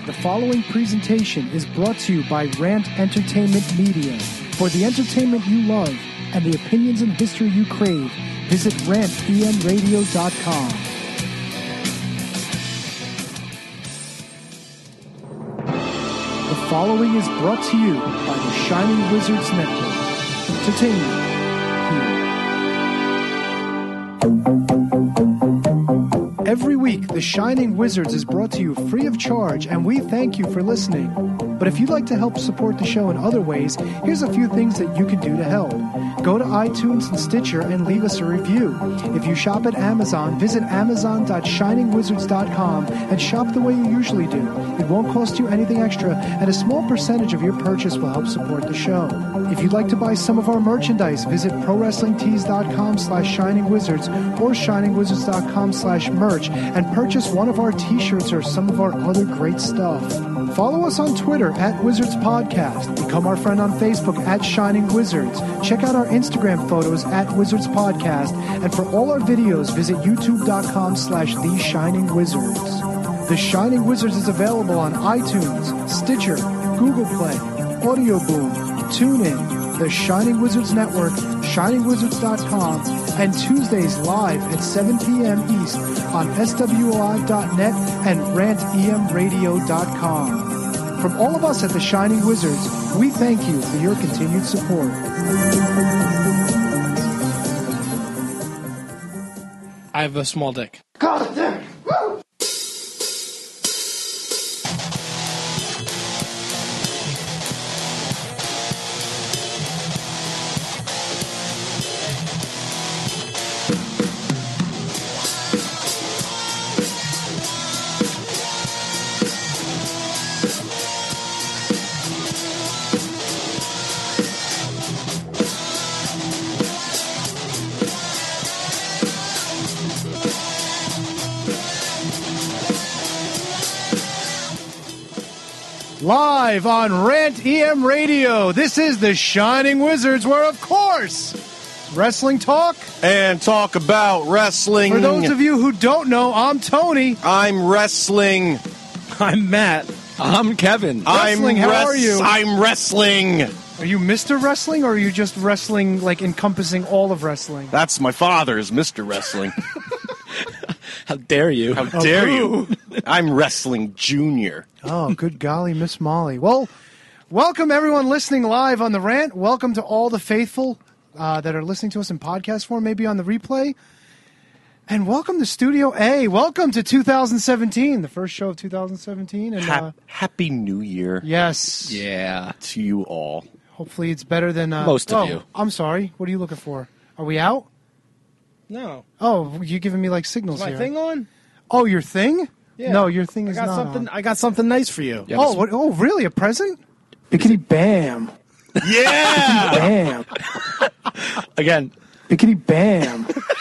The following presentation is brought to you by Rant Entertainment Media. For the entertainment you love and the opinions and history you crave, visit rantemradio.com. The following is brought to you by the Shining Wizards Network. Entertainment here. Every week, The Shining Wizards is brought to you free of charge, and we thank you for listening. But if you'd like to help support the show in other ways, here's a few things that you can do to help. Go to iTunes and Stitcher and leave us a review. If you shop at Amazon, visit amazon.shiningwizards.com and shop the way you usually do. It won't cost you anything extra, and a small percentage of your purchase will help support the show. If you'd like to buy some of our merchandise, visit prowrestlingtees.com/shiningwizards or shiningwizards.com/merch and purchase one of our t-shirts or some of our other great stuff. Follow us on Twitter at Wizards Podcast. Become our friend on Facebook at Shining Wizards. Check out our Instagram photos at Wizards Podcast. And for all our videos, visit youtube.com/The Shining Wizards. The Shining Wizards is available on iTunes, Stitcher, Google Play, Audio Boom, TuneIn, The Shining Wizards Network, shiningwizards.com, and Tuesdays live at 7 p.m. East on SWI.net and rantemradio.com. From all of us at The Shining Wizards, we thank you for your continued support. I have a small dick. God damn it. Woo! Live on Rant EM Radio, this is The Shining Wizards, where, of course, wrestling talk. And talk about wrestling. For those of you who don't know, I'm Tony. I'm wrestling. I'm Matt. I'm Kevin. Wrestling, how are you? I'm wrestling. Are you Mr. Wrestling, or are you just wrestling, like, encompassing all of wrestling? That's my father's Mr. Wrestling. How dare you? How dare you? I'm Wrestling Junior. Oh, good golly, Miss Molly. Well, welcome everyone listening live on The Rant. Welcome to all the faithful that are listening to us in podcast form, maybe on the replay. And welcome to Studio A. Welcome to 2017, the first show of 2017. And Happy New Year. Yes. Yeah. To you all. Hopefully it's better than... Most of you. I'm sorry. What are you looking for? Are we out? No. Oh, you're giving me, like, signals Is my here. thing on? Oh, your thing? Yeah. No, your thing is not on. I got something nice for you. Oh, what, oh, really? A present? Bickety bam. Yeah! Bam. Again. Bickety bam.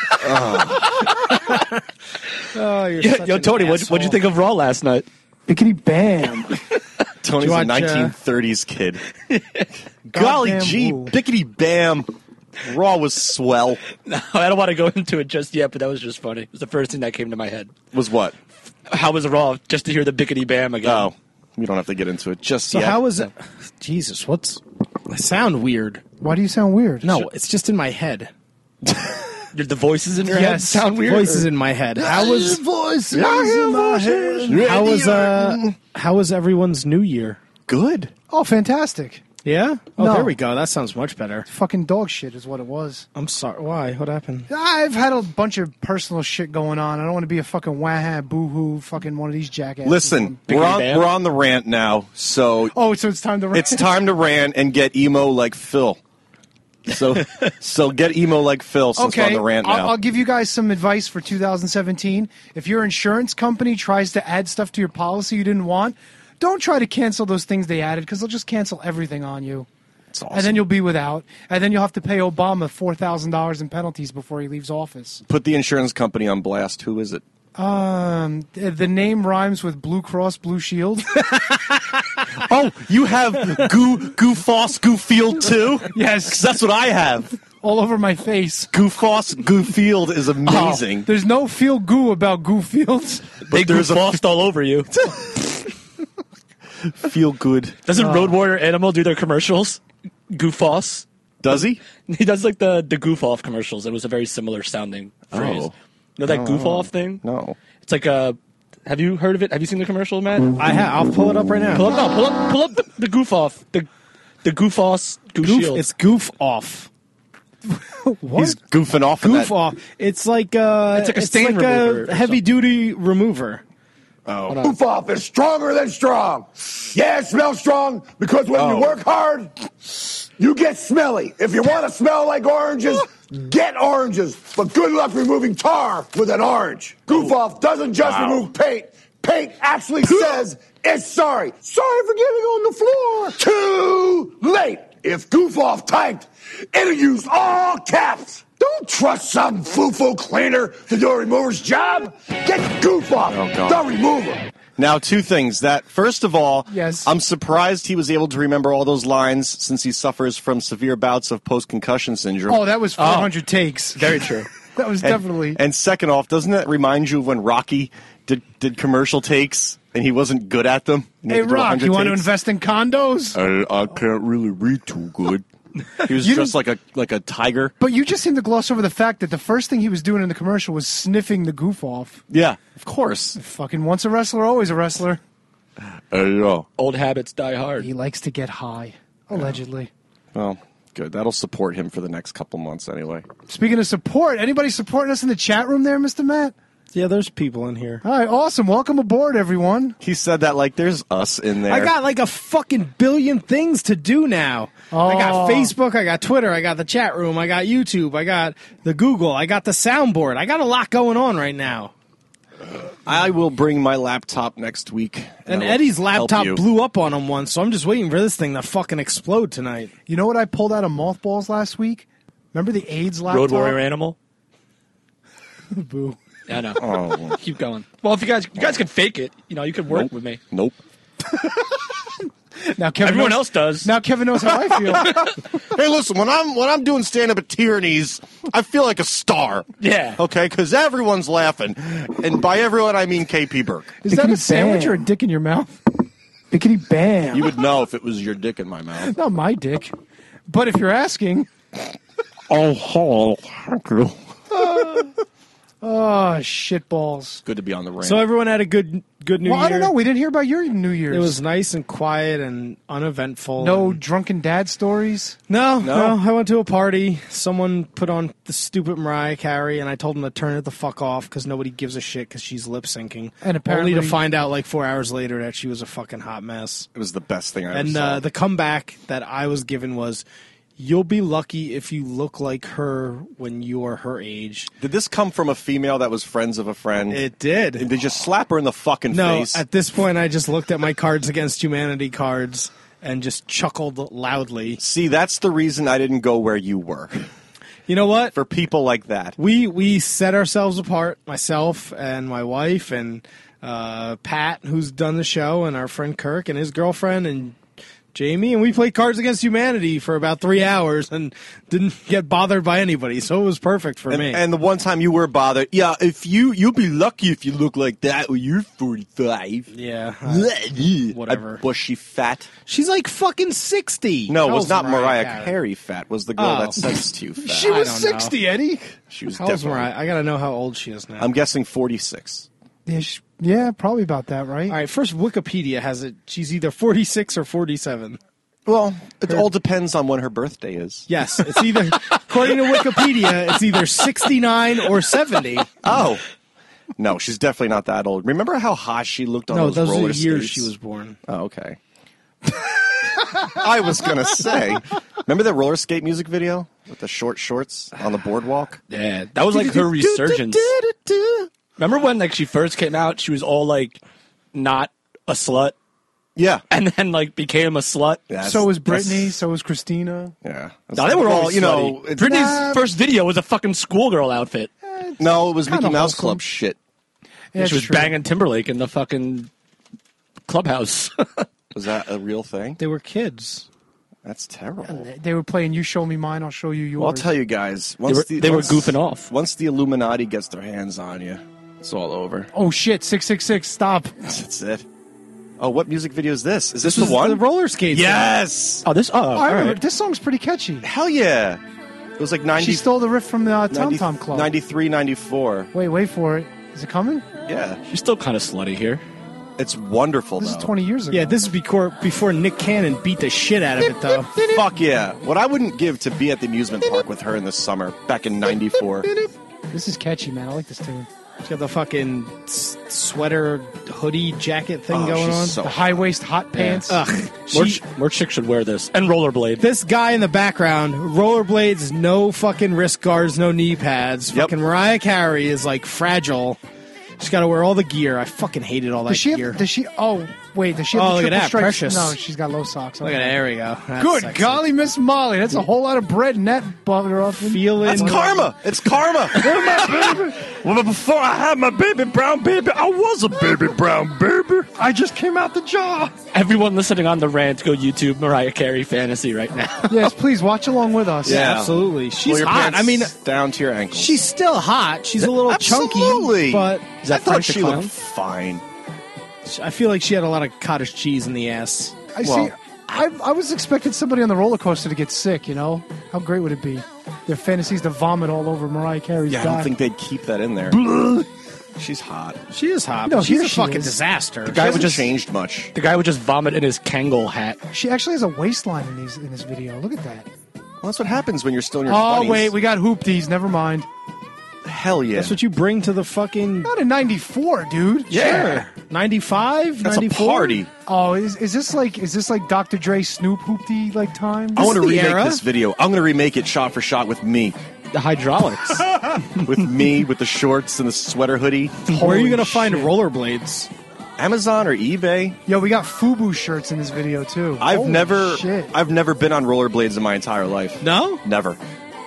Oh, you're such an Tony, asshole. what'd you think of Raw last night? Bickety bam. Tony's a watch, 1930s kid. Golly Goddamn gee, woo. bickety bam. Raw was swell. No, I don't want to go into it just yet, but that was just funny. It was the first thing that came to my head. Was what? How was Raw? Just to hear the bickety bam again. Oh, we don't have to get into it just So yet. how was it? Jesus, I sound weird. Why do you sound weird? No, it's just in my head. Did the voices in your head sound weird? Voices in my head. How was voices in my head. how was everyone's New Year? Good. Oh, fantastic. Yeah? Oh, No. there we go. That sounds much better. Fucking dog shit is what it was. I'm sorry. Why? What happened? I've had a bunch of personal shit going on. I don't want to be a fucking wah boo-hoo fucking one of these jackasses. Listen, Bickety-bam. we're on the rant now, so Oh, so it's time to rant. it's time to rant and get emo like Phil. So get emo like Phil since we're on Okay, the rant now. I'll give you guys some advice for 2017. If your insurance company tries to add stuff to your policy you didn't want, don't try to cancel those things they added, because they'll just cancel everything on you. It's awesome. And then you'll be without. And then you'll have to pay Obama $4,000 in penalties before he leaves office. Put the insurance company on blast. Who is it? The name rhymes with Blue Cross Blue Shield. Oh, you have Goofoss Goofield too? Yes. 'Cause that's what I have. All over my face. Goofoss Goofield is amazing. There's no feel goo about Goofields. They there's a- goof all over you. Feel good. Doesn't Road Warrior Animal do their commercials? Goof Off. Does he? He does like the Goof Off commercials. It was a very similar sounding phrase. Oh. You know that Goof Off thing? No. It's like a. Have you heard of it? Have you seen the commercial, Matt? I have. I'll pull it up right now. Pull up the Goof Off. The Goof Off Goof Shield. It's Goof Off. What? He's goofing off. in Goof that. off. It's like a stain remover or heavy duty remover. Oh. Goof Off is stronger than strong. Yeah, it smells strong because when you work hard, you get smelly. If you want to smell like oranges, get oranges. But good luck removing tar with an orange. Goof Off doesn't just remove paint. Paint actually says it's sorry. Sorry for getting on the floor. Too late. If Goof Off typed, it'll use all caps. Don't trust some foo-foo cleaner to do a remover's job. Get Goof Off, the remover. Now, two things. That first of all, Yes. I'm surprised he was able to remember all those lines since he suffers from severe bouts of post-concussion syndrome. Oh, that was 400 takes. Very true. That was definitely. And second off, doesn't that remind you of when Rocky did commercial takes and he wasn't good at them? And he Hey, had to do Rock, 100 you want to takes? invest in condos? I can't really read too good. He was You just like a tiger. But you just seem to gloss over the fact that the first thing he was doing in the commercial was sniffing the goof off. Yeah, of course. Fucking once a wrestler, always a wrestler. Old habits die hard. He likes to get high, allegedly. Well, good. That'll support him for the next couple months anyway. Speaking of support, anybody supporting us in the chat room there, Mr. Matt? Yeah, there's people in here. All right, awesome. Welcome aboard, everyone. He said that like there's us in there. I got like a fucking billion things to do now. I got Facebook, I got Twitter, I got the chat room, I got YouTube, I got the Google, I got the soundboard. I got a lot going on right now. I will bring my laptop next week. And I will Eddie's help laptop you. blew up on him once, so I'm just waiting for this thing to fucking explode tonight. You know what I pulled out of mothballs last week? Remember the AIDS laptop? Road Warrior Animal. Boo. Yeah, I know. Oh, Keep going. Well, if you guys can fake it, you could work with me. nope. Now Kevin Everyone knows, else does. Now Kevin knows how I feel. Hey, listen, when I'm doing stand up at Tierney's, I feel like a star. Yeah. Okay, because everyone's laughing, and by everyone I mean KP Burke. Is that a sandwich or a dick in your mouth? Bickety bam. You would know if it was your dick in my mouth. Not my dick. But if you're asking, Oh, hello. oh, shitballs. Good to be on the rant. So everyone had a good New Well, Year. I don't know. We didn't hear about your New Year's. It was nice and quiet and uneventful. no and- drunken dad stories. No. No? I went to a party. Someone put on the stupid Mariah Carey, and I told him to turn it the fuck off because nobody gives a shit because she's lip syncing. And apparently- only to find out like 4 hours later that she was a fucking hot mess. it was the best thing I ever And saw. the comeback that I was given was, "You'll be lucky if you look like her when you're her age." Did this come from a female that was friends of a friend? It did. Did they just slap her in the fucking No, face? at this point, I just looked at my Cards Against Humanity cards and just chuckled loudly. See, that's the reason I didn't go where you were. You know what? For people like that. We set ourselves apart, myself and my wife and Pat, who's done the show, and our friend Kirk and his girlfriend and Jamie, and we played Cards Against Humanity for about 3 hours and didn't get bothered by anybody, so it was perfect for me. And the one time you were bothered, yeah, if you'll be lucky if you look like that when you're 45. yeah, Whatever. Was she fat? she's like fucking 60. No, it How was old's not Mariah Carey? Carey fat. Was the girl Oh. that says to you fat. She I was don't know. 60, Eddie. She was How old's definitely. Mariah? I gotta know how old she is now. I'm guessing 46. Yeah, probably about that, right? All right, first Wikipedia has it. She's either 46 or 47. Well, it all depends on when her birthday is. Yes, it's either, according to Wikipedia, it's either 69 or 70. Oh. No, she's definitely not that old. Remember how hot she looked on No, those those are roller the years skates? she was born. Oh, okay. I was going to say. Remember the roller skate music video with the short shorts on the boardwalk? Yeah, that was like her resurgence. Remember when like she first came out, she was all like not a slut, Yeah. and then like became a slut. That's- So was that's- Britney. So was Christina. Yeah. No, they were all, you know. slutty. Britney's first video was a fucking schoolgirl outfit. No, it was Kinda Mickey Mouse wholesome. Club shit. Yeah, She was true. banging Timberlake in the fucking clubhouse. Was that a real thing? They were kids. That's terrible. They were playing "You Show Me Mine, I'll Show You Yours." Well, I'll tell you guys. They were goofing off. Once the Illuminati gets their hands on you, it's all over. Oh shit! 666. Stop. That's it. Oh, what music video is this? Is this This the is one? the roller skates. Yes. Oh, this. Oh, all I remember right. this song's pretty catchy. Hell yeah. It was like 90. She stole the riff from the Tom 90 Tom Club. 93, 94. Wait for it. Is it coming? Yeah. She's still kind of slutty here. It's wonderful, This though. is 20 years ago. Yeah, this is before Nick Cannon beat the shit out of it, though. Fuck yeah. What I wouldn't give to be at the amusement park with her in the summer, back in 94. This is catchy, man. I like this tune. She's got the fucking sweater, hoodie, jacket thing Oh, going she's on. so The high waist hot pants. Ugh. More chicks should wear this and rollerblade. This guy in the background, rollerblades, no fucking wrist guards, no knee pads. Yep. Fucking Mariah Carey is like fragile. She's got to wear all the gear. I fucking hated all that Does she gear. have? Does she? Oh wait. Does she have Oh, the look at triple that, stripes? Precious. No, she's got low socks. Look at it. There we go. That's Good sexy. golly, Miss Molly. That's a whole lot of bread in that butter oven. Feeling. That's karma. It's karma. Well, before I had my baby brown baby, I was a baby brown baby. I just came out the jar. Everyone listening on the rant, go YouTube Mariah Carey fantasy right now. Yes, please watch along with us. Yeah, Yeah. absolutely. Pull She's your hot. pants I mean, down to your ankles. she's still hot. She's a little Absolutely. chunky, but Is that I thought Frank the she Clown? looked fine. I feel like she had a lot of cottage cheese in the ass. I Well- see. I was expecting somebody on the roller coaster to get sick. You know, how great would it be? Their fantasies to vomit all over Mariah Carey's Yeah, I back. don't think they'd keep that in there. She's hot. She is hot. No, but she's here a she fucking is. disaster. She guy hasn't would just changed much. The guy would just vomit in his Kangol hat. She actually has a waistline in this video. Look at that. Well, that's what happens when you're still in your Oh 20s. wait, we got hoopties. Never mind. Hell yeah. That's what you bring to the fucking Not in '94, dude. Yeah. 95, That's 94? a party. Oh, is this like Dr. Dre Snoop hoopty like time? I want to is the remake era. this video. I'm going to remake it shot for shot with me. The hydraulics. With me, with the shorts and the sweater hoodie. Where are you going to Holy find shit. rollerblades? Amazon or eBay. Yo, we got FUBU shirts in this video too. I've Holy never shit. been on rollerblades in my entire life. No? Never.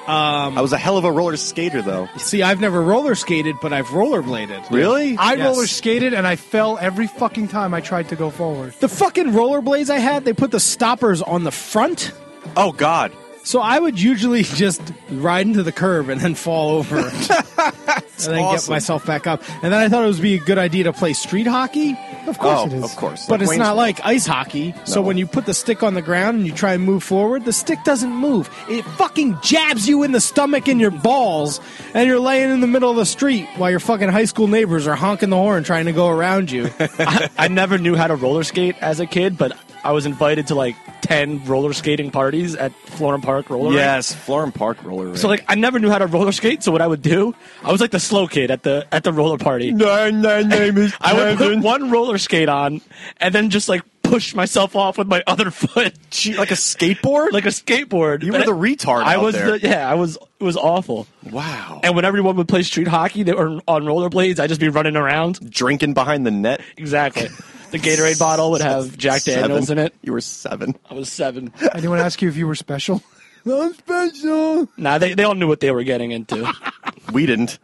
I was a hell of a roller skater, though. See, I've never roller skated, but I've rollerbladed. Really? I Yes. roller skated and I fell every fucking time I tried to go forward. The fucking rollerblades I had, they put the stoppers on the front. Oh, God. So I would usually just ride into the curb and then fall over. and then get awesome. myself back up. And then I thought it would be a good idea to play street hockey. Of course Oh, it is. of course. But it's Wayne's not World. like ice hockey. So No. when you put the stick on the ground and you try and move forward, the stick doesn't move. It fucking jabs you in the stomach and your balls, and you're laying in the middle of the street while your fucking high school neighbors are honking the horn trying to go around you. I never knew how to roller skate as a kid, but I was invited to like 10 roller skating parties at Florham Park Roller Rink. Yes, Florham Park roller rink. So like I never knew how to roller skate, so what I would do, I was like the slow kid at the roller party. My name is I would put one roller skate on and then just like push myself off with my other foot. like a skateboard? Like a skateboard. You were the retard I out was there. it was awful. Wow. And when everyone would play street hockey, they were on rollerblades, I'd just be running around. Drinking behind the net. Exactly. The Gatorade bottle would have Jack Daniels 7. in it. You were 7. I was 7. Anyone ask you if you were special? I'm special. Nah, they all knew what they were getting into. We didn't.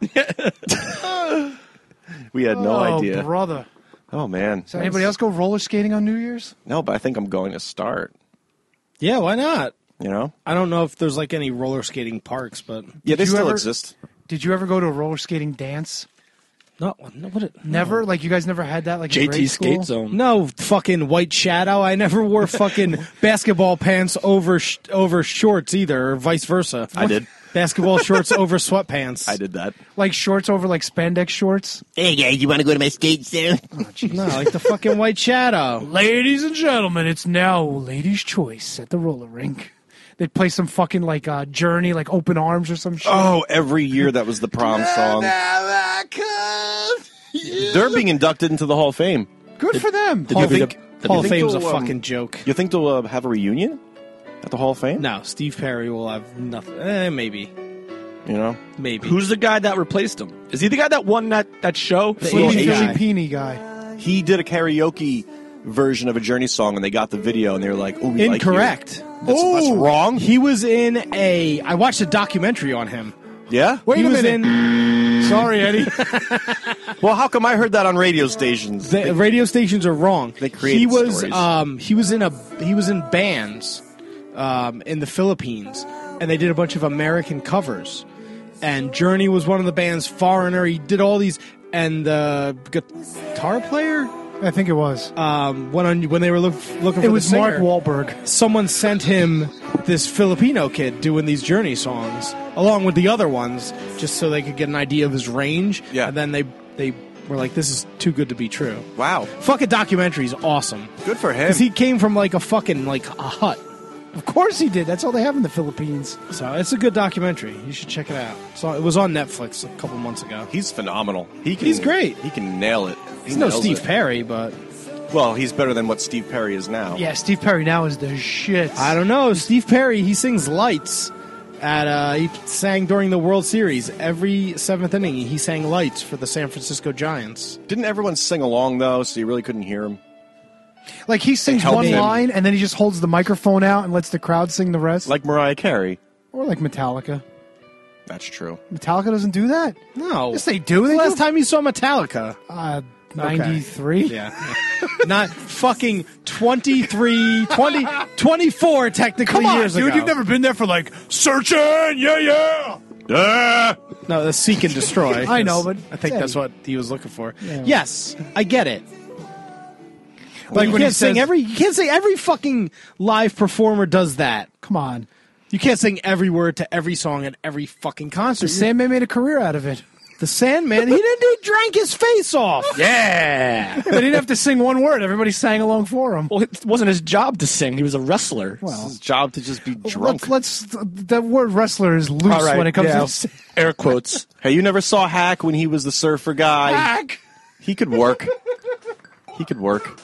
We had no Oh, idea. brother. Oh, man. So anybody else go roller skating on New Year's? No, but I think I'm going to start. Yeah, why not? You know? I don't know if there's like any roller skating parks, but Yeah, they you still ever- exist. Did you ever go to a roller skating dance? no, what? Never? Like you guys never had that like in JT grade school? Skate Zone. No fucking White Shadow. I never wore fucking basketball pants over shorts either, or vice versa. I did. Basketball shorts over sweatpants. I did that. Like shorts over like spandex shorts? Hey guys, you want to go to my skate zone? No, like the fucking White Shadow. Ladies and gentlemen, it's now ladies' choice at the roller rink. They'd play some fucking like Journey, like Open Arms or some shit. Oh, every year that was the prom song. They're being inducted into the Hall of Fame. Good for them. Did Hall you of think- Hall of think Fame's a they'll, fucking joke. You think they'll have a reunion at the Hall of Fame? No, Steve Perry will have nothing. Maybe. You know? Maybe. Who's the guy that replaced him? Is he the guy that won that show? The Philly Asian guy. Filipini guy. He did a karaoke version of a Journey song, and they got the video, and they were like, "Oh, we like you." Incorrect. That's wrong. He was in I watched a documentary on him. Yeah. Wait he a was minute. in Sorry, Eddie. Well, how come I heard that on radio stations? the radio stations are wrong. They created he was stories. he was in bands in the Philippines, and they did a bunch of American covers. And Journey was one of the bands. Foreigner. He did all these, and the guitar player I think it was. When they were looking for It was the Mark singer, Wahlberg. someone sent him this Filipino kid doing these Journey songs along with the other ones, just so they could get an idea of his range. Yeah. And then they were like, "This is too good to be true." Wow. Fucking documentary's awesome Good for him. because he came from like a fucking like a hut. Of course he did. That's all they have in the Philippines. So it's a good documentary. You should check it out. So it was on Netflix a couple months ago. He's phenomenal. He's great. He can nail it. He's no nails Steve it. Perry, but Well, he's better than what Steve Perry is now. Yeah, Steve Perry now is the shit. I don't know. Steve Perry, he sings Lights at he sang during the World Series. Every seventh inning, he sang Lights for the San Francisco Giants. Didn't everyone sing along, though, so you really couldn't hear him? Like he sings helped one him. line and then he just holds the microphone out and lets the crowd sing the rest. Like Mariah Carey. Or like Metallica. That's true. Metallica doesn't do that. No. Yes, they do. They Last do. time you saw Metallica. 93. Yeah. Not fucking 23, 20, 24 technically Come on, years dude. ago. You've never been there for like searching. Yeah. No, that's Seek and Destroy. I know, but I think Eddie. that's what he was looking for. Yeah. Yes, I get it. Like you when he can't sing says- you can't say every fucking live performer does that. Come on. You can't sing every word to every song at every fucking concert. The Sandman made a career out of it. The Sandman, he drank his face off. Yeah. They didn't have to sing one word. Everybody sang along for him. Well, it wasn't his job to sing. He was a wrestler. It's his job to just be drunk. Let's the word wrestler is loose All right, when it comes yeah. to Air quotes. Hey, you never saw Hack when he was the surfer guy? Hack. He could work. He could work.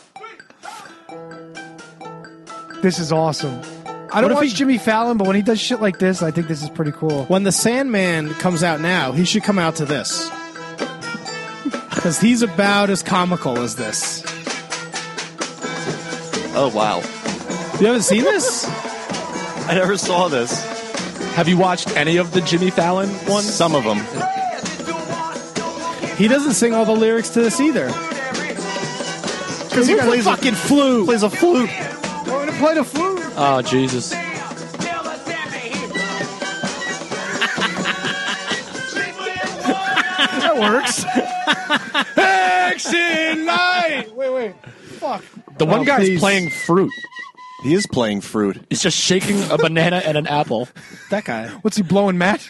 This is awesome. I don't What if watch Jimmy Fallon, but when he does shit like this, I think this is pretty cool. When the Sandman comes out now, he should come out to this. Because he's about as comical as this. Oh, wow. You haven't seen this? I never saw this. Have you watched any of the Jimmy Fallon ones? Some of them. He doesn't sing all the lyrics to this either. Because he plays a fucking flute. Plays a flute. Going to play the flute. Oh, Jesus. That works. Action light! Wait. Fuck. The one guy's please. playing fruit. He is playing fruit. He's just shaking a banana and an apple. That guy. What's he blowing, Matt?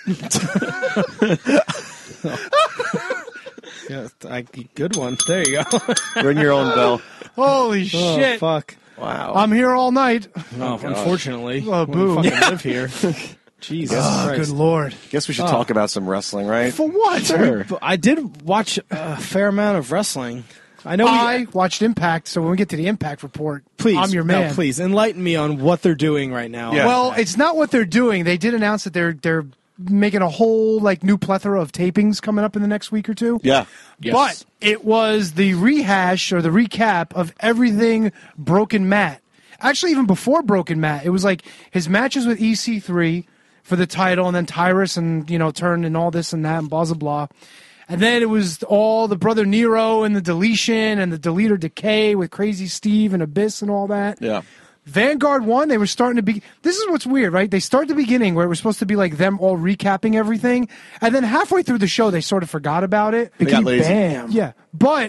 Yeah, good one. There you go. Ring your own bell. Holy Oh, shit. fuck. Wow. I'm here all night. Oh, unfortunately. Oh, we boo. fucking live here. Jesus Oh, Christ. good Lord. Guess we should talk about some wrestling, right? For what? Sure. But I did watch a fair amount of wrestling. I know I watched Impact, so when we get to the Impact report, please, I'm your man. No, please enlighten me on what they're doing right now. Yeah. Well, it's not what they're doing. They did announce that they're making a whole like new plethora of tapings coming up in the next week or two. Yeah. Yes. But it was the rehash or the recap of everything Broken Matt. Actually, even before Broken Matt, it was like his matches with EC3 for the title, and then Tyrus and Turn and all this and that and blah blah blah. And then it was all the Brother Nero and the deletion and the Deleter Decay with Crazy Steve and Abyss and all that. Yeah. Vanguard 1, they were starting to be... This is what's weird, right? They start the beginning where it was supposed to be like them all recapping everything, and then halfway through the show, they sort of forgot about it. They got lazy. Bam. Yeah, but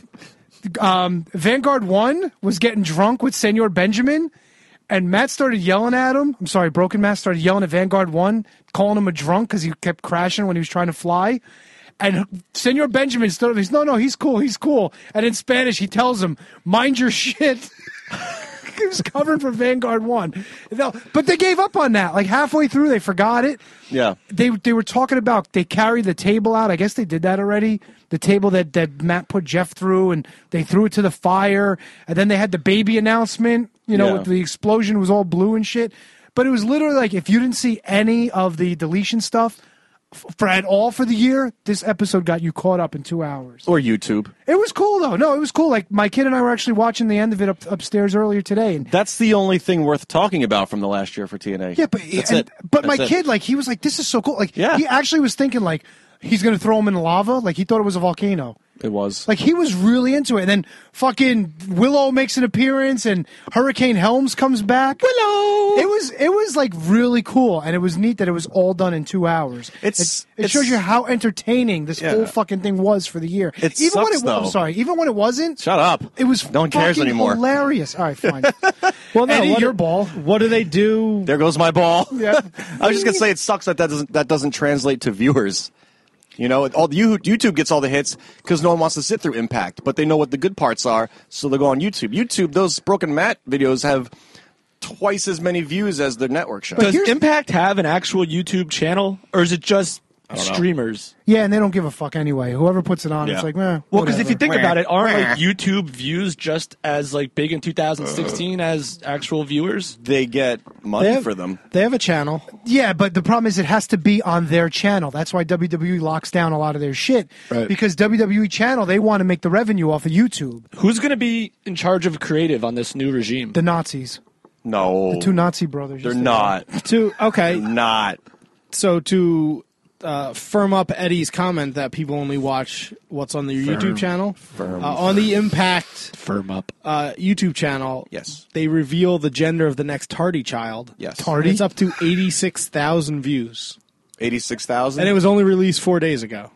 Vanguard 1 was getting drunk with Senor Benjamin, and Matt started yelling at him. I'm sorry, Broken Matt started yelling at Vanguard 1, calling him a drunk because he kept crashing when he was trying to fly. And Senor Benjamin started, no, he's cool. And in Spanish, he tells him, mind your shit. He was covering for Vanguard 1. But they gave up on that. Like halfway through, they forgot it. Yeah. They were talking about they carried the table out. I guess they did that already. The table that Matt put Jeff through, and they threw it to the fire. And then they had the baby announcement. Yeah. With the explosion was all blue and shit. But it was literally like if you didn't see any of the deletion stuff at all for the year, this episode got you caught up in 2 hours. Or YouTube. It was cool though. No, it was cool. Like my kid and I were actually watching the end of it upstairs earlier today. And That's the only thing worth talking about from the last year for TNA. yeah, but That's and- it. But my That's it. kid, like, he was like, "This is so cool!" Like, Yeah. he actually was thinking like he's going to throw him in lava. Like he thought it was a volcano. It was. Like, he was really into it. And then fucking Willow makes an appearance and Hurricane Helms comes back. Willow! It was like really cool, and it was neat that it was all done in 2 hours. It shows you how entertaining this whole fucking thing was for the year. It even when sucks, though. I'm sorry, even when it wasn't. Shut up. It was no one cares fucking anymore. hilarious. All right, fine. Well, no, Eddie, what- your ball. What do they do? There goes my ball. Yeah. I was just gonna say it sucks that doesn't translate to viewers. You know, YouTube gets all the hits because no one wants to sit through Impact, but they know what the good parts are, so they go on YouTube. YouTube, those Broken Matt videos have twice as many views as their network show. Does Impact have an actual YouTube channel, or is it just streamers? Yeah, and they don't give a fuck anyway. Whoever puts it on, Yeah. it's like, Well, because if you think Wah. about it, aren't Wah. like YouTube views just as like big in 2016 as actual viewers? They get money for them. They have a channel. yeah, but the problem is it has to be on their channel. That's why WWE locks down a lot of their shit. Right. Because WWE channel, they want to make the revenue off of YouTube. Who's going to be in charge of creative on this new regime? The Nazis. No, The two Nazi brothers. they're not. Okay, Not. so to firm up Eddie's comment that people only watch what's on their YouTube channel, on the Impact Firm up. YouTube channel, Yes. they reveal the gender of the next Tardy child. Yes. Tardy? It's up to 86,000 views, 86,000. and it was only released 4 days ago.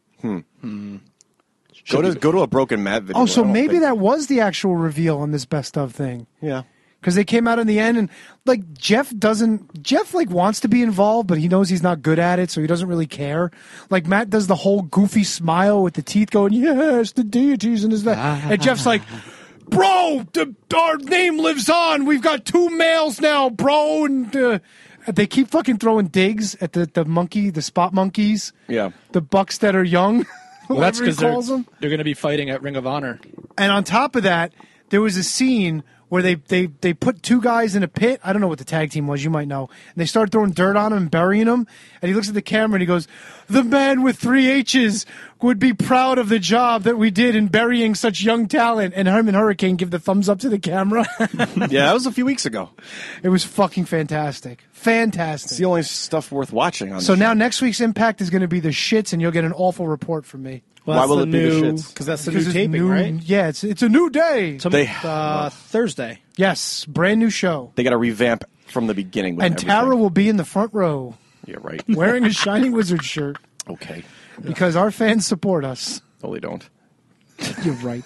Go to a Broken Matt video. Oh, so I don't maybe think- that was the actual reveal on this best of thing. Yeah. Because they came out in the end, and like Jeff like wants to be involved, but he knows he's not good at it, so he doesn't really care. Like Matt does the whole goofy smile with the teeth going, yes, the deities and this that, and Jeff's like, bro, our name lives on. We've got 2 males now, bro, and they keep fucking throwing digs at the spot monkeys, Yeah. the bucks that are young. Well, that's whatever he because calls them. they're going to be fighting at Ring of Honor. And on top of that, there was a scene where they put 2 guys in a pit. I don't know what the tag team was. You might know. And they start throwing dirt on him and burying him. And he looks at the camera and he goes, the man with 3 H's would be proud of the job that we did in burying such young talent. And him and Hurricane give the thumbs up to the camera. Yeah, that was a few weeks ago. It was fucking fantastic. Fantastic. It's the only stuff worth watching on So the now show. next week's Impact is going to be the shits, and you'll get an awful report from me. Well, Why that's will the it be the new- shits? Because that's the Because new it's taping, new- right? Yeah, it's a new day. Some- They- Thursday. Yes, brand new show. They got to revamp from the beginning. With And everything. Tara will be in the front row Yeah, right. wearing a Shining Wizard shirt Okay. because our fans support us. No, they don't. You're right.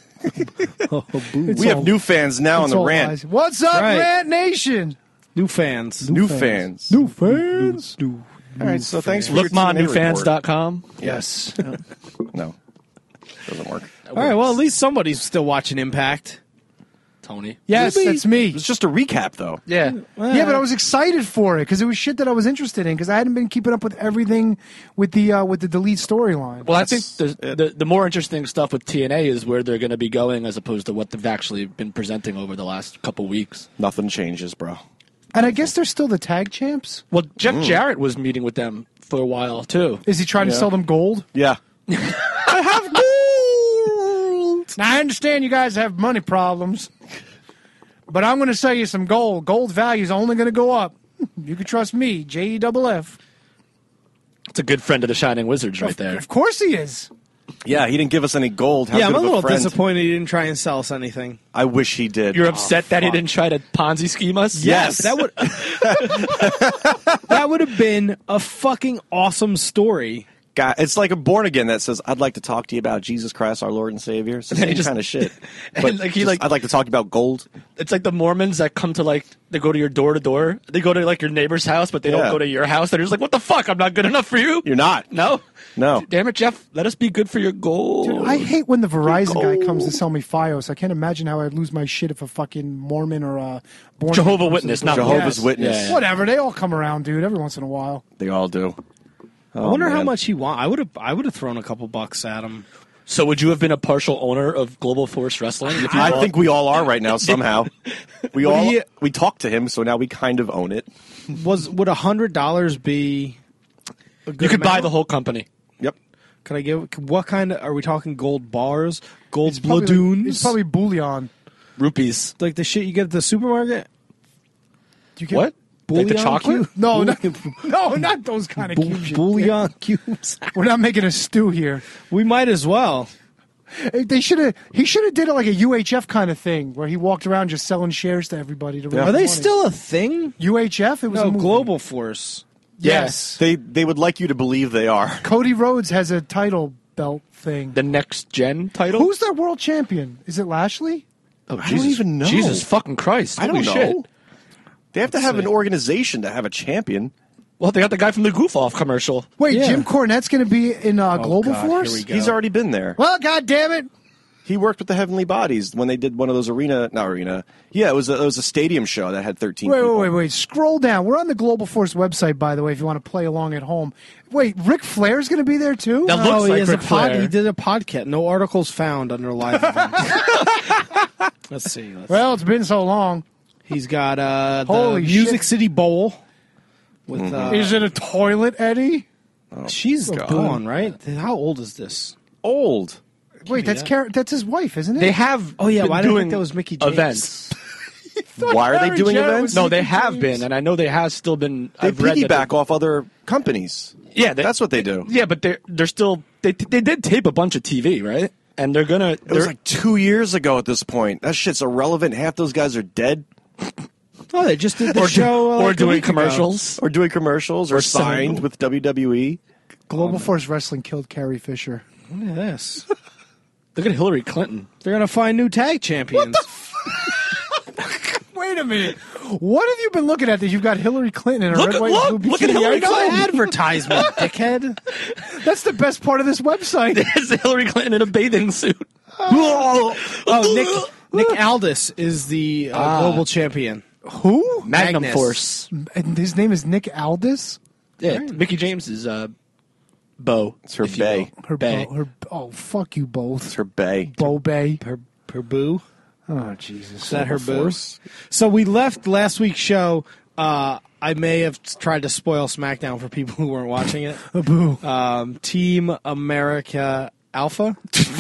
We have new fans now on It's the all rant. lies. What's up, Right. Rant Nation? New fans. New fans. New fans. All right, so thanks for your TNA report. LookMonNewFans.com. Yes. No. Doesn't work. All right, well, at least somebody's still watching Impact. Tony. Yes, that's me. It's just a recap, though. Yeah. Yeah, but I was excited for it because it was shit that I was interested in because I hadn't been keeping up with everything with the delete storyline. Well, I think the more interesting stuff with TNA is where they're going to be going as opposed to what they've actually been presenting over the last couple weeks. Nothing changes, bro. And I guess they're still the tag champs. Well, Jeff Jarrett was meeting with them for a while, too. Is he trying to sell them gold? Yeah. I have gold. Now I understand you guys have money problems, but I'm going to sell you some gold. Gold value is only going to go up. You can trust me, JEFF. It's a good friend of the Shining Wizards right there. Of course he is. Yeah, he didn't give us any gold. How Yeah, I'm good a of little friend. disappointed he didn't try and sell us anything. I wish he did. You're upset that he fuck. didn't try to Ponzi scheme us? Yes. That would that would have been a fucking awesome story. God, it's like a born again that says, "I'd like to talk to you about Jesus Christ, our Lord and Savior." It's the And he same just- kind of shit. and But like he just, like- I'd like to talk about gold. It's like the Mormons that come to like, they go to your door to door. They go to like your neighbor's house, but they don't Yeah. go to your house. They're just like, what the fuck? I'm not good enough for you? You're not. No? No. Damn it, Jeff. Let us be good for your gold. Dude, I hate when the Verizon guy comes to sell me Fios. I can't imagine how I'd lose my shit if a fucking Mormon or a born Jehovah Witness, not Jehovah's Yes. Witness. Yeah, yeah. Whatever. They all come around, dude, every once in a while. They all do. I wonder how man. much he want. I would have thrown a couple bucks at him. So would you have been a partial owner of Global Force Wrestling? If you I bought- think we all are right now somehow. We Well, all he- we talked to him, so now we kind of own it. Would $100 be a good you could buy amount? the whole company. Yep. Could I give? What kind of? Are we talking gold bars, gold Probably- bladoons? It's probably bullion. Rupees. like the shit you get at the supermarket. You get What? Like the Bullion chocolate? cube? No, no, not those kind of cubes. you Bullion cubes. We're not making a stew here. We might as well. He should have did it like a UHF kind of thing where he walked around just selling shares to everybody. To raise Are they money. still a thing? UHF? It was a No, movie. Global Force. Yes. They would like you to believe they are. Cody Rhodes has a title belt thing. The next gen title. Who's their world champion? Is it Lashley? Oh, I don't even know. Jesus fucking Christ! I don't Holy know. shit. They have to have an organization to have a champion. Well, they got the guy from the Goof Off commercial. Wait, Yeah. Jim Cornette's going to be in Global God, Force? here we go. He's already been there. Well, God damn it. He worked with the Heavenly Bodies when they did one of those Yeah, it was a stadium show that had 13 people. Wait. Scroll down. We're on the Global Force website, by the way, if you want to play along at home. Wait, Ric Flair's going to be there too? That Oh, looks he like has Ric Flair. He did a podcast. No articles found under live events. Let's see. Well, it's been so long. He's got the Holy Music shit. City Bowl. With Is it a toilet, Eddie? she's God. gone, right? How old is this? Old. Wait, that's that's his wife, isn't it? They have. Oh, yeah, been why did I doing think that was Mickey James? events. Why are they Aaron doing Jarrett events? was No, they Mickey have James. been, and I know they have still been. They I've read that piggyback off other companies. Yeah, That's what they do. Yeah, but they're still. They did tape a bunch of TV, right? And they're gonna. It was like 2 years ago at this point. That shit's irrelevant. Half those guys are dead Oh, they just did the show. or like a doing week ago. commercials. or doing commercials or signed with WWE. Global Force Wrestling killed Carrie Fisher. Look at this. Look at Hillary Clinton. They're gonna find new tag champions. Wait a minute. What have you been looking at that you've got Hillary Clinton in a Look red, at- white, look! blue Look at bikini? Hillary I know. Clinton. Advertisement, dickhead. That's the best part of this website. It's Hillary Clinton in a bathing suit. Oh, Nick Aldis is the global champion. Who? Magnum Magnus. Force. And his name is Nick Aldis? Yeah, Mickey James is Bo. It's her if you bae. will. Her, Bae. fuck you both. It's her bae. Bo Bay. Her boo. Oh, Jesus. Is that her boo? So we left last week's show. I may have tried to spoil SmackDown for people who weren't watching it. Boo. Team America Alpha.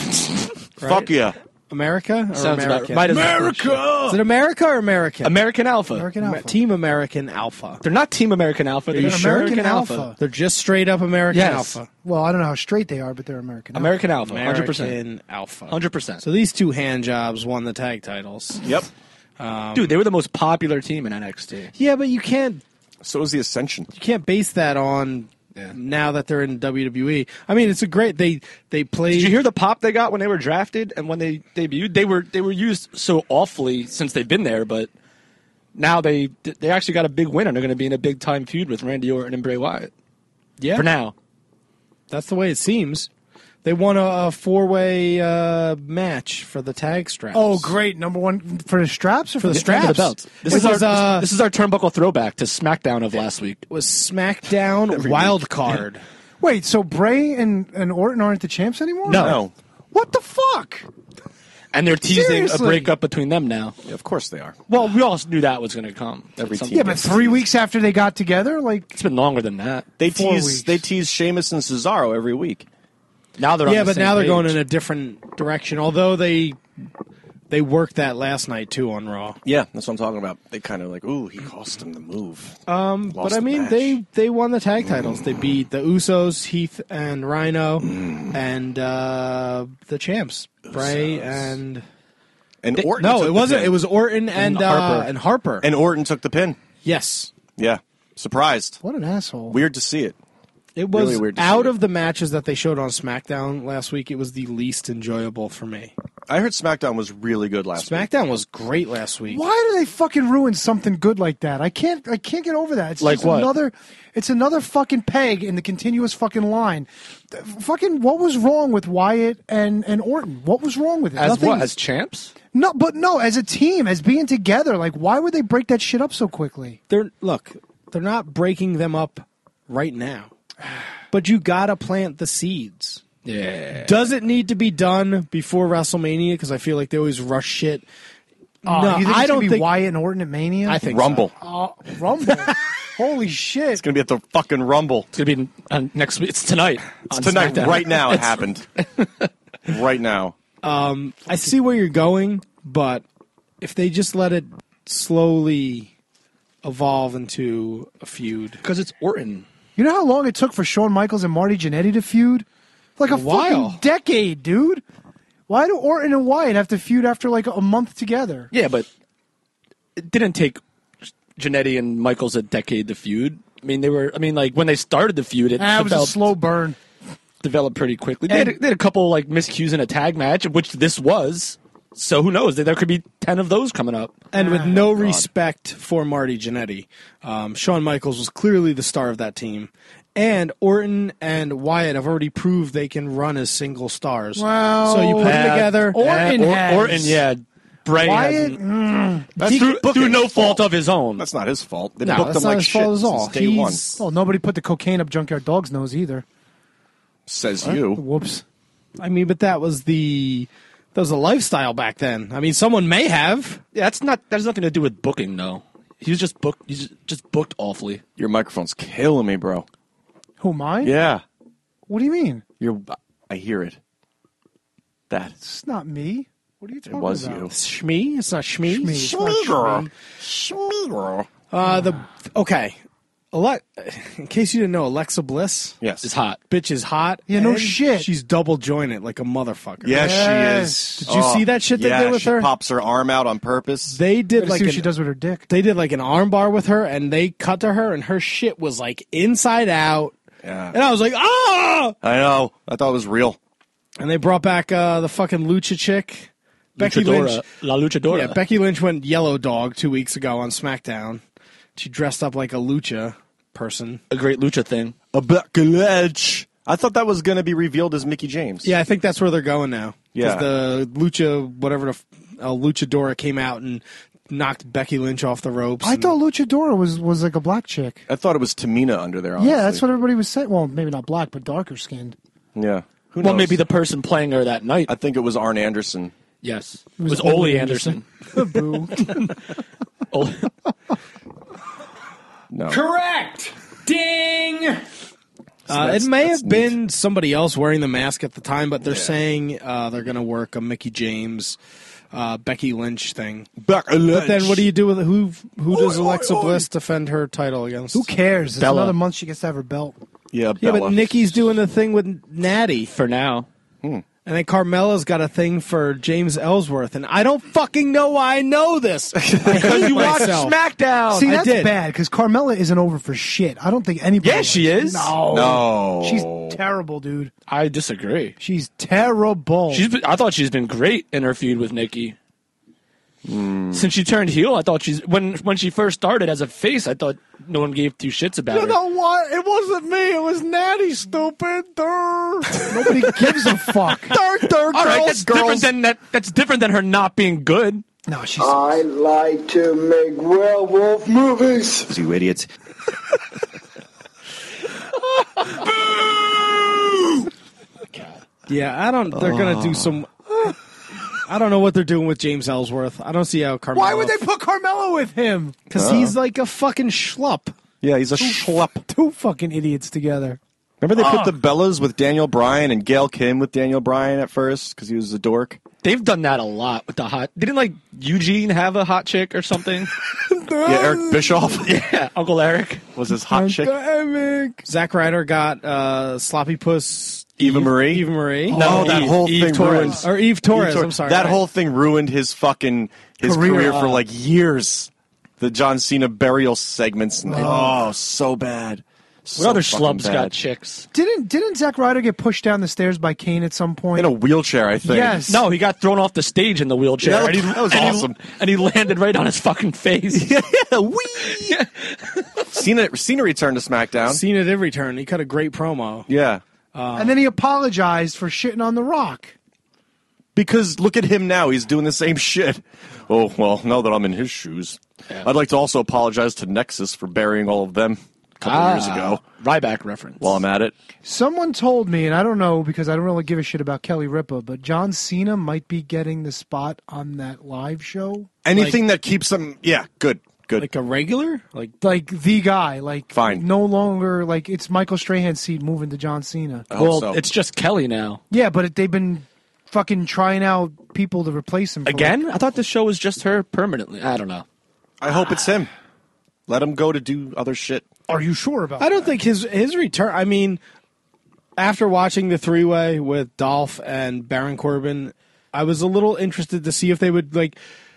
Fuck yeah. America or Sounds about American? right as- Is it America or American? American Alpha. American Alpha. Team American Alpha. They're not Team American Alpha. They're you just sure? American Alpha. They're just straight up American Yes. Alpha. Well, I don't know how straight they are, but they're American. American Alpha. 100%. American Alpha. 100%. So these two hand jobs won the tag titles. Yep. Dude, they were the most popular team in NXT. Yeah, but you can't So is the Ascension. base that on now that they're in WWE. I mean, it's a great they played. Did you hear the pop they got when they were drafted and when they debuted? They were used so awfully since they've been there, but now they actually got a big win and they're going to be in a big time feud with Randy Orton and Bray Wyatt. Yeah, For now. that's the way it seems. They won a four-way match for the tag straps. Oh, great. Number one for the straps or for the the straps. For the belts. This Which is was, our this is our turnbuckle throwback to SmackDown of last week. It was SmackDown Wild Card. Wait, so Bray and Orton aren't the champs anymore? No. What the fuck? And they're teasing Seriously? a breakup between them now. Yeah, of course they are. Well, we all knew that was going to come. Every At some team. Yeah, point. but 3 weeks after they got together, like It's been longer than that. They 4 tease weeks. they tease Sheamus and Cesaro every week. Now they're on Yeah, the but same now they're page. going in a different direction. Although they worked that last night too on Raw. Yeah, that's what I'm talking about. They kind of like, ooh, he cost him the move. But Lost I the mean, match. they won the tag titles. They beat the Usos, Heath and Rhino, and the champs, Bray and Orton. no, took it the wasn't. pin. It was Orton and Harper. and Harper. And Orton took the pin. Yes, Yeah, surprised. what an asshole. Weird to see it. it was Really weird to out see of the matches that they showed on SmackDown last week. It was the least enjoyable for me. I heard SmackDown was really good last week. SmackDown was great last week. Why do they fucking ruin something good like that? I can't get over that. It's Like just what? another fucking peg in the continuous fucking line. Fucking what was wrong with Wyatt and Orton? What was wrong with it? As Nothing. what? As champs? No, as a team, as being together, like why would they break that shit up so quickly? They're not breaking them up right now, but you gotta plant the seeds. Yeah. Does it need to be done before WrestleMania? Because I feel like they always rush shit. Oh, No, you think I it's gonna don't be think. Wyatt and Orton at Mania. I think Rumble. Rumble. Holy shit! It's going to be at the fucking Rumble. It's going to be next week. It's tonight. It's on tonight, SmackDown. right now. It happened. Right now. I see where you're going, but if they just let it slowly evolve into a feud, Because it's Orton. You know how long it took for Shawn Michaels and Marty Jannetty to feud? Like a while. fucking decade, dude. Why do Orton and Wyatt have to feud after like a month together? Yeah, but it didn't take Jannetty and Michaels a decade to feud. I mean, like when they started the feud, it was a slow burn. developed pretty quickly. They had a couple like miscues in a tag match, which this was. So who knows? There could be 10 of those coming up. And with no respect for Marty Jannetty, Shawn Michaels was clearly the star of that team. And Orton and Wyatt have already proved they can run as single stars. Well, so you put them together. Orton has. Orton, yeah. Bray Wyatt, that's through no fault of his own. That's not his fault. They No, booked that's him not like his shit fault at all. since day one. well, nobody put the cocaine up Junkyard Dog's nose either. Says you. Whoops. I mean, but that was a lifestyle back then. I mean, someone may have. Yeah, that has nothing to do with booking, though. He was just booked. He's just booked awfully. Your microphone's killing me, bro. Who, mine? Yeah. What do you mean? I hear it. That. It's not me. What are you talking It was about? you. Shmee? It's not Shmee. Shmee. It's not Shmee. Okay. In case you didn't know, Alexa Bliss, Yes. It's hot. bitch is hot. Yeah, no and shit. She's double jointed like a motherfucker. Yes, Yes. she is. Did you see that shit they did with she her? pops her arm out on purpose. They did Gotta like see what she does with her dick. they did like an arm bar with her, and they cut to her, and her shit was like inside out. Yeah. And I was like, ah! I know. I thought it was real. And they brought back the fucking Lucha chick, Becky Lynch. La Luchadora. Yeah, Becky Lynch went yellow dog 2 weeks ago on SmackDown. She dressed up like a lucha person. A great lucha thing. A Becky Lynch. I thought that was going to be revealed as Mickey James. Yeah, I think that's where they're going now. 'Cause Yeah. the lucha, whatever Luchadora came out and knocked Becky Lynch off the ropes. I and- thought Luchadora was like a black chick. I thought it was Tamina under there, honestly. Yeah, that's what everybody was saying. Well, maybe not black, but darker skinned. Yeah. Who Well, knows? maybe the person playing her that night. I think it was Arn Anderson. Yes. It was was Ole Ole Anderson. Anderson. Boo. Ole- No. Correct. Ding. it may that's have been somebody else wearing the mask at the time, but they're saying they're going to work a Mickey James, Becky Lynch thing. Becky Lynch. But then what do you do with it? Who does Alexa Bliss defend her title against? Who cares? It's Bella. another month she gets to have her belt. Yeah, Yeah, Bella. but Nikki's doing the thing with Natty. for now. And then Carmella's got a thing for James Ellsworth. And I don't fucking know why I know this. Because You watch SmackDown. See, I that's did. bad because Carmella isn't over for shit. I don't think anybody. Yeah, she likes- is. No, No. she's terrible, dude. I disagree. She's terrible. I thought she's been great in her feud with Nikki. Since she turned heel, I thought when she first started as a face, I thought no one gave two shits about her. what? It wasn't me. It was Natty, stupid. Nobody gives a fuck. All right, that's different than that. That's different than her not being good. No, she's. I like to make werewolf movies. You idiots. Yeah, I don't. They're going to do some. I don't know what they're doing with James Ellsworth. I don't see how Carmella. Why would they put Carmella with him? Because he's like a fucking schlup. Yeah, he's a schlup. Two fucking idiots together. Remember they put the Bellas with Daniel Bryan and Gail Kim with Daniel Bryan at first because he was a dork? They've done that a lot with the hot. Didn't like Eugene have a hot chick or something? Yeah, Eric Bischoff Yeah, Uncle Eric. was his hot chick. Zack Ryder got Sloppy Puss. Eva Marie? Eva Marie. No, that whole Eve thing Torres. ruined. Or Eve Torres. Eve I'm sorry. That right. whole thing ruined his fucking career for like years. The John Cena burial segments. And so bad. What other fucking schlubs bad. got chicks? Didn't Zack Ryder get pushed down the stairs by Kane at some point? In a wheelchair, I think. Yes. No, he got thrown off the stage in the wheelchair. Yeah, that was awesome. And he landed right on his fucking face. Cena returned to SmackDown. Cena did return. He cut a great promo. Yeah. And then he apologized for shitting on The Rock. Because look at him now. He's doing the same shit. Oh, well, now that I'm in his shoes. I'd like to also apologize to Nexus for burying all of them a couple years ago. Ryback reference. While I'm at it. Someone told me, and I don't know because I don't really give a shit about Kelly Ripa, but John Cena might be getting the spot on that live show. Anything that keeps them... Yeah, good. Like a regular? Like Like the guy, like Fine. no longer like it's Michael Strahan's seat moving to John Cena. I hope Well, so. it's just Kelly now. Yeah, but they've been fucking trying out people to replace him for Again? I thought the show was just her permanently. I don't know. I hope it's him. Let him go to do other shit. Are you sure about I don't think his return. I mean, after watching the 3-way with Dolph and Baron Corbin, I was a little interested to see if they would like.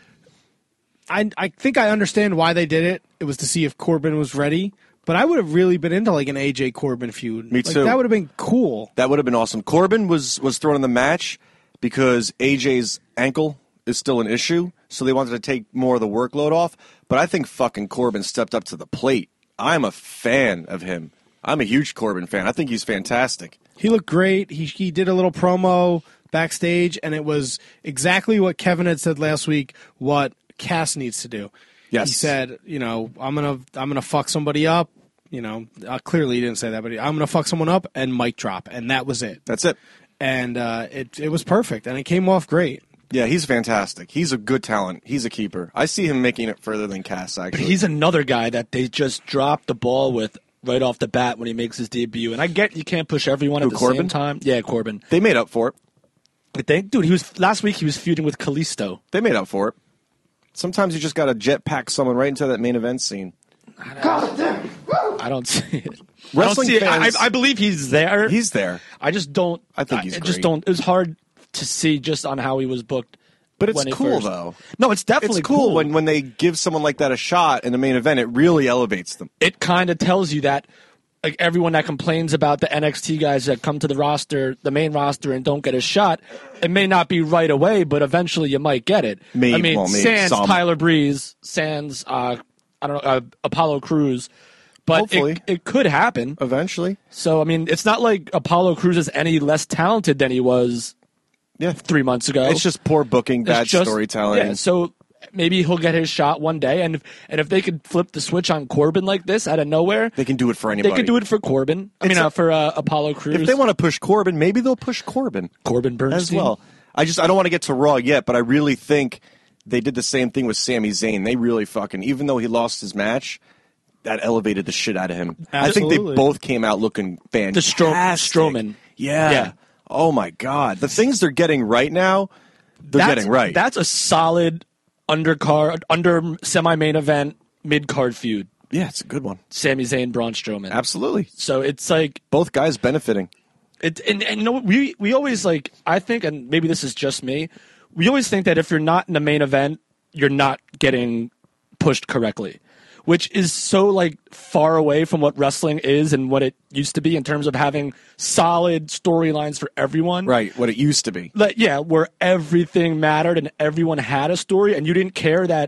I think I understand why they did it. It was to see if Corbin was ready. But I would have really been into like an AJ Corbin feud. Me too. That would have been cool. That would have been awesome. Corbin was thrown in the match because AJ's ankle is still an issue, so they wanted to take more of the workload off. But I think fucking Corbin stepped up to the plate. I'm a fan of him. I'm a huge Corbin fan. I think he's fantastic. He looked great. He did a little promo backstage, and it was exactly what Kevin had said last week, what Cass needs to do. Yes. He said, I'm gonna fuck somebody up. Clearly he didn't say that, but I'm gonna fuck someone up and mic drop, and that was it. That's it. And it was perfect, and it came off great. Yeah, he's fantastic. He's a good talent. He's a keeper. I see him making it further than Cass, actually. But he's another guy that they just dropped the ball with right off the bat when he makes his debut. And I get you can't push everyone at the same time. Yeah, Corbin. They made up for it. But last week he was feuding with Kalisto. They made up for it. Sometimes you just got to jetpack someone right into that main event scene. I don't see it. Wrestling fans, I believe he's there. He's there. I just don't. I think he's great. just don't. It was hard to see just on how he was booked. But it's when he cool, first- though. No, it's definitely It's cool when they give someone like that a shot in the main event. It really elevates them. It kind of tells you that like everyone that complains about the NXT guys that come to the roster, the main roster, and don't get a shot, it may not be right away, but eventually you might get it. Maybe sans some. Tyler Breeze, sans Apollo Crews, but Hopefully. it could happen Eventually. So it's not like Apollo Crews is any less talented than he was Yeah. 3 months ago. It's just poor booking, bad It's just- storytelling. Yeah, so maybe he'll get his shot one day, and if they could flip the switch on Corbin like this out of nowhere, They can do it for anybody. they could do it for Corbin. For Apollo Crews. If they want to push Corbin, maybe they'll push Corbin Corbin Bernstein as well. I don't want to get to Raw yet, but I really think they did the same thing with Sami Zayn. They really even though he lost his match, that elevated the shit out of him. I think Absolutely. they both came out looking fantastic. Strowman. Yeah. Yeah. Oh my God. The things they're getting right now, they're getting right. That's a solid under semi-main event, mid-card feud. Yeah, it's a good one. Sami Zayn, Braun Strowman. Absolutely. So it's like Both guys benefiting. and you know what, we always like, I think, and maybe this is just me, we always think that if you're not in the main event, you're not getting pushed correctly, which is so like far away from what wrestling is and what it used to be in terms of having solid storylines for everyone. Right, what it used to be. Like, yeah, where everything mattered and everyone had a story, and you didn't care that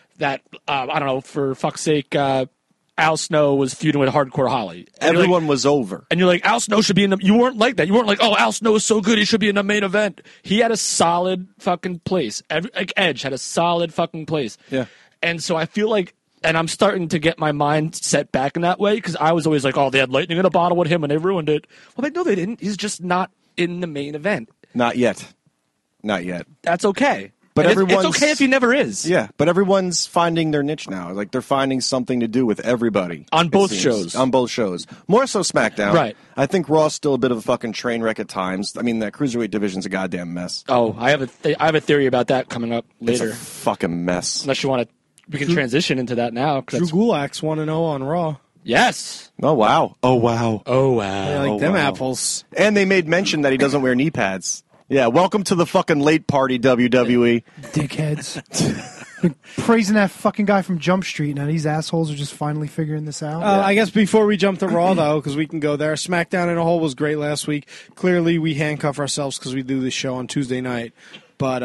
I don't know, for fuck's sake, Al Snow was feuding with Hardcore Holly. And you're Everyone like, was over. and you're like, Al Snow should be in the. You weren't like that. You weren't like, oh, Al Snow is so good, he should be in the main event. He had a solid fucking place. Like Edge had a solid fucking place. Yeah. And so I feel like, and I'm starting to get my mind set back in that way, because I was always like, oh, they had lightning in a bottle with him and they ruined it. Well, like, no, they didn't. He's just not in the main event. Not yet. Not yet. That's okay. But And it's everyone's- okay if he never is. Yeah, but everyone's finding their niche now. Like they're finding something to do with everybody On it both seems. shows. On both shows, more so SmackDown. Right. I think Raw's still a bit of a fucking train wreck at times. I mean, that cruiserweight division's a goddamn mess. Oh, I have a theory about that coming up It's later. a fucking mess. Unless you want to, we can transition into that now. 'Cause Drew that's- Gulak's 1-0 on Raw. Yes. Oh wow. Oh wow. Oh wow. I like them wow. apples. And they made mention that he doesn't wear knee pads. Yeah. Welcome to the fucking late party, WWE. Dickheads. Been praising that fucking guy from Jump Street. Now these assholes are just finally figuring this out. I guess before we jump to Raw, though, because we can go there, SmackDown in a whole was great last week. Clearly, we handcuff ourselves because we do this show on Tuesday night. But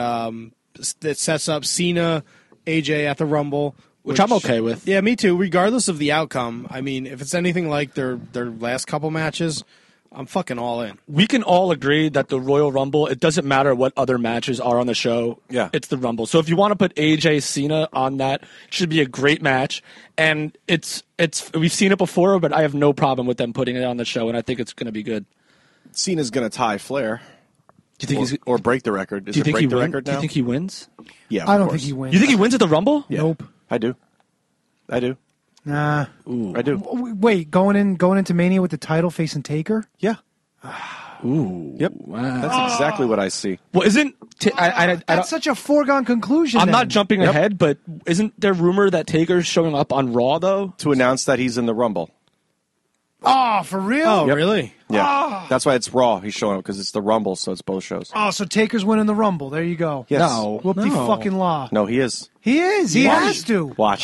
it sets up Cena, AJ at the Rumble. Which I'm okay with. Yeah, me too, regardless of the outcome. I mean, if it's anything like their last couple matches, I'm fucking all in. We can all agree that the Royal Rumble, it doesn't matter what other matches are on the show. Yeah. It's the Rumble. So if you want to put AJ Cena on that, it should be a great match. And it's we've seen it before, but I have no problem with them putting it on the show, and I think it's going to be good. Cena's gonna tie Flair. Do you think or break the record. Is do you it think break he the wins? record Do now? you think he wins? Yeah. I of don't course. think he wins. You think he wins at the Rumble? Yeah. Nope. I do. I do. Nah. I do. Wait, going into Mania with the title facing Taker? Yeah. Ooh. Yep. Wow. That's exactly what I see. Well, isn't I don't, That's such a foregone conclusion. I'm then. not jumping Yep. ahead, but isn't there rumor that Taker's showing up on Raw though? To announce that he's in the Rumble. Oh, for real? Oh, really? Yeah, that's why it's Raw. He's showing up because it's the Rumble, so it's both shows. Oh, so Taker's winning the Rumble. There you go. Yes. No. Whoop-de-fucking law. No, he is. He is. He Watch. has to. Watch.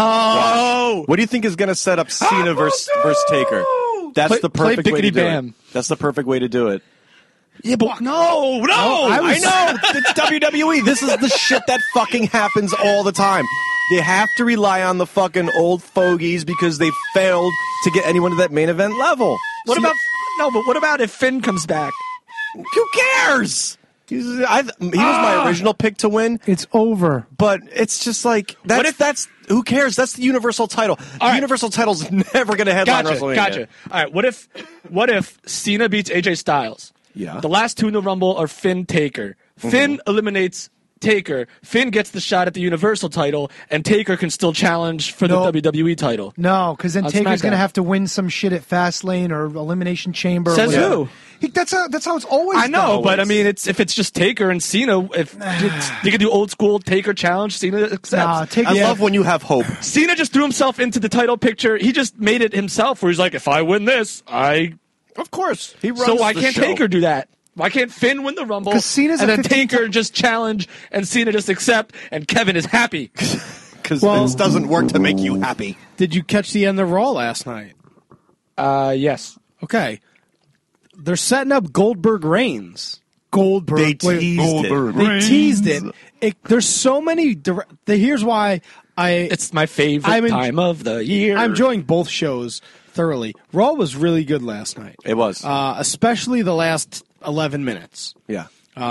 No. What do you think is going to set up Cena versus Taker? That's the play perfect way to Bickety do Bam. it. That's the perfect way to do it. Yeah, but no. I know. It's WWE. This is the shit that fucking happens all the time. They have to rely on the fucking old fogies because they failed to get anyone to that main event level. But what about if Finn comes back? Who cares? He was my original pick to win, It's over. but it's just like that's who cares? That's the Universal title. The right. Universal title's never going to headline WrestleMania. Gotcha. All right, what if Cena beats AJ Styles? Yeah. The last two in the Rumble are Finn Taker. Finn eliminates Taker. Finn gets the shot at the Universal title, and Taker can still challenge for the WWE title. No, because then On Taker's going to SmackDown. have to win some shit at Fastlane or Elimination Chamber. or Says whatever. who? That's how it's always I know, done. but I mean, if it's just Taker and Cena, if you could do old school Taker challenge, Cena accepts. Nah, Taker- I Yeah. love when you have hope. Cena just threw himself into the title picture. He just made it himself, where he's like, if I win this, Of course. He runs So why the can't show. Taker do that? Why can't Finn win the Rumble 'Cause Cena's and a then 15 Taker just challenge and Cena just accept and Kevin is happy? Because Vince doesn't work to make you happy. Did you catch the end of Raw last night? Yes. Okay. They're setting up Goldberg Reigns. Goldberg. They teased it. They teased it. There's so many. Here's why It's my favorite time of the year. I'm enjoying both shows thoroughly. Raw was really good last night. It was. Especially the last 11 minutes. Yeah.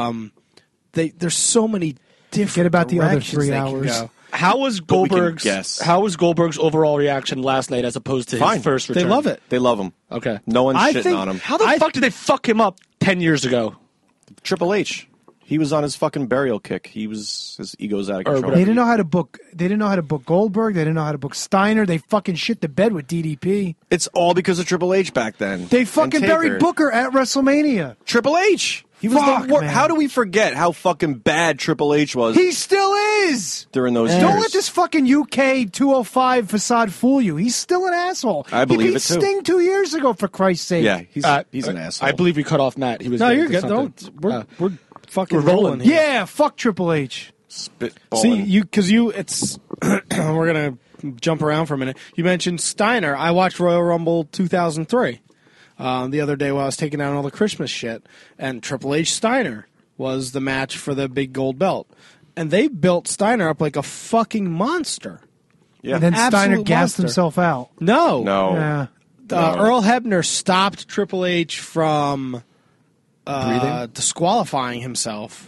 There's so many different. Forget about the other directions 3 they can hours. go. How was we can Goldberg's guess. overall reaction last night as opposed to Fine. his first They return? love it. They love him. Okay. No one's I shitting think- on him. How the fuck did they fuck him up 10 years ago? Triple H. He was on his fucking burial kick. His ego's out of control. They didn't know how to book. They didn't know how to book Goldberg. They didn't know how to book Steiner. They fucking shit the bed with DDP. It's all because of Triple H back then. They And fucking Taker. buried Booker at WrestleMania. Triple H. He was Fuck, the man. How do we forget how fucking bad Triple H was He still is. during those years? Don't let this fucking UK 205 facade fool you. He's still an asshole. I believe he beat it, too. Sting 2 years ago, for Christ's sake. Yeah, he's an asshole. I believe we cut off Matt. He was No, getting you're to good. something. We're fucking we're rolling. rolling. Here. Yeah, fuck Triple H. Spitballing. See, it's we're gonna jump around for a minute. You mentioned Steiner. I watched Royal Rumble 2003 the other day while I was taking down all the Christmas shit, and Triple H Steiner was the match for the big gold belt, and they built Steiner up like a fucking monster. Yeah. And then Steiner Absolute gassed monster. himself out. No, No. Yeah. Earl Hebner stopped Triple H from Breathing? disqualifying himself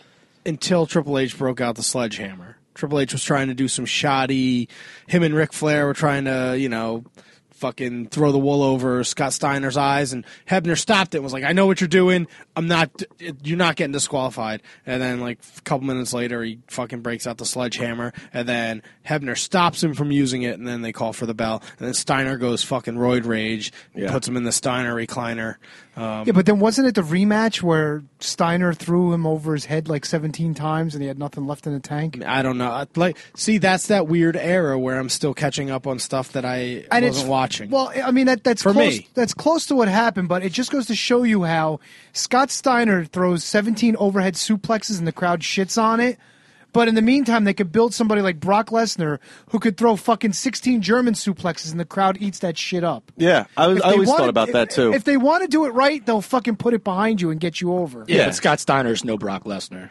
until Triple H broke out the sledgehammer. Triple H was trying to do some shoddy. Him and Ric Flair were trying to, fucking throw the wool over Scott Steiner's eyes, and Hebner stopped it and was like, I know what you're doing. You're not getting disqualified. And then, like, a couple minutes later, he fucking breaks out the sledgehammer, and then Hebner stops him from using it, and then they call for the bell. And then Steiner goes fucking roid rage, Yeah. puts him in the Steiner recliner. Yeah, but then wasn't it the rematch where Steiner threw him over his head like 17 times and he had nothing left in the tank? I don't know. That's that weird era where I'm still catching up on stuff that I And wasn't watching. Well, I mean that's For close. me. That's close to what happened, but it just goes to show you how Scott Steiner throws 17 overhead suplexes and the crowd shits on it. But in the meantime, they could build somebody like Brock Lesnar who could throw fucking 16 German suplexes and the crowd eats that shit up. Yeah, I If they always wanna- thought about that too. If they want to do it right, they'll fucking put it behind you and get you over. Yeah, Yeah. but Scott Steiner's no Brock Lesnar.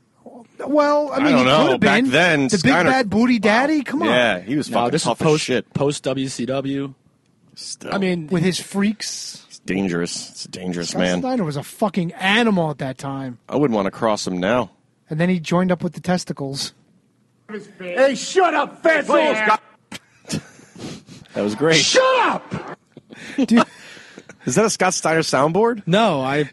Well, I mean, don't he know. could have Back been. then, the Steiner- big bad booty daddy. Come on, Yeah, he was No, fucking this tough is as shit. post WCW. Still. I mean, with his freaks. it's dangerous. It's a dangerous Scott man. Steiner was a fucking animal at that time, I wouldn't want to cross him now. and then he joined up with the testicles. Hey, shut up, Fessel! That was great. Shut up! Is that a Scott Steiner soundboard? no, I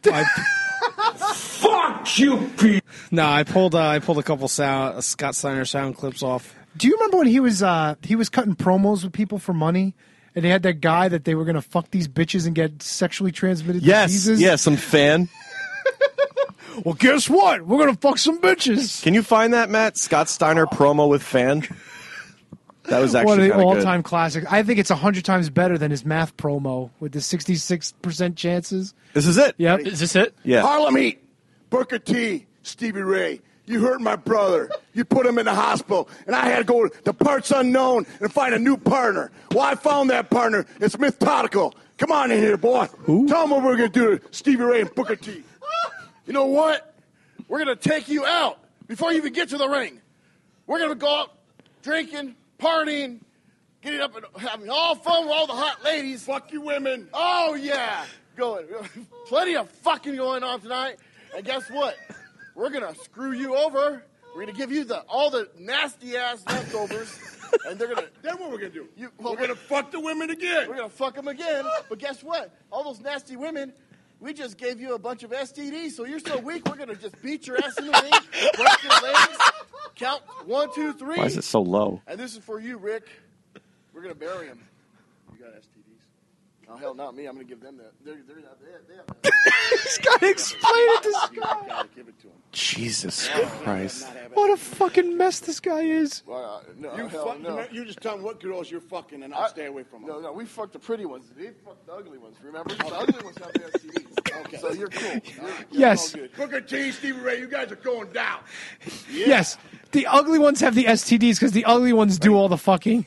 Fuck you, Pete! I pulled a couple Scott Steiner sound clips off. Do you remember when he was cutting promos with people for money, and they had that guy that they were going to fuck these bitches and get sexually transmitted Yes. diseases? Yeah, some fan. Well, guess what? We're going to fuck some bitches. Can you find that, Matt? Scott Steiner promo with fan? That was One actually of the kind of good. all-time classics. I think it's 100 times better than his math promo with the 66% chances. This is it. Yep. Is this it? Yeah. Harlem Heat, Booker T, Stevie Ray. You hurt my brother. You put him in the hospital, and I had to go to parts unknown and find a new partner. Well, I found that partner. It's methodical. Come on in here, boy. Who? Tell them what we're going to do to Stevie Ray and Booker T. You know what? We're going to take you out before you even get to the ring. We're going to go out drinking, partying, getting up and having all fun with all the hot ladies. Fuck you women. Oh, yeah. Going. Plenty of fucking going on tonight. And guess what? We're going to screw you over. We're going to give you all the nasty-ass leftovers. And they're going to... Then what we're going to do? We're going to fuck the women again. We're going to fuck them again. But guess what? All those nasty women, we just gave you a bunch of STDs, so you're so weak, we're going to just beat your ass in the ring, break your legs, count 1, 2, 3. Why is it so low? And this is for you, Rick. We're going to bury him. You got STDs. Oh, hell, not me. I'm going to give them that. They have that. He's got to explain it to You Scott. got to give it to him. Jesus Christ. What a fucking mess this guy is. Well, no, You hell, fuck no. them. You just tell them what girls you're fucking, and I'll stay away from them. No, we fucked the pretty ones. They fucked the ugly ones, remember? The ugly ones have the STDs. Okay. So you're cool. Yes. All good. Booker T, Stevie Ray, you guys are going down. Yes. The ugly ones have the STDs because the ugly ones do all the fucking.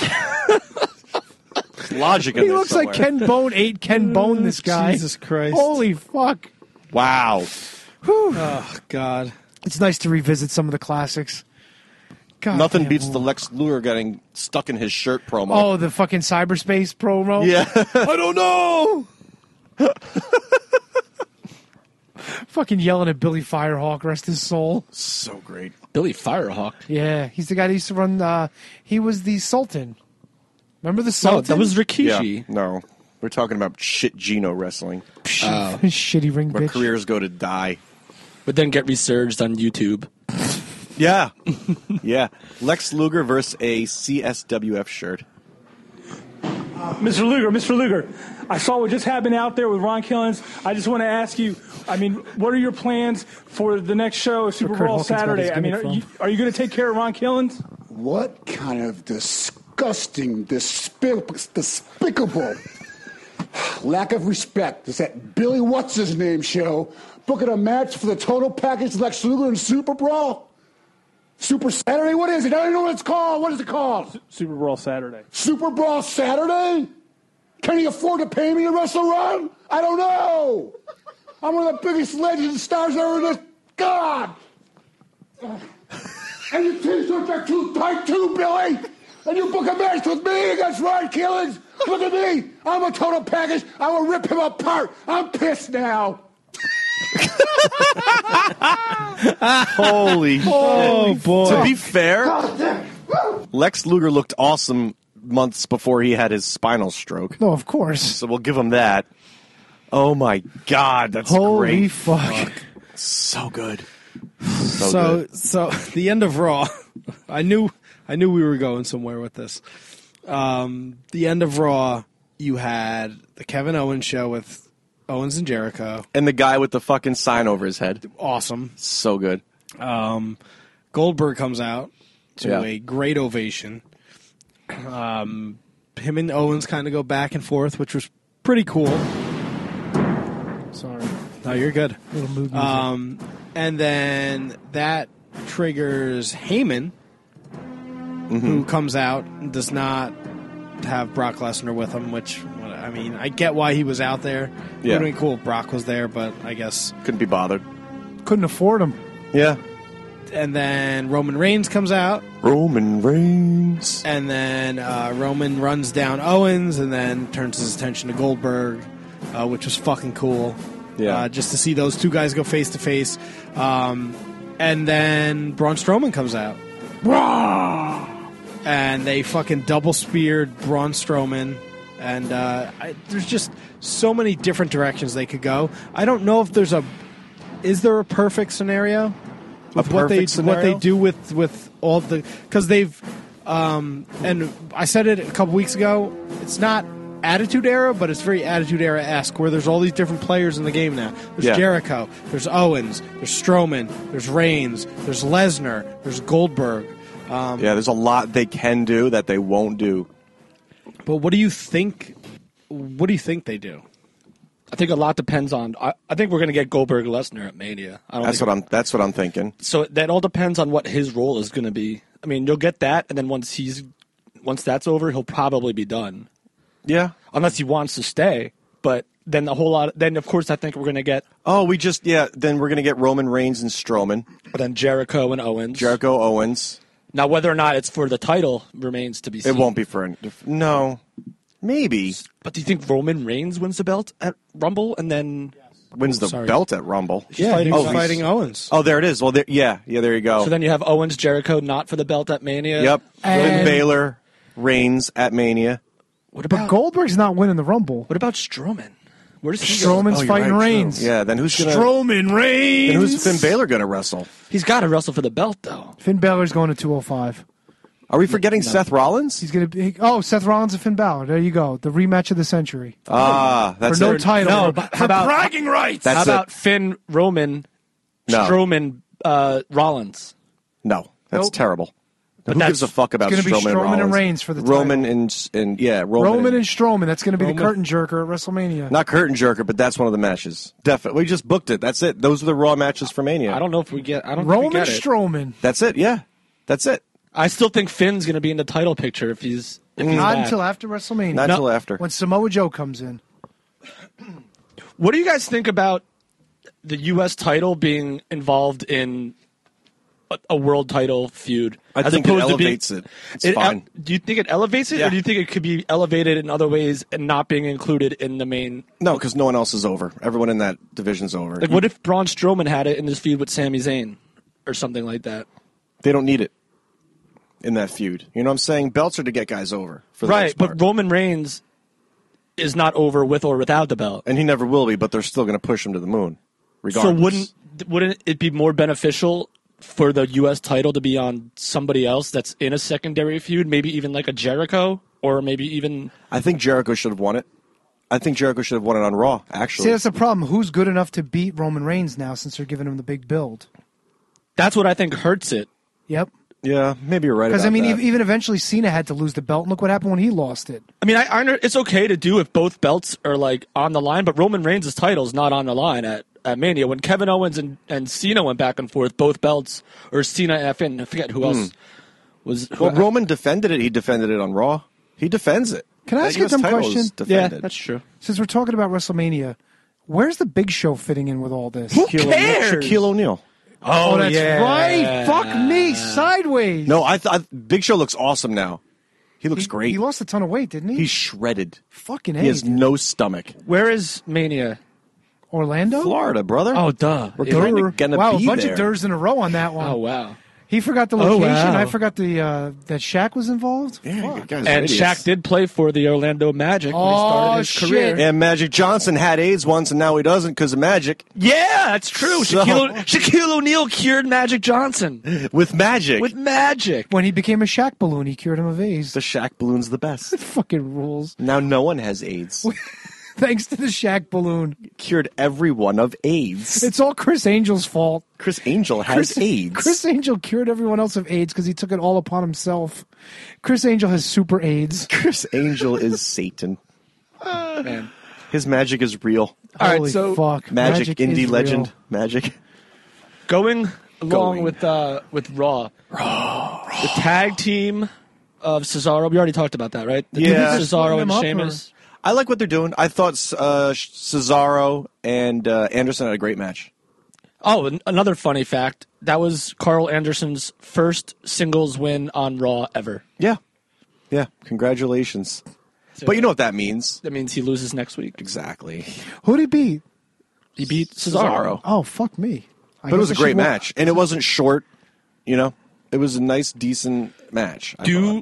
Logic in He this looks like somewhere. Ken Bone ate Ken Bone, this guy. Jesus Christ. Holy fuck. Wow. Oh, God. It's nice to revisit some of the classics. God Nothing damn. beats the Lex Luger getting stuck in his shirt promo. Oh, the fucking cyberspace promo? Yeah. I don't know. Fucking yelling at Billy Firehawk, rest his soul. So great. Billy Firehawk. Yeah, he's the guy that used to run, he was the Sultan. Remember the No, Sultan? that was Rikishi. Yeah. No. We're talking about shit Gino wrestling. Shitty ring Where bitch. careers go to die. But then get resurged on YouTube. Yeah. Yeah. Lex Luger versus a CSWF shirt. Mr. Luger, I saw what just happened out there with Ron Killens. I just want to ask you, I mean, what are your plans for the next show, Super Kurt Bowl Hawkins got Saturday? his I mean, gimmick are you going to take care of Ron Killens? What kind of disgusting, despicable lack of respect is that Billy What's-His-Name show booking a match for the total package Lex Luger and Super Brawl? Super Saturday? What is it? I don't know what it's called. What is it called? Super Bowl Saturday. Super Brawl Saturday? Can he afford to pay me to wrestle Ron? I don't know. I'm one of the biggest legends and stars ever in this. God! And your t-shirts are too tight too, Billy! And you book a match with me against Ron Killens? Look at me! I'm a total package. I will rip him apart. I'm pissed now. Holy Oh, shit. boy. To be fair, Lex Luger looked awesome months before he had his spinal stroke. No, of course. So we'll give him that. Oh my God, that's Holy great. fuck. So good. So the end of Raw. I knew we were going somewhere with this. The end of Raw, you had the Kevin Owens show with Owens and Jericho. And the guy with the fucking sign over his head. Awesome. So good. Goldberg comes out to Yeah. a great ovation. Him and Owens kind of go back and forth, which was pretty cool. Sorry. No, you're good. Little mood music. And then that triggers Heyman, who comes out and does not have Brock Lesnar with him, which, I mean, I get why he was out there. It would Yeah. have been cool if Brock was there, but I guess. Couldn't be bothered. Couldn't afford him. Yeah. And then Roman Reigns comes out, Roman Reigns. and then Roman runs down Owens and then turns his attention to Goldberg, which was fucking cool. Yeah. Just to see those two guys go face to face. And then Braun Strowman comes out. And they fucking double speared Braun Strowman. And there's just so many different directions they could go. I don't know if is there a perfect scenario? With what they scenario? do with all the, because they've and I said it a couple weeks ago, it's not Attitude Era, but it's very Attitude Era-esque, where there's all these different players in the game now. There's Yeah. Jericho, there's Owens, there's Strowman, there's Reigns, there's Lesnar, there's Goldberg. Yeah, there's a lot they can do that they won't do. But what do you think? What do you think they do? I think a lot depends on. I think we're going to get Goldberg Lesnar at Mania. That's what I'm thinking. So that all depends on what his role is going to be. I mean, you'll get that, and then once that's over, he'll probably be done. Yeah, unless he wants to stay. But then then of course I think we're going to get. Oh, then we're going to get Roman Reigns and Strowman. But then Jericho and Owens. Now, whether or not it's for the title remains to be seen. It won't be for no, maybe. But do you think Roman Reigns wins the belt at Rumble and then wins the belt at Rumble? He's fighting Owens. Oh, there it is. Well, there you go. So then you have Owens, Jericho not for the belt at Mania. Yep. Finn Balor, Reigns at Mania. But Goldberg's not winning the Rumble. What about Strowman? Where does he Strowman's fighting Reigns. Yeah, then who's going to... Strowman Reigns! Then who's Finn Balor going to wrestle? He's got to wrestle for the belt, though. Finn Balor's going to 205. Are we forgetting Seth Rollins? He's going to be... Oh, Seth Rollins and Finn Balor. There you go. The rematch of the century. That's for no title. No, for bragging rights! How about Finn, Roman, Strowman, Rollins? No, that's terrible. Who gives a fuck about Strowman? It's going to be Strowman and Reigns for the title. Roman and Strowman. That's going to be the curtain jerker at WrestleMania. Not curtain jerker, but that's one of the matches. Definitely, we just booked it. That's it. Those are the Raw matches for Mania. I don't know if we get. I don't. Roman think we get Strowman. That's it. Yeah, that's it. I still think Finn's going to be in the title picture if he's. Not until after WrestleMania. Not until after. When Samoa Joe comes in. What do you guys think about the U.S. title being involved in a world title feud? I think it elevates it. It's fine. Do you think it elevates it, or do you think it could be elevated in other ways and not being included in the main? No, because no one else is over. Everyone in that division's over. Like, what if Braun Strowman had it in his feud with Sami Zayn, or something like that? They don't need it in that feud. You know what I'm saying? Belts are to get guys over. For the most part. But Roman Reigns is not over with or without the belt, and he never will be. But they're still going to push him to the moon, regardless. So wouldn't it be more beneficial for the U.S. title to be on somebody else that's in a secondary feud, maybe even like a Jericho, or maybe even... I think Jericho should have won it. I think Jericho should have won it on Raw, actually. See, that's the problem. Who's good enough to beat Roman Reigns now since they're giving him the big build? That's what I think hurts it. Yep. Yeah, maybe you're right about that. Because, I mean, even eventually Cena had to lose the belt, and look what happened when he lost it. I mean, it's okay to do if both belts are, like, on the line, but Roman Reigns' title is not on the line at Mania. When Kevin Owens and Cena went back and forth, both belts, or Cena and Finn, I forget who else was... Well, Roman defended it. He defended it on Raw. He defends it. Can I ask you a dumb question? Yeah, that's true. Since we're talking about WrestleMania, where's the Big Show fitting in with all this? Who cares? Shaquille O'Neal. Oh, that's right. Fuck me, sideways. No, I thought Big Show looks awesome now. He looks great. He lost a ton of weight, didn't he? He's shredded. Fucking A. He has no stomach. Where is Mania? Orlando? Florida, brother. Oh, duh. We're going to be wow, a bunch there. of durs in a row on that one. Oh, wow. He forgot the location. wow. I forgot that Shaq was involved. Yeah, and Shaq did play for the Orlando Magic when he started his career. And Magic Johnson had AIDS once, and now he doesn't because of Magic. Yeah, that's true. Shaquille O'Neal cured Magic Johnson. With Magic. With Magic. When he became a Shaq balloon, he cured him of AIDS. The Shaq balloon's the best. It fucking rules. Now no one has AIDS. Thanks to the Shaq balloon. Cured everyone of AIDS. It's all Chris Angel's fault. Chris Angel has AIDS. Chris Angel cured everyone else of AIDS because he took it all upon himself. Chris Angel has super AIDS. Chris Angel is Satan. Man. His magic is real. All right, Holy so fuck. Magic indie is legend. real. Magic. Going along with Raw. The tag team of Cesaro. We already talked about that, right? Yeah. Cesaro and Up, Sheamus. I like what they're doing. I thought Cesaro and Anderson had a great match. Oh, another funny fact. That was Carl Anderson's first singles win on Raw ever. Yeah. Yeah. Congratulations. So But you know what that means. that means he loses next week. Exactly. Who'd he beat? He beat Cesaro. Oh, fuck me. But it was a great match. And it wasn't short. You know? It was a nice, decent match.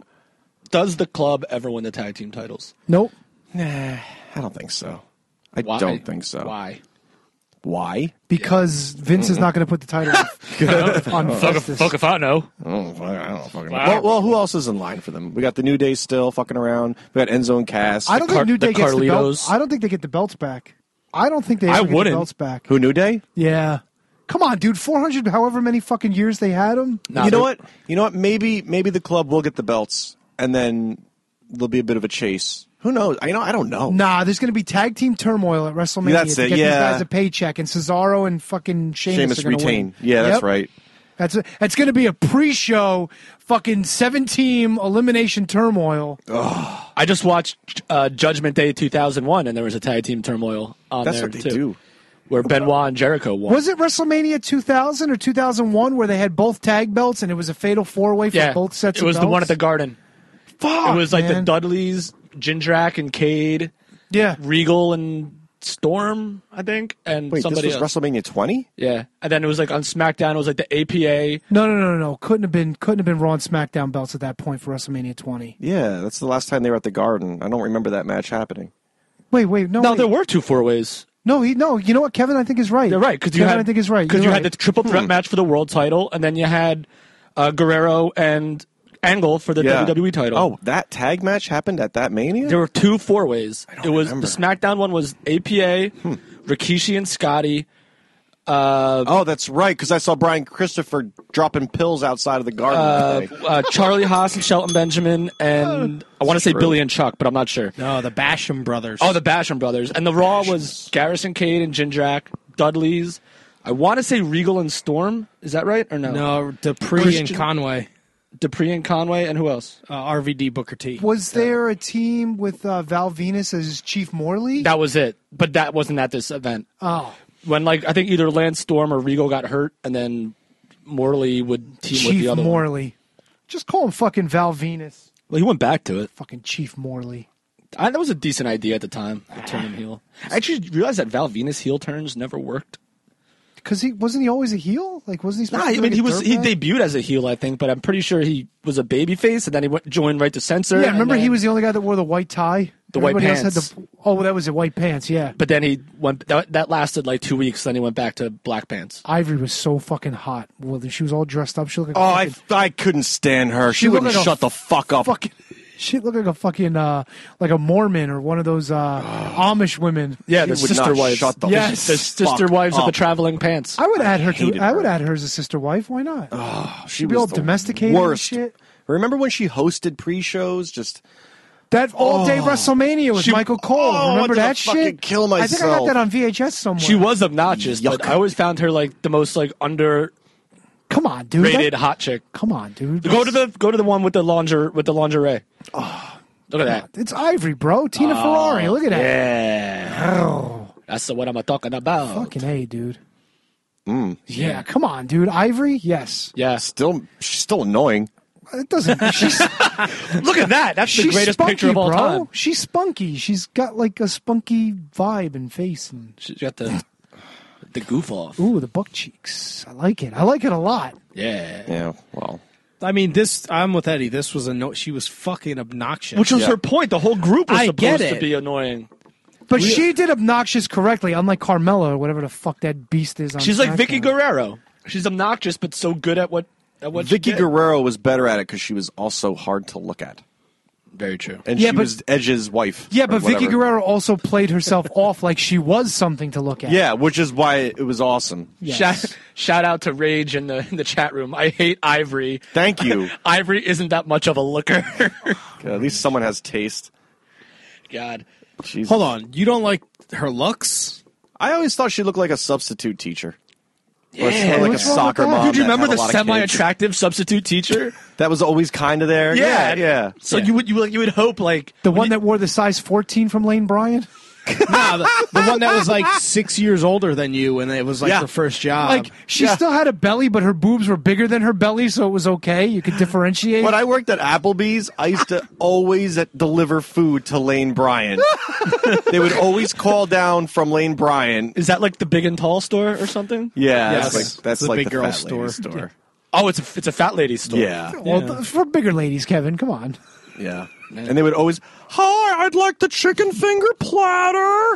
Does the club ever win the tag team titles? Nope. Nah, I don't think so. I Why? don't think so. Why? Because Vince is not going to put the title on Festus. Fuck if I know. I don't fucking know. Well, who else is in line for them? We got the New Day still fucking around. We got Enzo and Cass. I don't think New Day gets the Carlitos. belt. I don't think they get the belts back. I don't think they ever get the belts back. Who, New Day? Yeah. Come on, dude. 400, however many fucking years they had them. Nah, You know what? Maybe the club will get the belts, and then there'll be a bit of a chase. Who knows? I don't know. Nah, there's going to be tag team turmoil at WrestleMania That's to it, get these yeah. guys a paycheck, and Cesaro and fucking Sheamus are going to retain. win. Yeah, that's Yep. right. It's going to be a pre-show fucking 7-team elimination turmoil. I just watched Judgment Day 2001, and there was a tag team turmoil on That's there what they too, do. where Benoit and Jericho won. Was it WrestleMania 2000 or 2001 where they had both tag belts and it was a fatal four-way for both sets of belts? It was the one at the Garden. Fuck, It was like the man. Dudleys, Jindrak and Cade, Yeah. Regal and Storm, I think, and Wait, somebody this was else. WrestleMania 20? Yeah, and then it was like on SmackDown. It was like the APA. No. Couldn't have been Raw and SmackDown belts at that point for WrestleMania 20. Yeah, that's the last time they were at the Garden. I don't remember that match happening. Wait, No, wait. there were 2 4-ways. No, you know what, Kevin, I think is right. They're right because Kevin, I think is right. because You're you had right. the triple threat match for the world title, and then you had Guerrero and Angle for the WWE title. Oh, that tag match happened at that Mania? There were 2 4-ways. It was remember. the SmackDown one was APA, Rikishi and Scotty. Oh, that's right, because I saw Brian Christopher dropping pills outside of the Garden today. Charlie Haas and Shelton Benjamin, and I want to say true. Billy and Chuck, but I'm not sure. No, the Basham brothers. Oh, the Basham brothers. And the Raw was Garrison Cade and Jindrak, Dudleys. I want to say Regal and Storm. Is that right or no? No, Dupree Christian- and Conway. Dupree and Conway, and who else? RVD Booker T. Was there a team with Val Venus as Chief Morley? That was it. But that wasn't at this event. Oh, When I think either Lance Storm or Regal got hurt, and then Morley would team with the Chief other one. Morley. Just call him fucking Val Venus. Well, he went back to it. Fucking Chief Morley. That was a decent idea at the time. To turn him heel. I actually realized that Val Venus heel turns never worked. Because wasn't he always a heel? Like, wasn't he supposed Nah, to I be mean like a he dirtbag? debuted as a heel, I think, but I'm pretty sure he was a babyface, and then he joined Right to Censor. Yeah, and remember he then- was the only guy that wore the white tie? The white Everybody else pants. that was the white pants, yeah. But then he went. That lasted like 2 weeks. Then he went back to black pants. Ivory was so fucking hot. Well, she was all dressed up. She looked Oh, like I couldn't stand her. She looked wouldn't like a shut the fuck up. she looked like a fucking like a Mormon or one of those Amish women. Yeah, She the would sister not wives. shut the Yes, the sister fuck wives of the up. traveling pants. I would add her hated to. I would her. add her as a sister wife. Why not? She be was all the domesticated and worst. shit. Remember when she hosted pre-shows? Just That all day WrestleMania with Michael Cole. Oh, I Remember wanted to that fucking shit? kill I think I got myself. that on VHS somewhere. She was obnoxious, but Yuck. I always found her like the most like underrated Come on, dude. hot chick. Come on, dude. Go to the one with the lingerie. Look at that. It's Ivory, bro. Tina Ferrari. Look at that. Yeah, Oh, that's what I'm talking about. fucking A, dude. Yeah, come on, dude. Ivory, yes. Yeah, she's still annoying. It doesn't. She's look at that. That's the she's greatest spunky, picture of all bro. time. She's spunky. She's got like a spunky vibe and face, and She's got the goof off. ooh, the buck cheeks. I like it. I like it a lot. Yeah. Yeah, well. I mean, I'm with Eddie. This was she was fucking obnoxious. Which was her point. The whole group was I get supposed to it. be annoying. But she did obnoxious correctly, unlike Carmella or whatever the fuck that beast is. On She's like Vicky SmackDown. Guerrero. She's obnoxious, but so good at what Vicky she did. Guerrero was better at it because she was also hard to look at. Very true. And Yeah, she but- was Edge's wife. Yeah, or but Vicky whatever. Guerrero also played herself off like she was something to look at. Yeah, which is why it was awesome. Yes. Shout out to Rage in the chat room. I hate Ivory. Thank you. Ivory isn't that much of a looker. At least someone has taste. God. Jesus. Hold on, you don't like her looks? I always thought she looked like a substitute teacher. Or Yeah, like a what's wrong with soccer that? mom. Dude, you that remember had the a lot of kids. semi-attractive substitute teacher? That was always kind of there. Yeah. So you would hope like The one that wore the size 14 from Lane Bryant? No, the one that was like 6 years older than you, and it was like Yeah. her first job. Like, she still had a belly, but her boobs were bigger than her belly, so it was okay. You could differentiate. When I worked at Applebee's, I used to always deliver food to Lane Bryant. They would always call down from Lane Bryant. is that like the Big and Tall store or something? Yeah, Yes. that's It's a like big the girl fat lady store. Oh, it's a fat lady store. Yeah, Well, for bigger ladies, Kevin, come on. yeah. And they would always, hi, I'd like the chicken finger platter.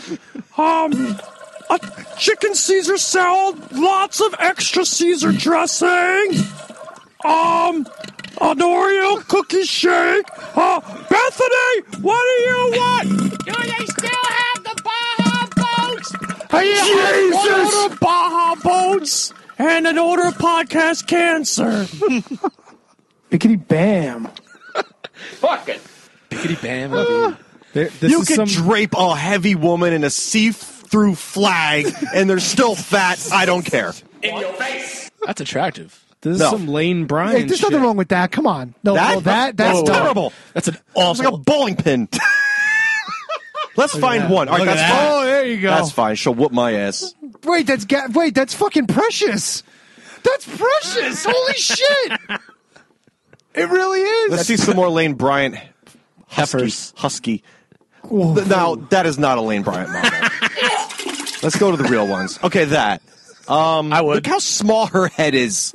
A chicken Caesar salad, lots of extra Caesar dressing. An Oreo cookie shake. Bethany, what do you want? Do they still have the Baja boats? Hey, Jesus! Baja boats. And an order of podcast cancer. Biggity bam. Fuck it. Biggity bam. You can drape a heavy woman in a see-through flag, and they're still fat. I don't care. In your face. That's attractive. This is No. some Lane Bryant Hey, there's shit. nothing wrong with that. Come on. No, that's terrible. That's an It's awful. like a bowling pin. Let's find one. All right, Look at that's that. fine. Oh, there you go. That's fine. She'll whoop my ass. Wait, that's fucking precious. That's precious. Holy shit. It really is. Let's see some more Lane Bryant Heifers. husky. Now, that is not a Lane Bryant model. Let's go to the real ones. Okay, that. I would. Look how small her head is.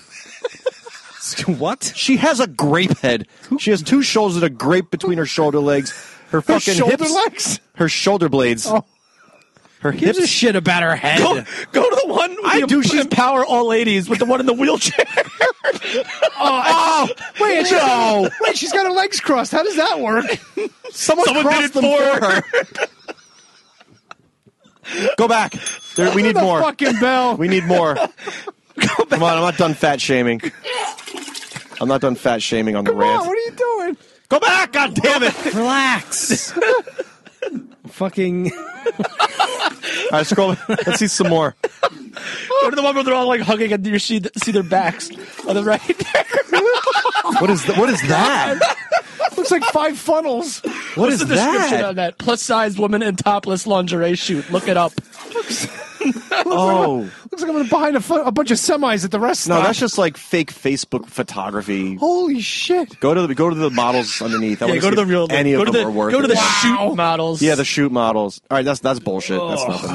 What? She has a grape head. She has two shoulders and a grape between her shoulder legs. Her fucking shoulder hips, legs? her shoulder blades. Oh. Her Gives a hips. shit about her head. Go to the one. I do. She's empower all ladies with the one in the wheelchair. Wait, wait, she's got her legs crossed. How does that work? Someone did crossed it them for her. Go back. We need the more. fucking bell. We need more. Come on, I'm not done fat shaming. I'm not done fat shaming on the Come rant. on, what are you doing? Go back, God damn it! Relax. Fucking. All right, scroll. Let's see some more. Go to the one where they're all like hugging and you see their backs on the right there. What is that? Looks like 5 funnels. What What's is the description that? on that? Plus size woman in topless lingerie shoot. Look it up. Oh Looks like I'm behind a bunch of semis at the rest no, stop. that's just like fake Facebook photography. Holy shit. Go to the models underneath. I Yeah, wanna go to see the real. if any go of to them the are worth go to the it. shoot models. Yeah, the shoot models. All right, that's bullshit. That's nothing.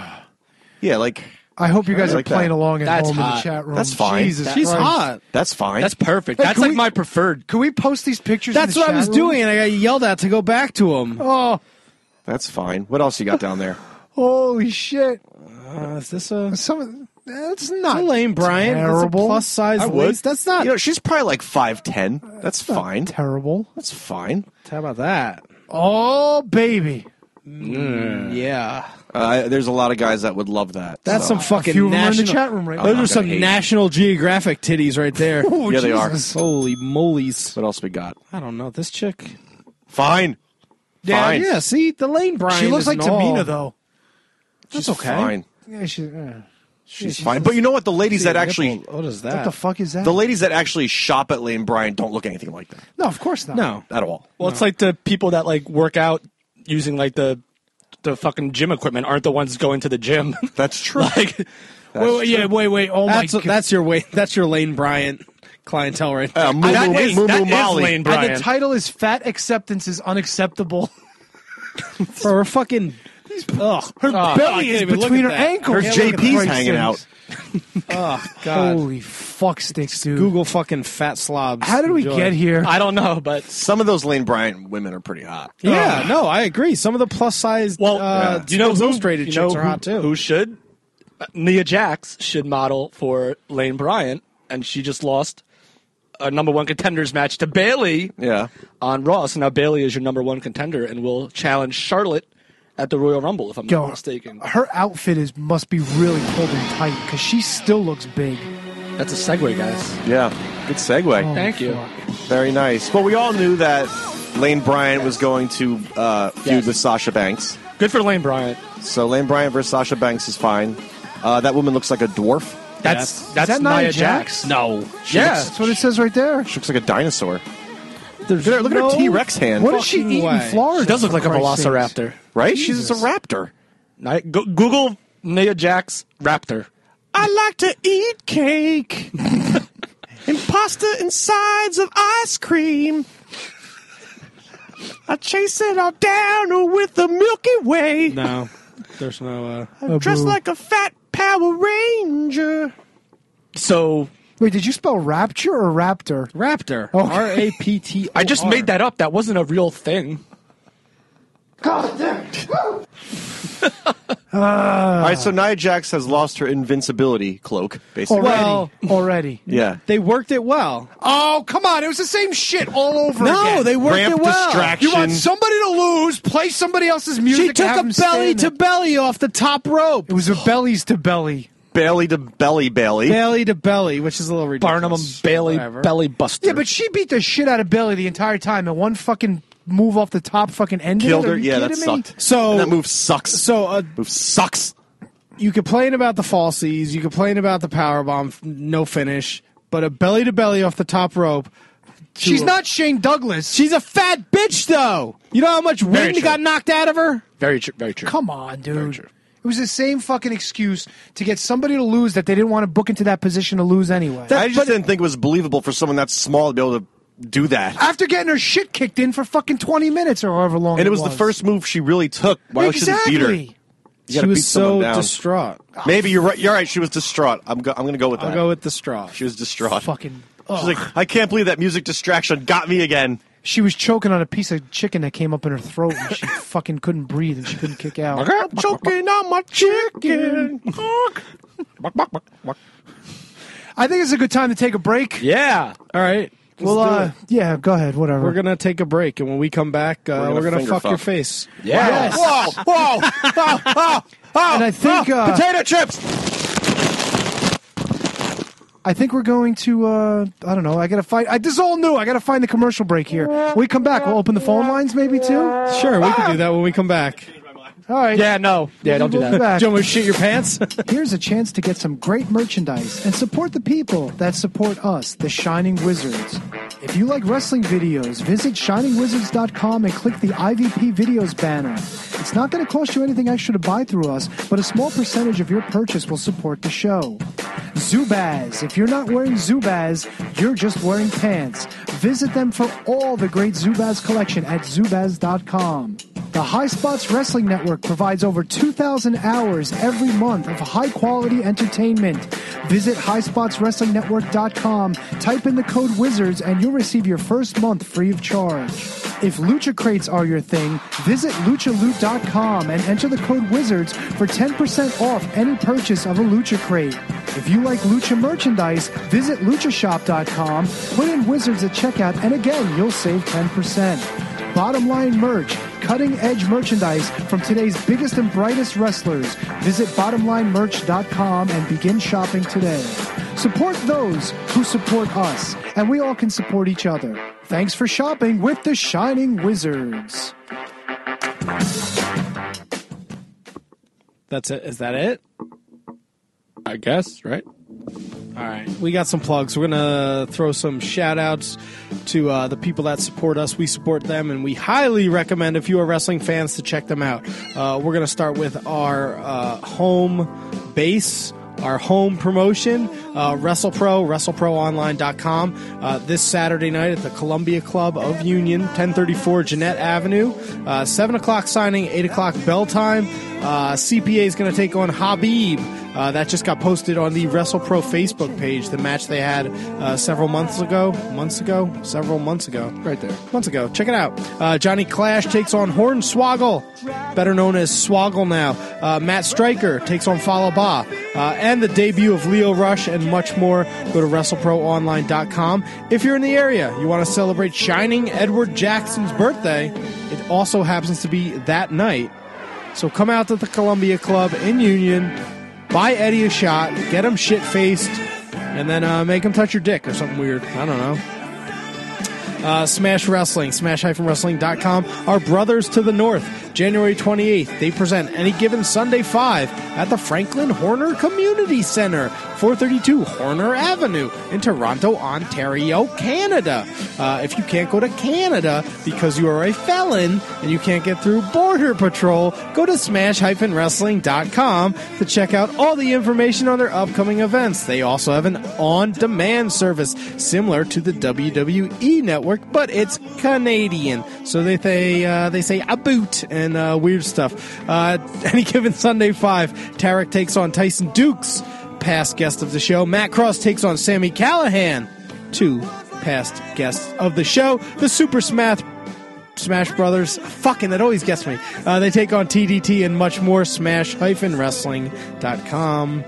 Yeah, like I hope you guys like are playing that. along at That's home in hot. the chat room. That's fine. Jesus She's Christ. hot. that's fine. That's perfect. Hey, That's can like we- my preferred. Can we post these pictures That's in the what I was chat room? doing, and I got yelled at to go back to him. Oh, That's fine. What else you got down there? holy shit. Is this a That's not Lane Bryant? That's a terrible. plus size I would. waist. That's not. You know, she's probably like 5'10". That's fine. terrible. That's fine. How about that? Oh, baby. Yeah, There's a lot of guys that would love that. that's so. some fucking A few of them are in national. the chat room right Those now. are some gonna hate. National Geographic titties right there. Oh, Yeah, they are. Jesus. Holy molies! What else we got? I don't know this chick. Fine. Fine. Yeah, see the Lane Bryant. She looks like isn't all- Tamina, though. She's okay. fine. Yeah, She's fine. But you know what? The ladies that Nipple- actually, What is what that? the fuck is that? the ladies that actually shop at Lane Bryant don't look anything like that No, of course not. No. at all. Well, it's like the people that like work out using like the fucking gym equipment aren't the ones going to the gym. That's true. like, Wait. Oh, That's my God. that's your way. That's your Lane Bryant clientele right there. Moo that Moo is- Moo that Moo is Molly. Lane And Bryant. the title is Fat Acceptance is Unacceptable. For her fucking. Ugh. Her belly is between her ankles. Her Yeah, look at JP's Christ's hanging out. sakes. Oh God. Holy fuck sticks, dude. Google fucking fat slobs. How did we Enjoy. get here? I don't know, but Some of those Lane Bryant women are pretty hot. Yeah, no, I agree. Some of the plus size. well, you know, illustrated chicks are hot too. Who should? Nia Jax should model for Lane Bryant, and she just lost a number one contenders match to Bailey Yeah. on Raw. So now Bailey is your number one contender and will challenge Charlotte at the Royal Rumble, if I'm Yo, not mistaken. her outfit must be really pulled in tight because she still looks big. That's a segue, guys. Yeah. Good segue. Oh, Thank you. fuck. Very nice. Well, we all knew that Lane Bryant was going to feud Yes. with Sasha Banks. Good for Lane Bryant. So Lane Bryant versus Sasha Banks is fine. That woman looks like a dwarf. That's Is that Nia Nia Jax. Jax? No. That's what it says right there. She looks like a dinosaur. There's Look at her T-Rex hand. What does she fucking eat in way. Florida? She does look like a for Christ's sakes? velociraptor. Right? She's Jesus. a raptor. Google Nia Jax Raptor. I like to eat cake and pasta and sides of ice cream. I chase it all down with the Milky Way. No, there's no. Oh, Dressed boo. like a fat Power Ranger. So Wait, did you spell rapture or raptor? Raptor. Okay. R-A-P-T. I just made that up. That wasn't a real thing. All right, so Nia Jax has lost her invincibility cloak, basically. Already. Yeah. They worked it well. Oh, come on. It was the same shit all over No, again. they worked Ramp it well. distraction. You want somebody to lose, play somebody else's music. She and took have a them belly stand to there. belly off the top rope. It was a bellies to belly. Bailey to Belly Bailey. Bailey to Belly, which is a little ridiculous. Barnum Bailey Whatever. Belly Buster. Yeah, but she beat the shit out of Belly the entire time, and one fucking move off the top fucking ended Killed it. her. Are you Yeah, that kidding me? sucked. So And that move sucks. So move sucks. you complain about the falsies, you complain about the powerbomb, no finish, but a belly to belly off the top rope. She's not Shane Douglas. She's a fat bitch, though. You know how much wind true. got knocked out of her? Very true. Very true. Come on, dude. true. It was the same fucking excuse to get somebody to lose that they didn't want to book into that position to lose anyway. I just didn't think it was believable for someone that small to be able to do that. After getting her shit kicked in for fucking 20 minutes or however long And it was the first move she really took. Why don't she just beat her? Exactly. You She gotta beat was someone so down. distraught. Maybe you're right. You're right. She was distraught. I'm going to go with that. I'll go with distraught. She was distraught. Fucking. She's like, I can't believe that music distraction got me again. She was choking on a piece of chicken that came up in her throat, and she fucking couldn't breathe, and she couldn't kick out. I'm choking on my chicken. I think it's a good time to take a break. Yeah. All right. Well, yeah, go ahead, whatever. We're going to take a break, and when we come back, we're going to finger fuck your fuck. face. Yeah. Yes. Whoa, whoa, oh, oh, oh, And I think, oh, potato chips. I think we're going to, I don't know, I gotta find, this is all new, I gotta find the commercial break here. When we come back, we'll open the phone lines maybe too? Sure, we can do that when we come back. All right. Yeah, no. Yeah, don't do We'll be that. back. Do you want me to shit your pants? Here's a chance to get some great merchandise and support the people that support us, the Shining Wizards. If you like wrestling videos, visit shiningwizards.com and click the IVP videos banner. It's not going to cost you anything extra to buy through us, but a small percentage of your purchase will support the show. Zubaz. If you're not wearing Zubaz, you're just wearing pants. Visit them for all the great Zubaz collection at zubaz.com. The High Spots Wrestling Network provides over 2,000 hours every month of high-quality entertainment. Visit highspotswrestlingnetwork.com, type in the code WIZARDS, and you'll receive your first month free of charge. If Lucha Crates are your thing, visit luchaloot.com and enter the code WIZARDS for 10% off any purchase of a Lucha Crate. If you like Lucha merchandise, visit luchashop.com, put in WIZARDS at checkout, and again, you'll save 10%. Bottom Line Merch, cutting-edge merchandise from today's biggest and brightest wrestlers. Visit bottomlinemerch.com and begin shopping today. Support those who support us, and we all can support each other. Thanks for shopping with the Shining Wizards. That's it. Is that it? I guess, right? All right. We got some plugs. We're going to throw some shout-outs to the people that support us. We support them, and we highly recommend, if you are wrestling fans, to check them out. We're going to start with our home base, our home promotion, WrestlePro, WrestleProOnline.com. This Saturday night at the Columbia Club of Union, 1034 Jeanette Avenue. 7 o'clock signing, 8 o'clock bell time. CPA is going to take on Habib. That just got posted on the WrestlePro Facebook page, the match they had several months ago. Right there. Months ago. Check it out. Johnny Clash takes on Hornswoggle, better known as Swoggle now. Matt Stryker takes on Falaba. And the debut of Leo Rush and much more. Go to WrestleProOnline.com. If you're in the area, you want to celebrate Shining Edward Jackson's birthday, it also happens to be that night. So come out to the Columbia Club in Union, buy Eddie a shot, get him shit-faced, and then make him touch your dick or something weird. I don't know. Smash Wrestling, smash-wrestling.com. Our brothers to the north, January 28th. They present Any Given Sunday 5 at the Franklin Horner Community Center, 432 Horner Avenue in Toronto, Ontario, Canada. If you can't go to Canada because you are a felon and you can't get through Border Patrol, go to smash-wrestling.com to check out all the information on their upcoming events. They also have an on-demand service similar to the WWE Network, but it's Canadian. So they say a boot and weird stuff. Any Given Sunday 5, Tarek takes on Tyson Dukes, past guest of the show. Matt Cross takes on Sami Callihan, 2 past guests of the show. The Super Smash Brothers, fucking, that always gets me. They take on TDT and much more. Smash-wrestling.com.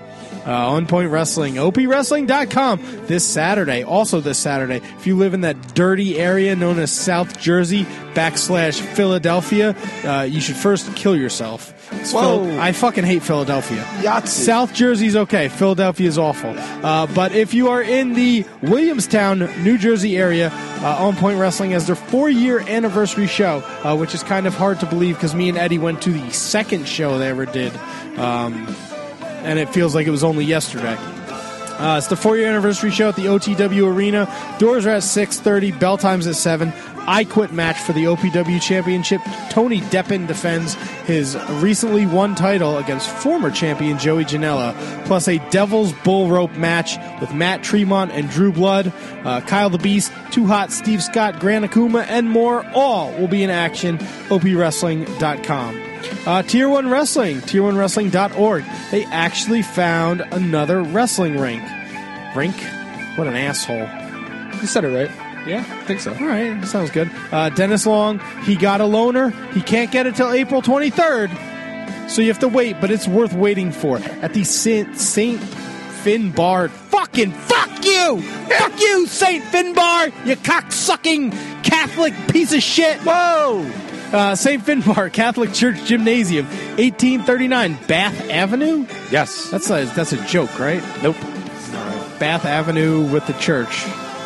On Point Wrestling, opwrestling.com this Saturday. Also this Saturday, if you live in that dirty area known as South Jersey / Philadelphia, you should first kill yourself. I fucking hate Philadelphia. Yahtzee. South Jersey's okay. Philadelphia is awful. But if you are in the Williamstown, New Jersey area, On Point Wrestling has their 4-year anniversary show, which is kind of hard to believe because me and Eddie went to the second show they ever did. And it feels like it was only yesterday. It's the 4-year anniversary show at the OTW Arena. Doors are at 6:30. Bell time's at 7. I Quit match for the OPW Championship. Tony Deppen defends his recently won title against former champion Joey Janela, plus a Devil's Bull Rope match with Matt Tremont and Drew Blood, Kyle the Beast, Too Hot, Steve Scott, Gran Akuma, and more. All will be in action. opwrestling.com. Tier 1 Wrestling, tier1wrestling.org. They actually found another wrestling rink. Rink? What an asshole. You said it right. Yeah, I think so. All right, sounds good. Dennis Long, he got a loaner. He can't get it till April 23rd. So you have to wait, but it's worth waiting for. At the St. Finbar. Fucking fuck you! Fuck you, St. Finbar! You cocksucking Catholic piece of shit! Whoa! St. Finbar Catholic Church Gymnasium, 1839 Bath Avenue? Yes. That's a joke, right? Nope. Bath Avenue with the church.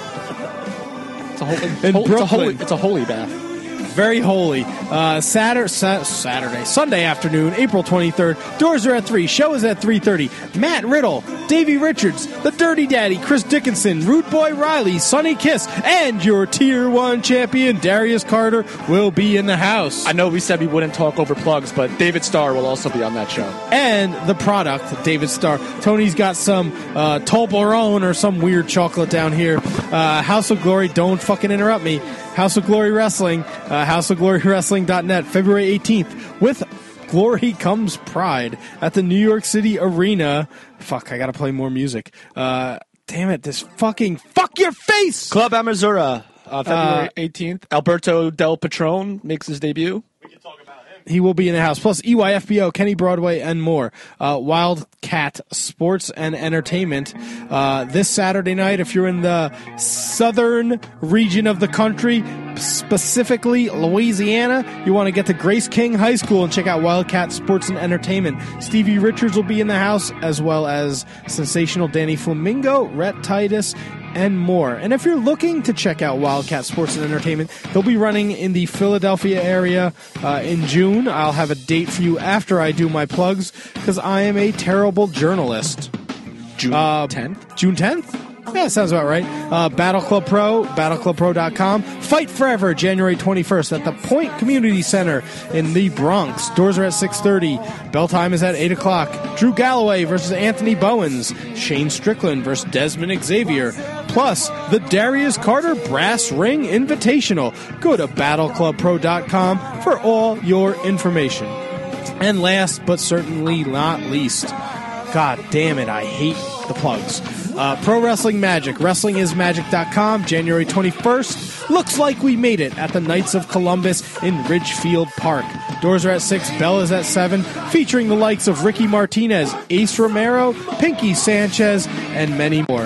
It's a holy bath. Very holy. Sunday afternoon, April 23rd. Doors are at 3. Show is at 3:30. Matt Riddle, Davey Richards, The Dirty Daddy, Chris Dickinson, Rude Boy Riley, Sonny Kiss, and your Tier 1 champion, Darius Carter, will be in the house. I know we said we wouldn't talk over plugs, but David Starr will also be on that show. And the product, David Starr. Tony's got some Toblerone or some weird chocolate down here. House of Glory, don't fucking interrupt me. House of Glory Wrestling, houseofglorywrestling.net, February 18th. With Glory Comes Pride at the New York City Arena. Fuck, I gotta play more music. Damn it, this fucking fuck your face! Club Amazura, February 18th. Alberto Del Patron makes his debut. He will be in the house. Plus EYFBO, Kenny Broadway, and more. Wildcat Sports and Entertainment. This Saturday night, if you're in the southern region of the country, specifically Louisiana, you want to get to Grace King High School and check out Wildcat Sports and Entertainment. Stevie Richards will be in the house, as well as sensational Danny Flamingo, Rhett Titus, and more. And if you're looking to check out Wildcat Sports and Entertainment, they'll be running in the Philadelphia area in June. I'll have a date for you after I do my plugs, because I am a terrible journalist. June 10th? June 10th? Yeah, sounds about right. Battle Club Pro, battleclubpro.com. Fight Forever, January 21st at the Point Community Center in the Bronx. Doors are at 6:30. Bell time is at 8 o'clock. Drew Galloway versus Anthony Bowens. Shane Strickland versus Desmond Xavier. Plus, the Darius Carter Brass Ring Invitational. Go to battleclubpro.com for all your information. And last but certainly not least, God damn it, I hate the plugs. Pro Wrestling Magic, WrestlingIsMagic.com, January 21st. Looks like we made it at the Knights of Columbus in Ridgefield Park. Doors are at 6, bell is at 7, featuring the likes of Ricky Martinez, Ace Romero, Pinky Sanchez, and many more.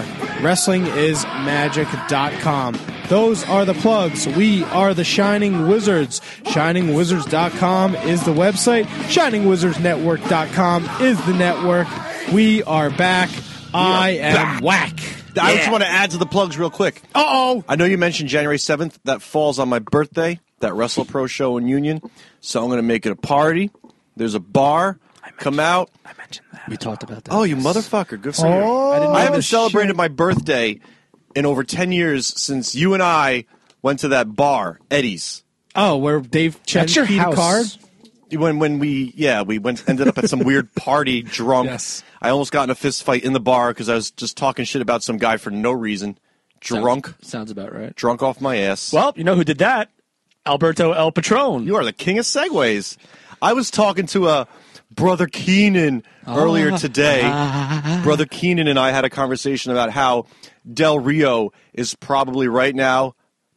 WrestlingIsMagic.com. Those are the plugs. We are the Shining Wizards. ShiningWizards.com is the website. ShiningWizardsNetwork.com is the network. We are back. I am whack. I just want to add to the plugs real quick. Uh-oh. I know you mentioned January 7th. That falls on my birthday, that Wrestle Pro show in Union. So I'm going to make it a party. There's a bar. Come out. I mentioned that. We talked about that. Oh, you motherfucker. Good for you. I haven't celebrated my birthday in over 10 years since you and I went to that bar, Eddie's. Oh, where Dave Chen your keyed a house. card? When we ended up at some weird party drunk. Yes. I almost got in a fist fight in the bar because I was just talking shit about some guy for no reason. Drunk. Sounds about right. Drunk off my ass. Well, you know who did that? Alberto El Patron. You are the king of segues. I was talking to Brother Keenan earlier today. Brother Keenan and I had a conversation about how Del Rio is probably right now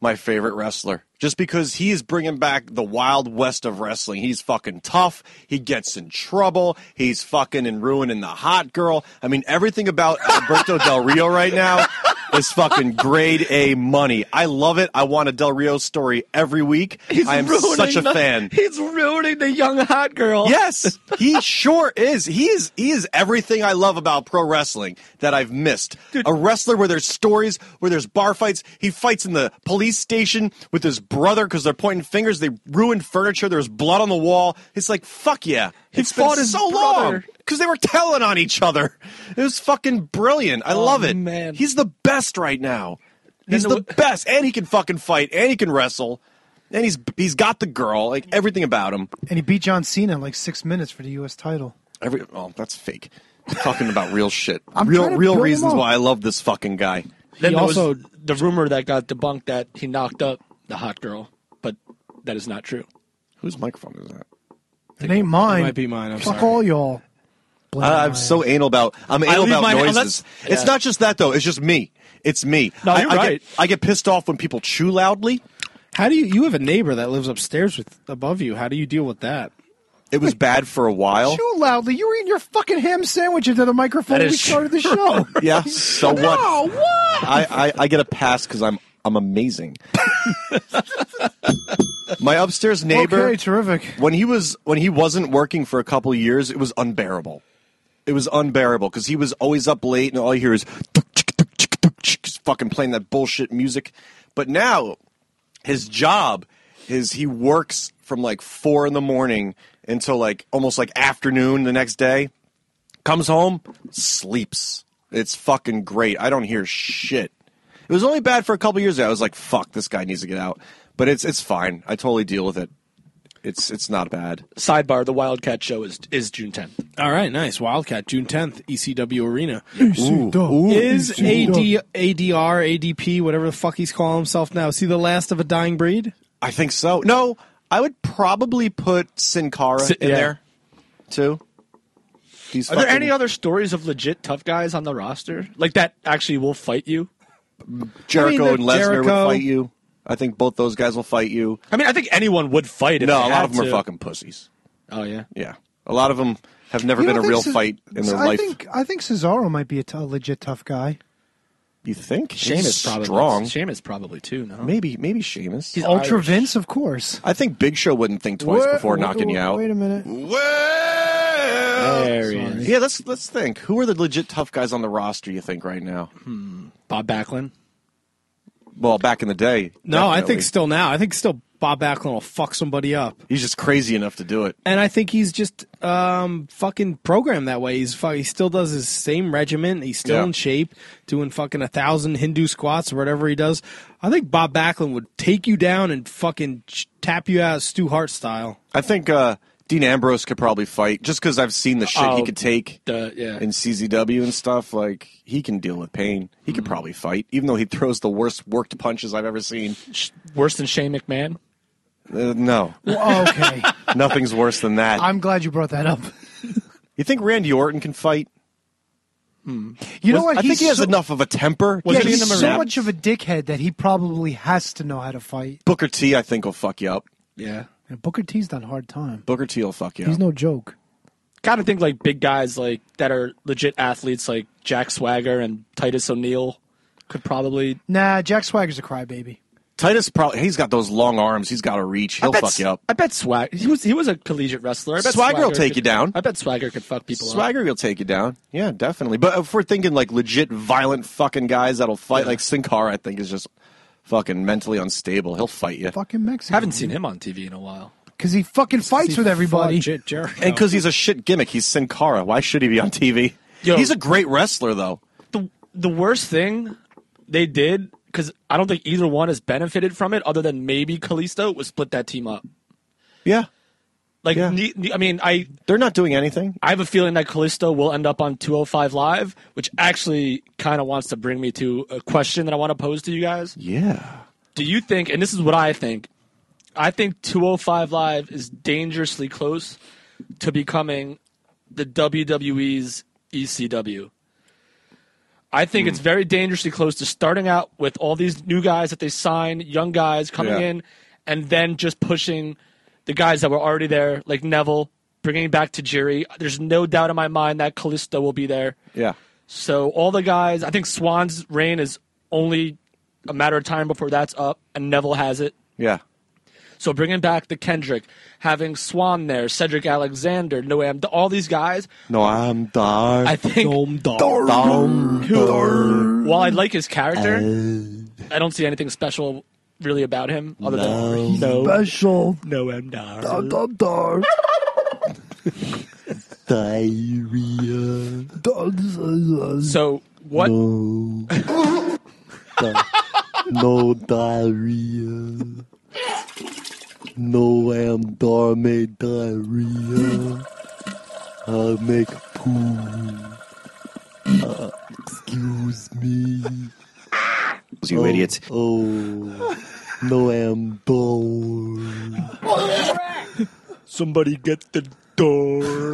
my favorite wrestler. Just because he is bringing back the Wild West of wrestling. He's fucking tough. He gets in trouble. He's fucking and ruining the hot girl. I mean, everything about Alberto Del Rio right now is fucking grade A money. I love it. I want a Del Rio story every week. I am such a fan. He's ruining the young hot girl. Yes, he sure is. He is everything I love about pro wrestling that I've missed. Dude. A wrestler where there's stories, where there's bar fights. He fights in the police station with his brother because they're pointing fingers. They ruined furniture. There's blood on the wall. It's like, fuck yeah. It's fought been his so brother. long because they were telling on each other. It was fucking brilliant. I love it. Man. He's the best right now. He's And the best, and he can fucking fight, and he can wrestle, and he's got the girl, like everything about him. And he beat John Cena in like 6 minutes for the U.S. title. That's fake. I'm talking about real shit. I'm trying to real build him reasons up. why I love this fucking guy. Then He there was also- the rumor that got debunked that he knocked up the hot girl, but that is not true. Whose microphone is that? It ain't mine. It might be mine. I'm Fuck sorry. all y'all. I'm so anal about. I'm anal leave about mine- noises. It's not just that though. It's just me. It's me. No, you're I right. I get pissed off when people chew loudly. How do you have a neighbor that lives upstairs above you? How do you deal with that? It was bad for a while. Too loudly. You were eating your fucking ham sandwich into the microphone That when we is started the show. Yeah. So what? No, what? I get a pass because I'm amazing. My upstairs neighbor. Okay, terrific. When he wasn't working for a couple of years, it was unbearable. It was unbearable because he was always up late, and all you hear is just fucking playing that bullshit music. But now, his job is he works from like 4 a.m. until like almost like afternoon the next day. Comes home, sleeps. It's fucking great. I don't hear shit. It was only bad for a couple of years. I was like, fuck, this guy needs to get out. But it's fine. I totally deal with it. It's not bad. Sidebar: the Wildcat show is June 10th. All right, nice. Wildcat, June 10th, ECW Arena. Ooh. Is ADR, ADP, whatever the fuck he's calling himself now, is he the last of a dying breed? I think so. No, I would probably put Sin Cara in yeah. there, too. Are there any other stories of legit tough guys on the roster? Like that actually will fight you? Jericho I mean, and Lesnar Jericho- would fight you. I think both those guys will fight you. I mean, I think anyone would fight if No, they a lot had of them to. are fucking pussies. Oh, yeah? Yeah. A lot of them have never You been don't a think real Ce- fight in their I life. I think Cesaro might be a legit tough guy. You think? Sheamus He's probably. strong. Sheamus probably, too, no? Maybe Sheamus. He's Ultra Irish. Vince, of course. I think Big Show wouldn't think twice before knocking you out. Wait a minute. There he is. Yeah, let's think. Who are the legit tough guys on the roster, you think, right now? Bob Backlund. Well, back in the day. No, I definitely. think still now. I think still Bob Backlund will fuck somebody up. He's just crazy enough to do it. And I think he's just fucking programmed that way. He still does his same regimen. He's still Yeah. in shape, doing fucking 1,000 Hindu squats or whatever he does. I think Bob Backlund would take you down and fucking tap you out Stu Hart style. I think Dean Ambrose could probably fight just because I've seen the shit he Oh, could take Yeah. in CZW and stuff. Like, he can deal with pain. He could probably fight, even though he throws the worst worked punches I've ever seen. Worse than Shane McMahon? No, Well, okay. nothing's worse than that. I'm glad you brought that up. You think Randy Orton can fight? You know what? I think he has so, enough of a temper. Yeah, Was he in he's the so Marines? much of a dickhead that he probably has to know how to fight. Booker T, I think, will fuck you up. Yeah. And Booker T's done a hard time. Booker T will fuck you He's up. no joke. Gotta think like big guys like that are legit athletes like Jack Swagger and Titus O'Neil could probably. Nah, Jack Swagger's a crybaby. Titus, he's got those long arms. He's got a reach. He'll fuck you up. I bet Swagger. He was a collegiate wrestler. I bet Swagger will take could- you down. I bet Swagger could fuck people up. Swagger will take you down. Yeah, definitely. But if we're thinking like legit violent fucking guys that'll fight, like Sin Cara, I think is just fucking mentally unstable. He'll fight you. Fucking Mexican. Haven't seen him on TV in a while. Because he fucking fights with everybody. Jericho. And because he's a shit gimmick, he's Sin Cara. Why should he be on TV? Yo. He's a great wrestler, though. The worst thing they did, because I don't think either one has benefited from it, other than maybe Kalisto, was split that team up. Yeah. Like, Yeah. I mean, I They're not doing anything. have a feeling that Kalisto will end up on 205 Live, which actually kind of wants to bring me to a question that I want to pose to you guys. Yeah. Do you think, and this is what I think 205 Live is dangerously close to becoming the WWE's ECW. I think it's very dangerously close to starting out with all these new guys that they sign, young guys coming in, and then just pushing the guys that were already there, like Neville, bringing back Tajiri. There's no doubt in my mind that Kalisto will be there. Yeah. So all the guys, I think Swan's reign is only a matter of time before that's up, and Neville has it. Yeah. So bringing back the Kendrick, having Swan there, Cedric Alexander, Noam, all these guys. Noam Dar. I think while I like his character, I don't see anything special really about him other than Special. Noam Dar. Dar. Diarrhea. So what? No diarrhea. No am dar made diarrhea. I make poo. Excuse me. You idiots. Oh, no am door. Somebody get the door.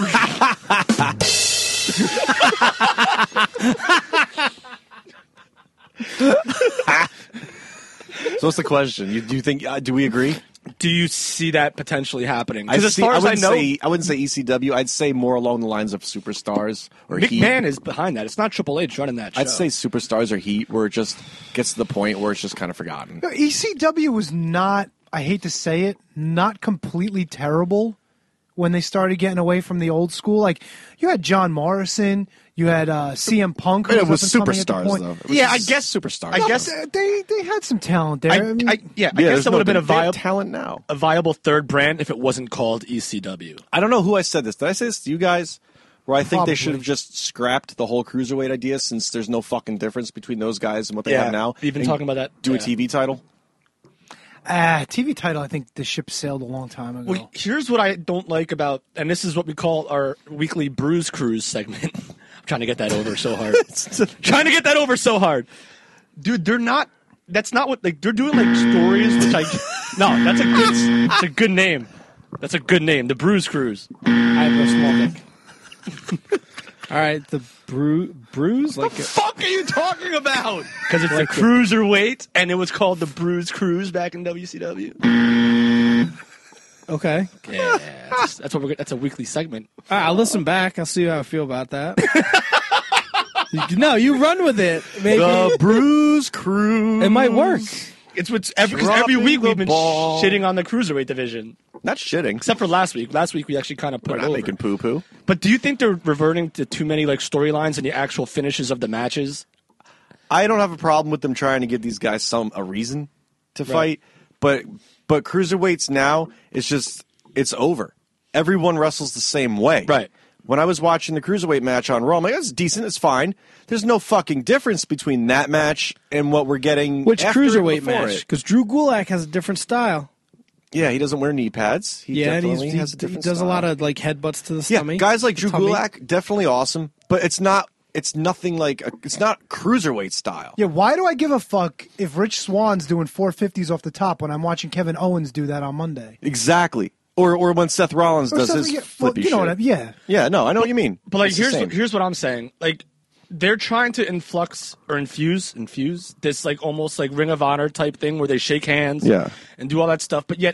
So what's the question? Do you think? Do we agree? Do you see that potentially happening? Because as I far as I know, I wouldn't say ECW. I'd say more along the lines of Superstars or Heat. McMahon is behind that. It's not Triple H running that show. I'd say Superstars or Heat, where it just gets to the point where it's just kind of forgotten. ECW was not, I hate to say it, not completely terrible when they started getting away from the old school. Like, you had John Morrison, you had CM Punk. Who It was up and coming at the Superstars, point. though. It was Yeah, I just guess Superstars. I guess They had some talent there. I mean, I guess that would have been a viable talent now. a viable third brand if it wasn't called ECW. I don't know who I said this. Did I say this to you guys? Where I think Probably. they should have just scrapped the whole cruiserweight idea, since there's no fucking difference between those guys and what they have now. Even And talking about that. do a yeah. TV title. TV title, I think the ship sailed a long time ago. Well, here's what I don't like about, and this is what we call our weekly Bruise Cruise segment. I'm trying to get that over so hard. Dude, they're not. That's not what they're doing. Like stories, which that's a good name. That's a good name. The Bruise Cruise. I have no small dick. All right, the bruise. What the fuck are you talking about? Because it's a cruiserweight, and it was called the Bruise Cruise back in WCW. Okay. Yeah, that's what that's a weekly segment. All right, I'll listen back. I'll see how I feel about that. No, you run with it. Maybe. The Bruise Cruise. It might work. It's what's every week we've been shitting on the cruiserweight division. Not shitting. Except for last week. Last week we actually kind of put We're it not over. making poo-poo. But do you think they're reverting to too many like storylines and the actual finishes of the matches? I don't have a problem with them trying to give these guys a reason to fight, but cruiserweights now, it's over. Everyone wrestles the same way. Right. When I was watching the cruiserweight match on Raw, I'm like, that's decent, it's fine. There's no fucking difference between that match and what we're getting. Which after it cruiserweight before match? it. Because Drew Gulak has a different style. Yeah, he doesn't wear knee pads. He And definitely he has a different does style. a lot of like headbutts to the Yeah, stomach. guys like Drew tummy. Gulak, definitely awesome, but it's nothing like it's not cruiserweight style. yeah, why do I give a fuck if Rich Swan's doing 450s off the top when I'm watching Kevin Owens do that on Monday? Exactly. Or when Seth Rollins does his flippy you know shit. what yeah. Yeah, no, I know what you mean. But like It's the same. here's what I'm saying. Like they're trying to infuse this like almost like Ring of Honor type thing where they shake hands and do all that stuff. But yet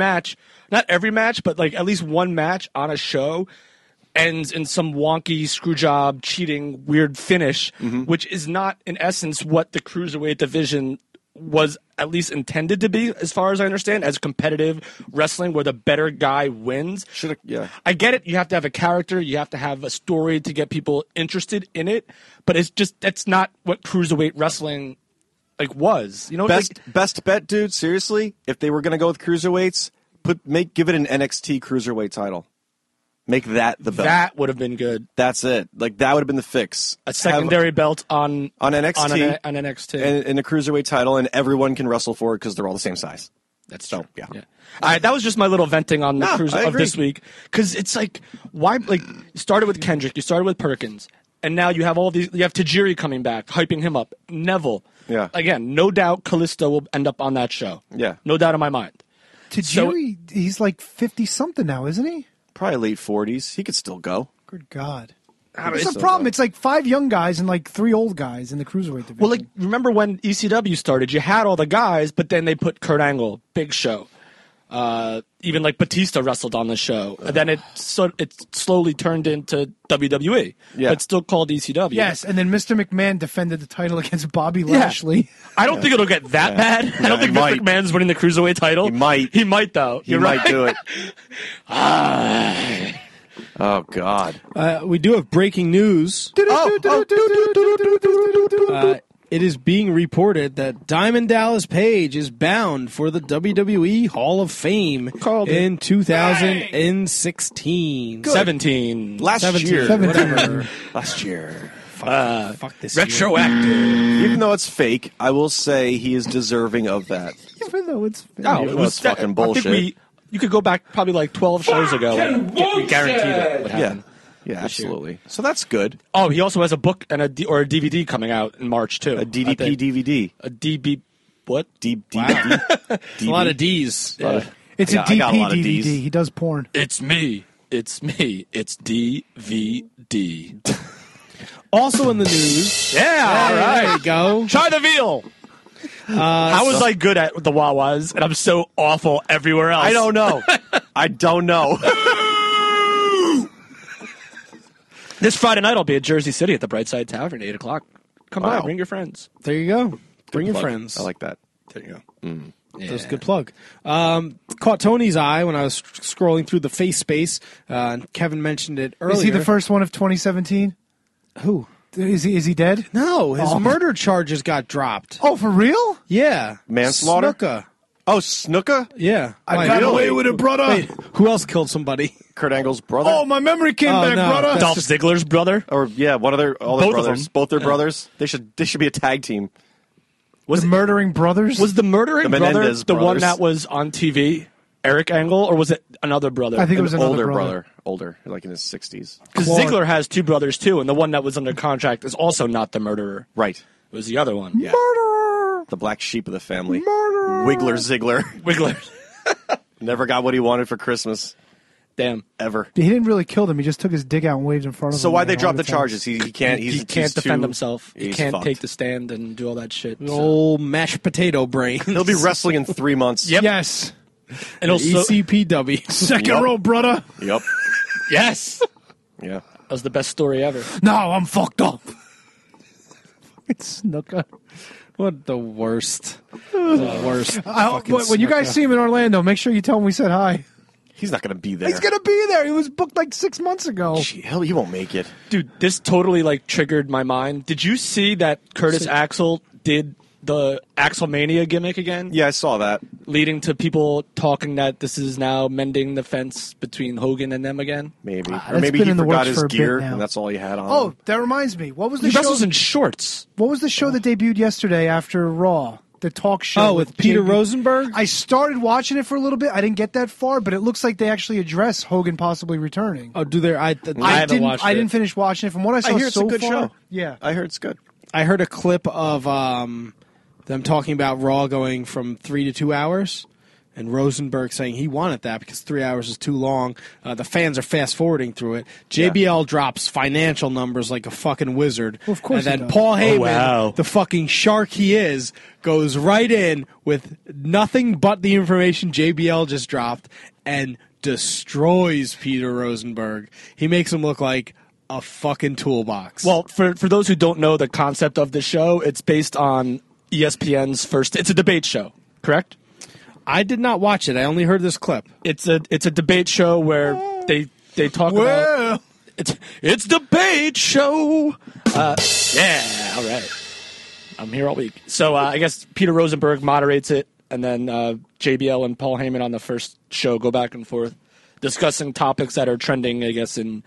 not every match, but like at least one match on a show ends in some wonky screwjob cheating weird finish, which is not in essence what the cruiserweight division was at least intended to be, as far as I understand, as competitive wrestling where the better guy wins. I get it. You have to have a character. You have to have a story to get people interested in it. But that's not what cruiserweight wrestling was. You know, best bet, dude. Seriously, if they were going to go with cruiserweights, give it an NXT cruiserweight title. Make that the belt. That would have been good. That's it. Like that would have been the fix. A secondary belt on NXT on NXT and a cruiserweight title, and everyone can wrestle for it because they're all the same size. That's so true. yeah. All right, that was just my little venting on the cruise I of agree. this week because it's like why you started with Kendrick, you started with Perkins, and now you have all these. You have Tajiri coming back, hyping him up. Neville. Yeah. Again, no doubt Kalisto will end up on that show. Yeah. No doubt in my mind. Tajiri, he's like 50 something now, isn't he? Probably late 40s. He could still go. Good God. It's a problem. It's like 5 young guys and like 3 old guys in the cruiserweight division. Well, like remember when ECW started? You had all the guys, but then they put Kurt Angle, Big Show. Even like Batista wrestled on the show. And then it slowly turned into WWE, but still called ECW. Yes, and then Mr. McMahon defended the title against Bobby Lashley. I don't think it'll get that bad. I don't think Mr. McMahon's winning the Cruiserweight title. He might though. He might do it. Oh, God. We do have breaking news. It is being reported that Diamond Dallas Page is bound for the WWE Hall of Fame in 2016. 17. Last year. Whatever. Last year. Fuck this retroactive. Even though it's fake, I will say he is deserving of that. Even though it's fake. No, it was fucking bullshit. I think you could go back probably like 12 shows ago and we guaranteed it would happen. Yeah, absolutely. So that's good. Oh, he also has a book and a DVD coming out in March too. A DDP DVD. A DB what? A lot of D's. It's a DP DVD. He does porn. It's me. It's DVD. Also in the news. Yeah, all right. There you go. Try the veal. How was I good at the Wawas and I'm so awful everywhere else? I don't know. I don't know. This Friday night I'll be at Jersey City at the Brightside Tavern, 8 o'clock. Come by, bring your friends. There you go. Bring your plug. friends. I like that. There you go. That's a good plug. Caught Tony's eye when I was scrolling through the face space. Kevin mentioned it earlier. Is he the first one of 2017? Who? Is he dead? No, his murder charges got dropped. Oh, for real? Yeah. Manslaughter? Snuka. Oh, Snuka? Yeah. I got away with it, brother. Wait, who else killed somebody? Kurt Angle's brother? Oh, my memory came back, no, brother. Dolph Ziggler's brother? Or, yeah, one of their all their Both of brothers. them. Both their brothers. They should be a tag team. Was the murdering brothers? Was the murdering The brother Menendez the one brothers. that was on TV, Eric Angle, or was it another brother? I think it was another Older brother. Older, like in his 60s. Because Ziggler has 2 brothers too, and the one that was under contract is also not the murderer. Right. It was the other one. Yeah. Murderer. The black sheep of the family. Murderer. Wiggler Ziggler. Wiggler. Never got what he wanted for Christmas. Damn. Ever. He didn't really kill them. He just took his dick out and waved in front of them. So why'd they all drop the time. charges? He can't. He He's can't defend too- himself. He he's can't fucked. take the stand and do all that shit. The old mashed potato brain. He'll be wrestling in 3 months. Yep. Yes. And also, ECPW. Second Yep. row, brother. Yep. yes, that Yeah. was the best story ever. No, I'm fucked up. It's Snuka. What the worst. The worst. fucking When you guys Snuka. see him in Orlando, make sure you tell him we said hi. He's not going to be there. He's going to be there. He was booked like 6 months ago. Hell, he won't make it. Dude, this totally like triggered my mind. Did you see that Curtis Axel did the Axelmania gimmick again? Yeah, I saw that. Leading to people talking that this is now mending the fence between Hogan and them again. Maybe. Or that's maybe been he in the forgot works his for a bit gear, now. and that's all he had on. Oh, that reminds me. What was the He show? wrestles in shorts. What was the show that debuted yesterday after Raw? The talk show. Oh, with Peter JB. Rosenberg? I started watching it for a little bit. I didn't get that far, but it looks like they actually address Hogan possibly returning. Oh, do there? I haven't watched it. I didn't finish watching it. From what I saw I hear it's so a good far, show. yeah. I heard it's good. I heard a clip of them talking about Raw going from 3 to 2 hours, and Rosenberg saying he wanted that because 3 hours is too long. The fans are fast forwarding through it. JBL drops financial numbers like a fucking wizard. Well, of course and he then does. Paul Heyman, wow. the fucking shark he is, goes right in with nothing but the information JBL just dropped and destroys Peter Rosenberg. He makes him look like a fucking toolbox. Well, for those who don't know the concept of the show, it's based on ESPN's first. It's a debate show, correct? I did not watch it. I only heard this clip. It's a debate show where they talk about it's debate show. Yeah, all right. I'm here all week. So I guess Peter Rosenberg moderates it, and then JBL and Paul Heyman on the first show go back and forth discussing topics that are trending. I guess in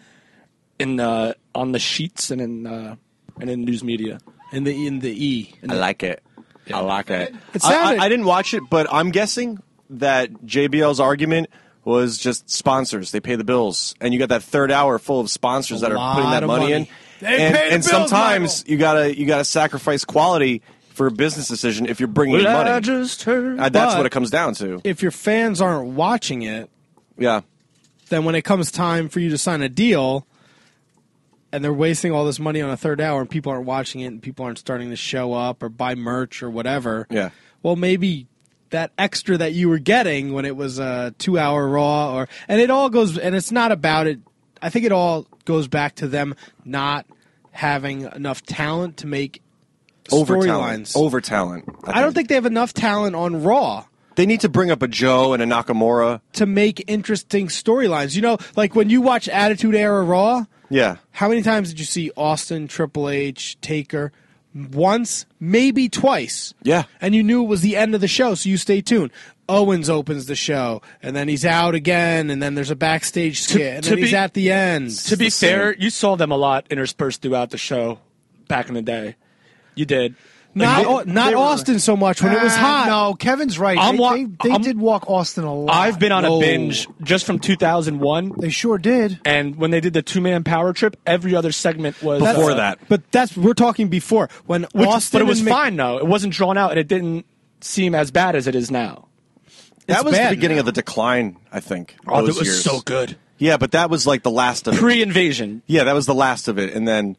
on the sheets and in news media. In the E. I like it. I like it. It sounded- I didn't watch it, but I'm guessing that JBL's argument was just sponsors. They pay the bills, and you got that third hour full of sponsors that are putting lot that of money in. money. They pay the And bills, sometimes you gotta sacrifice quality for a business decision if you're bringing in money. That's But- what it comes down to. If your fans aren't watching it, Yeah. then when it comes time for you to sign a deal, and they're wasting all this money on a third hour, and people aren't watching it, and people aren't starting to show up or buy merch or whatever. Yeah. Well, maybe that extra that you were getting when it was a 2-hour Raw, and it all goes, and it's not about it. I think it all goes back to them not having enough talent to make storylines. Over talent. I don't think they have enough talent on Raw They need to bring up a Joe and a Nakamura. to make interesting storylines. You know, like when you watch Attitude Era Raw, Yeah. how many times did you see Austin, Triple H, Taker? Once, maybe twice. Yeah. And you knew it was the end of the show, so you stay tuned. Owens opens the show, and then he's out again, and then there's a backstage skit, and then he's at the end. To be fair, you saw them a lot interspersed throughout the show back in the day. You did. Not Austin so much when it was hot. No, Kevin's right. They did walk Austin a lot. I've been on a binge just from 2001. They sure did. And when they did the 2-man power trip, every other segment was Before that. But we're talking before when Austin. But it was and fine though. It wasn't drawn out, and it didn't seem as bad as it is now. That was bad the beginning now. of the decline, I think. Oh, those that was years. so good. Yeah, but that was like the last of it. Pre-invasion. Yeah, that was the last of it, and then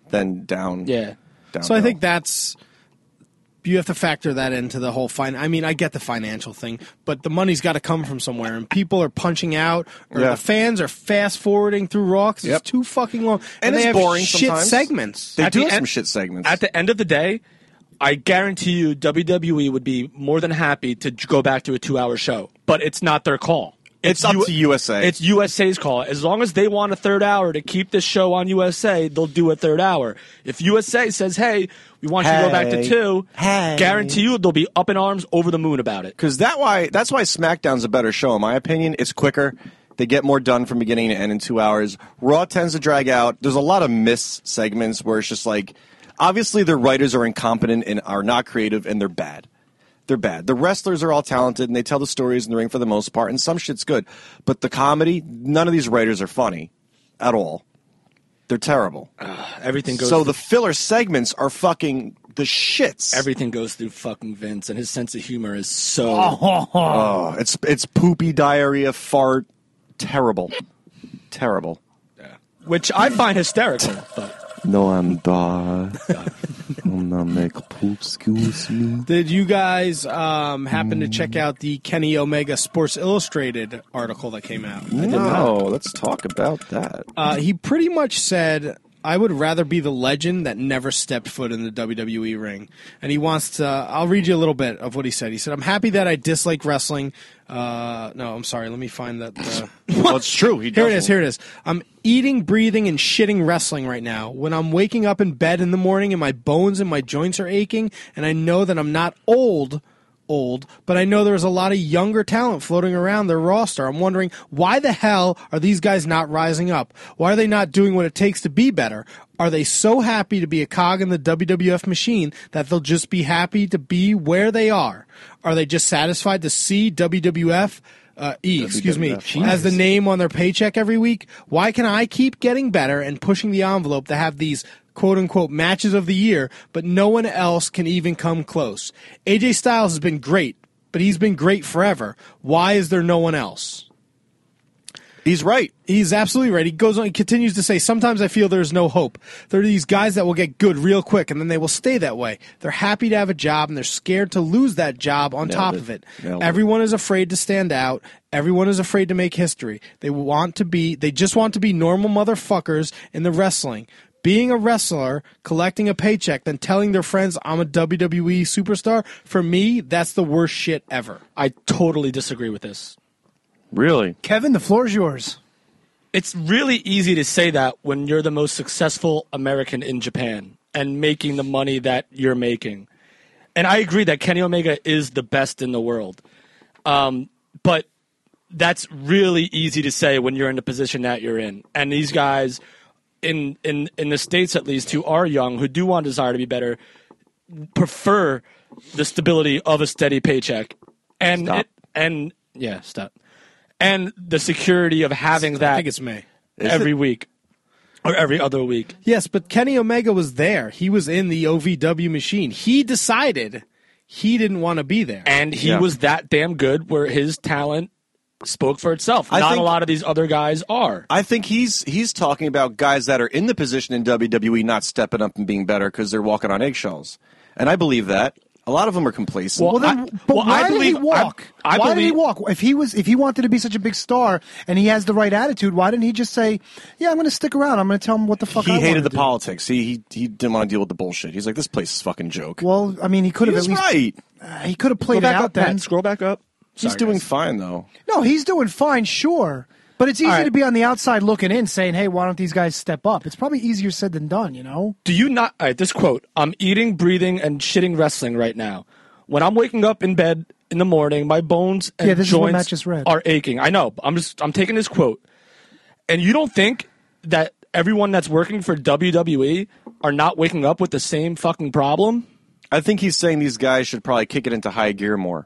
down. Yeah. Down So I think that's. You have to factor that into the whole I mean, I get the financial thing, but the money's got to come from somewhere, and people are punching out, or Yeah. the fans are fast forwarding through Raw 'cause Yep. it's too fucking long, And they it's have boring shit sometimes. segments. They At do the have some end- shit segments. At the end of the day, I guarantee you WWE would be more than happy to go back to a 2-hour show, but it's not their call. It's up to USA. It's USA's call. As long as they want a third hour to keep this show on USA, they'll do a third hour. If USA says, hey, we want you to go back to 2, guarantee you they'll be up in arms over the moon about it. Because that's why SmackDown's a better show, in my opinion. It's quicker. They get more done from beginning to end in 2 hours. Raw tends to drag out. There's a lot of missed segments where it's just like, obviously their writers are incompetent and are not creative, and they're bad. They're bad. The wrestlers are all talented, and they tell the stories in the ring for the most part, and some shit's good. But the comedy, none of these writers are funny at all. They're terrible. Everything goes. So the filler segments are fucking the shits. Everything goes through fucking Vince, and his sense of humor is so. Oh, it's poopy, diarrhea, fart. Terrible. Terrible. Which I find hysterical. But No, I'm not. I'm not make poop, excuse me. Did you guys happen to check out the Kenny Omega Sports Illustrated article that came out? No, let's talk about that. He pretty much said, I would rather be the legend that never stepped foot in the WWE ring. And he wants to, I'll read you a little bit of what he said. He said, I'm happy that I dislike wrestling. No, I'm sorry. Let me find that. Well, it's true. Here it is. I'm eating, breathing, and shitting wrestling right now. When I'm waking up in bed in the morning and my bones and my joints are aching, and I know that I'm not old, but I know there's a lot of younger talent floating around their roster. I'm wondering, why the hell are these guys not rising up? Why are they not doing what it takes to be better? Are they so happy to be a cog in the WWF machine that they'll just be happy to be where they are? Are they just satisfied to see WWF as the name on their paycheck every week? Why can I keep getting better and pushing the envelope to have these quote-unquote matches of the year, but no one else can even come close? AJ Styles has been great, but he's been great forever. Why is there no one else? He's right. He's absolutely right. He goes on. He continues to say, sometimes I feel there's no hope. There are these guys that will get good real quick, and then they will stay that way. They're happy to have a job, and they're scared to lose that job on top of it. Everyone is afraid to stand out. Everyone is afraid to make history. They just want to be normal motherfuckers in the wrestling. Being a wrestler, collecting a paycheck, then telling their friends I'm a WWE superstar, for me, that's the worst shit ever. I totally disagree with this. Really? Kevin, the floor is yours. It's really easy to say that when you're the most successful American in Japan and making the money that you're making. And I agree that Kenny Omega is the best in the world. But that's really easy to say when you're in the position that you're in. And these guys, in the States at least, who are young, who do want desire to be better, prefer the stability of a steady paycheck. And stop. And the security of having that I think it's May. every week or every other week. Yes, but Kenny Omega was there. He was in the OVW machine. He decided he didn't want to be there. And he was that damn good where his talent spoke for itself. I Not think- a lot of these other guys are. I think he's talking about guys that are in the position in WWE not stepping up and being better because they're walking on eggshells. And I believe that. A lot of them are complacent. Well, But well, why I did he believe- walk? I Why did he believe- walk? If he wanted to be such a big star and he has the right attitude, why didn't he just say, "Yeah, I'm going to stick around. I'm going to tell him what the fuck." he I wanna hated the do." politics. He didn't want to deal with the bullshit. He's like, this place is a fucking joke. Well, I mean, he could have at He's least right. he could have played Go it back out up, then. Matt. Scroll back up. He's Sorry, doing guys. fine though. No, he's doing fine, sure. But it's easy All right. to be on the outside looking in, saying, "Hey, why don't these guys step up?" It's probably easier said than done, you know. Do you not? All right, this quote: "I'm eating, breathing, and shitting wrestling right now. When I'm waking up in bed in the morning, my bones and Yeah, this is what Matt joints just read. are aching." I know. I'm taking his quote, and you don't think that everyone that's working for WWE are not waking up with the same fucking problem? I think he's saying these guys should probably kick it into high gear more.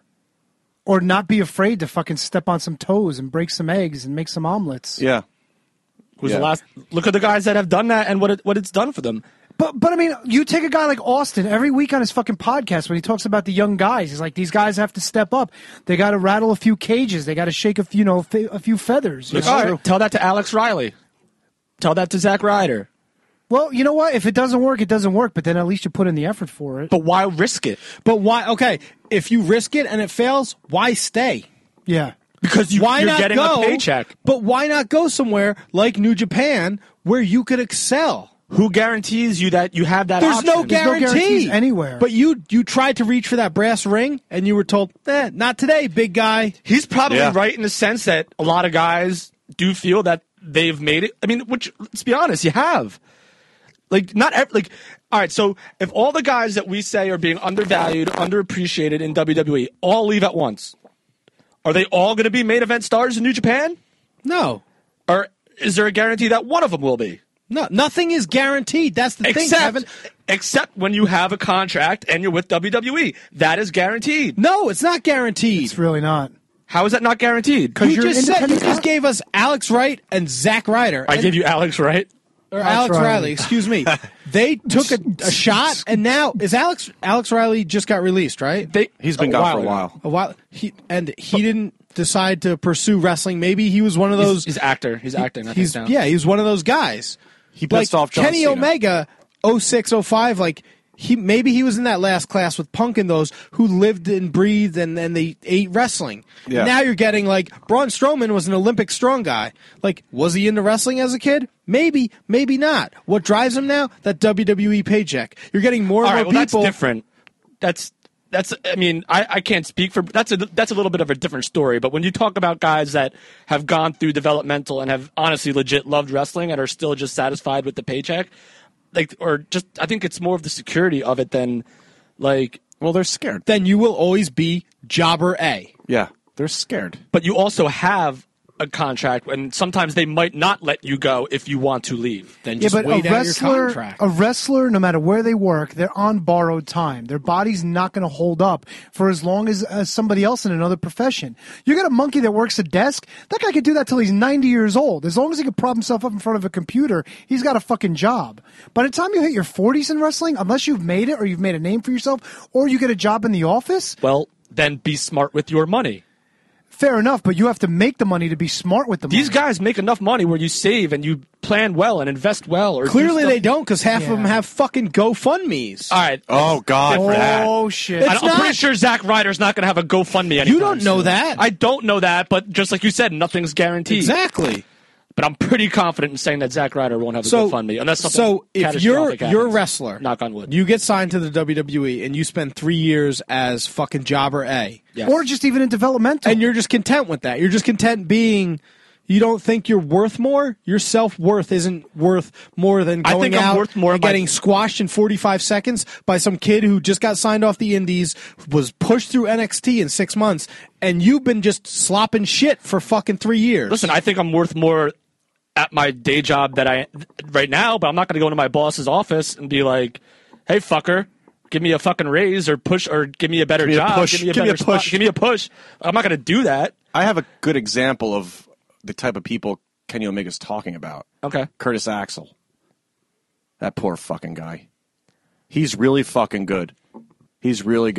Or not be afraid to fucking step on some toes and break some eggs and make some omelets. Yeah. Who's Yeah. the last? Look at the guys that have done that and what it's done for them. But I mean, you take a guy like Austin every week on his fucking podcast when he talks about the young guys. He's like, these guys have to step up. They got to rattle a few cages. They got to shake a few, a few feathers. You know? All right, tell that to Alex Riley. Tell that to Zack Ryder. Well, you know what? If it doesn't work, it doesn't work. But then at least you put in the effort for it. But why risk it? But why? Okay, if you risk it and it fails, why stay? Yeah. Because Why you're not getting go? a paycheck. But why not go somewhere like New Japan where you could excel? Who guarantees you that you have that There's option? no There's no guarantee guarantees anywhere. But you tried to reach for that brass ring and you were told, not today, big guy. He's probably Yeah. right in the sense that a lot of guys do feel that they've made it. I mean, which, let's be honest, you have. Like, all right, so if all the guys that we say are being undervalued, underappreciated in WWE all leave at once, are they all going to be main event stars in New Japan? No. Or is there a guarantee that one of them will be? No, nothing is guaranteed. That's the thing, Kevin. Except when you have a contract and you're with WWE. That is guaranteed. No, it's not guaranteed. It's really not. How is that not guaranteed? You you're just said you independent just gave us Alex Wright and Zack Ryder. I gave you Alex, right? Or Alex Riley, excuse me. They took a shot, and now is Alex Riley just got released, right? He's been gone for a while. A while. He didn't decide to pursue wrestling. Maybe he was one of those. He's actor. He's acting. I think now. Yeah, he was one of those guys. He pissed off John Kenny Cena. Omega, 06, 05, like maybe he was in that last class with Punk and those who lived and breathed and they ate wrestling. Yeah. Now you're getting like Braun Strowman was an Olympic strong guy. Like, was he into wrestling as a kid? Maybe, maybe not. What drives him now? That WWE paycheck. You're getting more and All right, more well, people. that's different. That's. I mean, I can't speak for. That's a little bit of a different story. But when you talk about guys that have gone through developmental and have honestly legit loved wrestling and are still just satisfied with the paycheck, like, or just, I think it's more of the security of it than, like. Well, they're scared. Then you will always be Jobber A. Yeah, they're scared. But you also have a contract, and sometimes they might not let you go if you want to leave. Then Yeah, just but wait out your contract. a wrestler, no matter where they work, they're on borrowed time. Their body's not going to hold up for as long as somebody else in another profession. You got a monkey that works a desk. That guy could do that till he's 90 years old. As long as he can prop himself up in front of a computer, he's got a fucking job. By the time you hit your 40s in wrestling, unless you've made it or you've made a name for yourself or you get a job in the office, Well, then be smart with your money. fair enough, but you have to make the money to be smart with the money. These guys make enough money where you save and you plan well and invest well. Or do Clearly stuff- they don't, because half of Yeah. them have fucking GoFundMes. All right. Oh God, for that. Oh, shit. It's I'm pretty not- sure Zack Ryder's not going to have a GoFundMe anytime You don't know soon. that. I don't know that, but just like you said, nothing's guaranteed. Exactly. But I'm pretty confident in saying that Zack Ryder won't have a GoFundMe unless something so if you're catastrophic a happens. wrestler, knock on wood. you get signed to the WWE and you spend 3 years as fucking Jobber A, Yes. Or just even in developmental. and you're just content with that. You're just content being. You don't think you're worth more. Your self-worth isn't worth more than I going think I'm out worth more and by- getting squashed in 45 seconds by some kid who just got signed off the Indies, was pushed through NXT in 6 months, and you've been just slopping shit for fucking 3 years. Listen, I think I'm worth more at my day job that I right now, but I'm not going to go into my boss's office and be like, "Hey, fucker, give me a fucking raise or push or give me a better Give me a job, push. give me a Give me better a spot, push." give me a push." I'm not going to do that. I have a good example of the type of people Kenny Omega's talking about. Okay. Curtis Axel. That poor fucking guy. He's really fucking good. He's really good.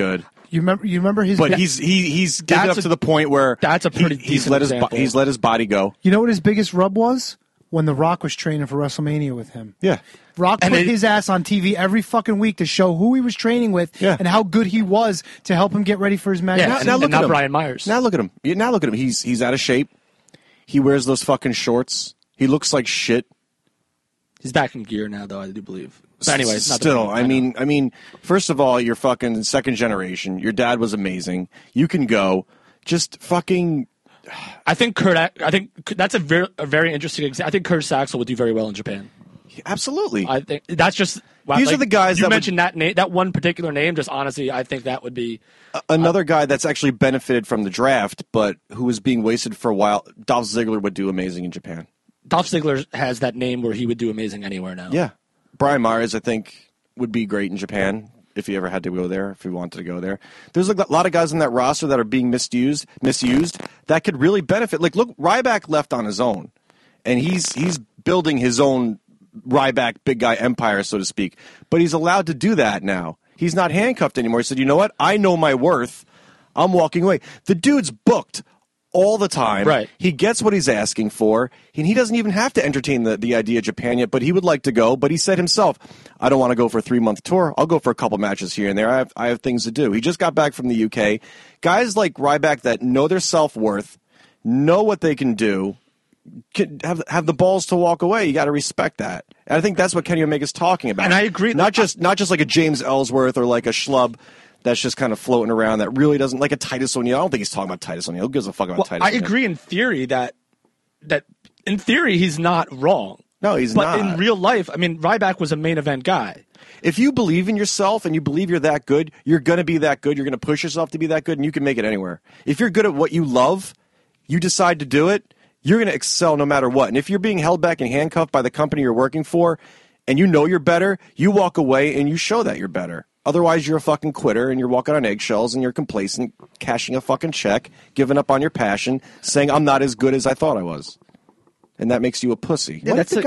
You remember his. But he's given up to the point where that's a pretty decent example. He's let his body go. You know what his biggest rub was? When The Rock was training for WrestleMania with him. Yeah. Rock put his ass on TV every fucking week to show who he was training with and how good he was to help him get ready for his match. Yeah, now look at him. Brian Myers. Now look at him. He's out of shape. He wears those fucking shorts. He looks like shit. He's back in gear now, though, I do believe. But anyway, it's not still, I mean, first of all, you're fucking second generation. Your dad was amazing. You can go. Just fucking. I think that's a very interesting example. I think Kurt Saxel would do very well in Japan. Absolutely. I think that's just. These are the guys you mentioned that name, that one particular name. Just honestly, I think that would be another guy that's actually benefited from the draft, but who was being wasted for a while. Dolph Ziggler would do amazing in Japan. Dolph Ziggler has that name where he would do amazing anywhere now. Yeah, Brian Myers, I think, would be great in Japan if he ever had to go there, if he wanted to go there. There's a lot of guys on that roster that are being misused that could really benefit. Like, look, Ryback left on his own, and he's building his own Ryback big guy empire, so to speak. But he's allowed to do that now. He's not handcuffed anymore. He said, you know what? I know my worth. I'm walking away. The dude's booked all the time. Right. He gets what he's asking for, and he doesn't even have to entertain the idea of Japan yet, but he would like to go. But he said himself, I don't want to go for a 3-month tour. I'll go for a couple matches here and there. I have things to do. He just got back from the UK. Guys like Ryback that know their self-worth, know what they can do, can have the balls to walk away. You got to respect that. And I think that's what Kenny Omega's talking about. And I agree. Not just like a James Ellsworth or like a schlub that's just kind of floating around that really doesn't, like a Titus O'Neil. I don't think he's talking about Titus O'Neil. Who gives a fuck about Titus O'Neil? I agree in theory that in theory he's not wrong. No, he's not. not. But in real life, I mean, Ryback was a main event guy. If you believe in yourself and you believe you're that good, you're going to be that good. You're going to push yourself to be that good, and you can make it anywhere. If you're good at what you love, you decide to do it, you're going to excel no matter what. And if you're being held back and handcuffed by the company you're working for, and you know you're better, you walk away and you show that you're better. Otherwise, you're a fucking quitter, and you're walking on eggshells, and you're complacent, cashing a fucking check, giving up on your passion, saying, I'm not as good as I thought I was. And that makes you a pussy. Yeah, that's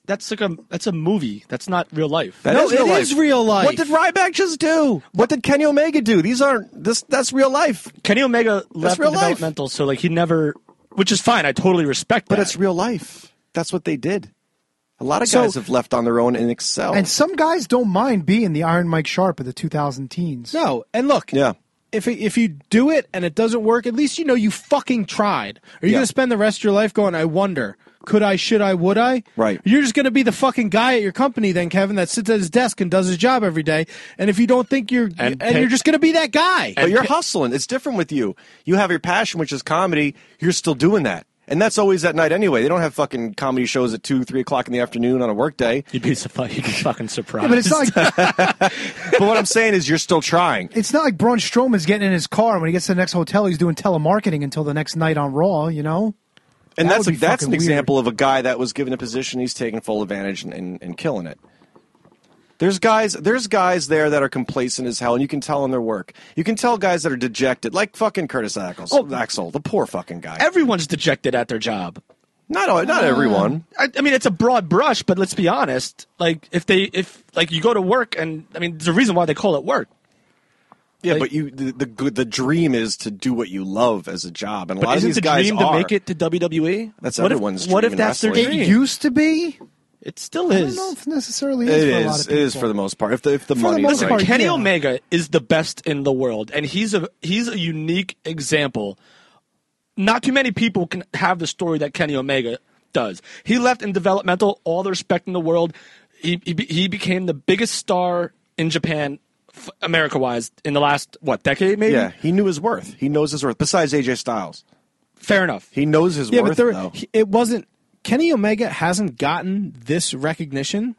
a movie. That's not real life. That is real life. What did Ryback just do? What did Kenny Omega do? That's real life. Kenny Omega left real developmental, so like he never, which is fine. I totally respect that. But it's real life. That's what they did. A lot of guys have left on their own and excel. And some guys don't mind being the Iron Mike Sharp of the 2000 teens. No, and look, if you do it and it doesn't work, at least you know you fucking tried. Are you going to spend the rest of your life going, I wonder, could I, should I, would I? Right. You're just going to be the fucking guy at your company then, Kevin, that sits at his desk and does his job every day. And if you don't think you're just going to be that guy. But you're hustling. It's different with you. You have your passion, which is comedy. You're still doing that. And that's always at night anyway. They don't have fucking comedy shows at 2, 3 o'clock in the afternoon on a work day. You'd be fucking surprised. Yeah, but it's not like, but what I'm saying is you're still trying. It's not like Braun Strowman's getting in his car and when he gets to the next hotel, he's doing telemarketing until the next night on Raw, you know? And that's an weird. example of a guy that was given a position, he's taking full advantage and killing it. There's guys there that are complacent as hell, and you can tell in their work. You can tell guys that are dejected, like fucking Curtis Axel, the poor fucking guy. Everyone's dejected at their job. Not everyone. I mean, it's a broad brush, but let's be honest. Like, if you go to work, and I mean, there's a reason why they call it work. Yeah, but the dream is to do what you love as a job, and a lot of these guys dream to make it to WWE? That's everyone's dream. What if that's their dream? It used to be. It still is. I don't know if it necessarily is for a lot of people. It is for the most part. If the money is most right. Kenny Omega is the best in the world, and he's a unique example. Not too many people can have the story that Kenny Omega does. He left in developmental, all the respect in the world. He became the biggest star in Japan, America-wise, in the last, decade maybe? Yeah, he knew his worth. He knows his worth, besides AJ Styles. Fair enough. He knows his worth, though. It wasn't... Kenny Omega hasn't gotten this recognition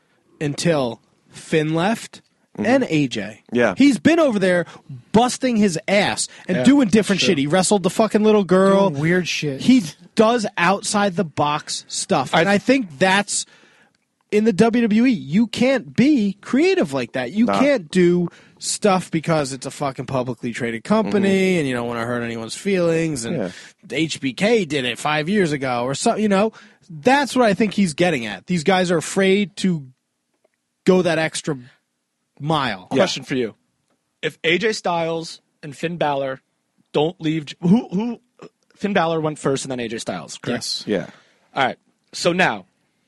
until Finn left and AJ. Yeah. He's been over there busting his ass and doing different shit. He wrestled the fucking little girl. Doing weird shit. He does outside the box stuff. And I think that's in the WWE. You can't be creative like that. You can't do stuff because it's a fucking publicly traded company and you don't want to hurt anyone's feelings and HBK did it 5 years ago or something, you know. That's what I think he's getting at. These guys are afraid to go that extra mile. Question for you. if AJ Styles and Finn Balor don't leave, who Finn Balor went first and then AJ Styles, correct? Yes. Yeah. All right. So now,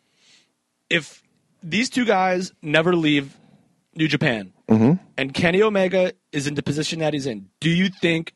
if these two guys never leave New Japan and Kenny Omega is in the position that he's in, do you think,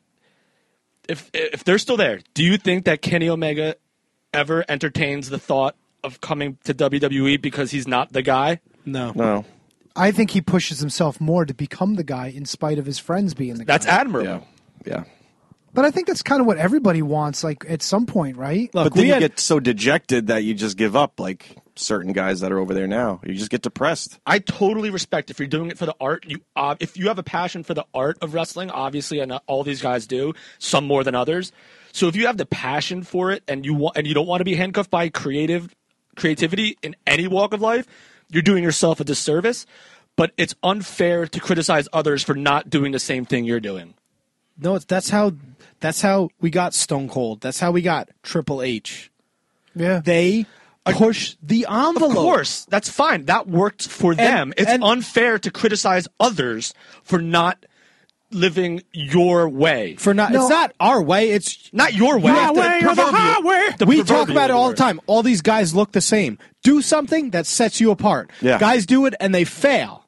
if they're still there, do you think that Kenny Omega ever entertains the thought of coming to WWE because he's not the guy? No. I think he pushes himself more to become the guy in spite of his friends being the guy. That's admirable. Yeah. But I think that's kind of what everybody wants, like, at some point, right? Look, But then we you had, get so dejected that you just give up, like certain guys that are over there now. You just get depressed. I totally respect if you're doing it for the art. If you have a passion for the art of wrestling, obviously, and all these guys do, some more than others. So if you have the passion for it and you don't want to be handcuffed by creativity in any walk of life, you're doing yourself a disservice. But it's unfair to criticize others for not doing the same thing you're doing. no, that's how we got Stone Cold. That's how we got Triple H. Yeah. They push the envelope. Of course, that's fine. That worked for them. It's and- unfair to criticize others for not living your way. It's not our way. It's Not your way. My The way or the proverbial- highway. the We talk proverbial about it all word. the time. All these guys look the same. Do something that sets you apart. Yeah. Guys do it and they fail.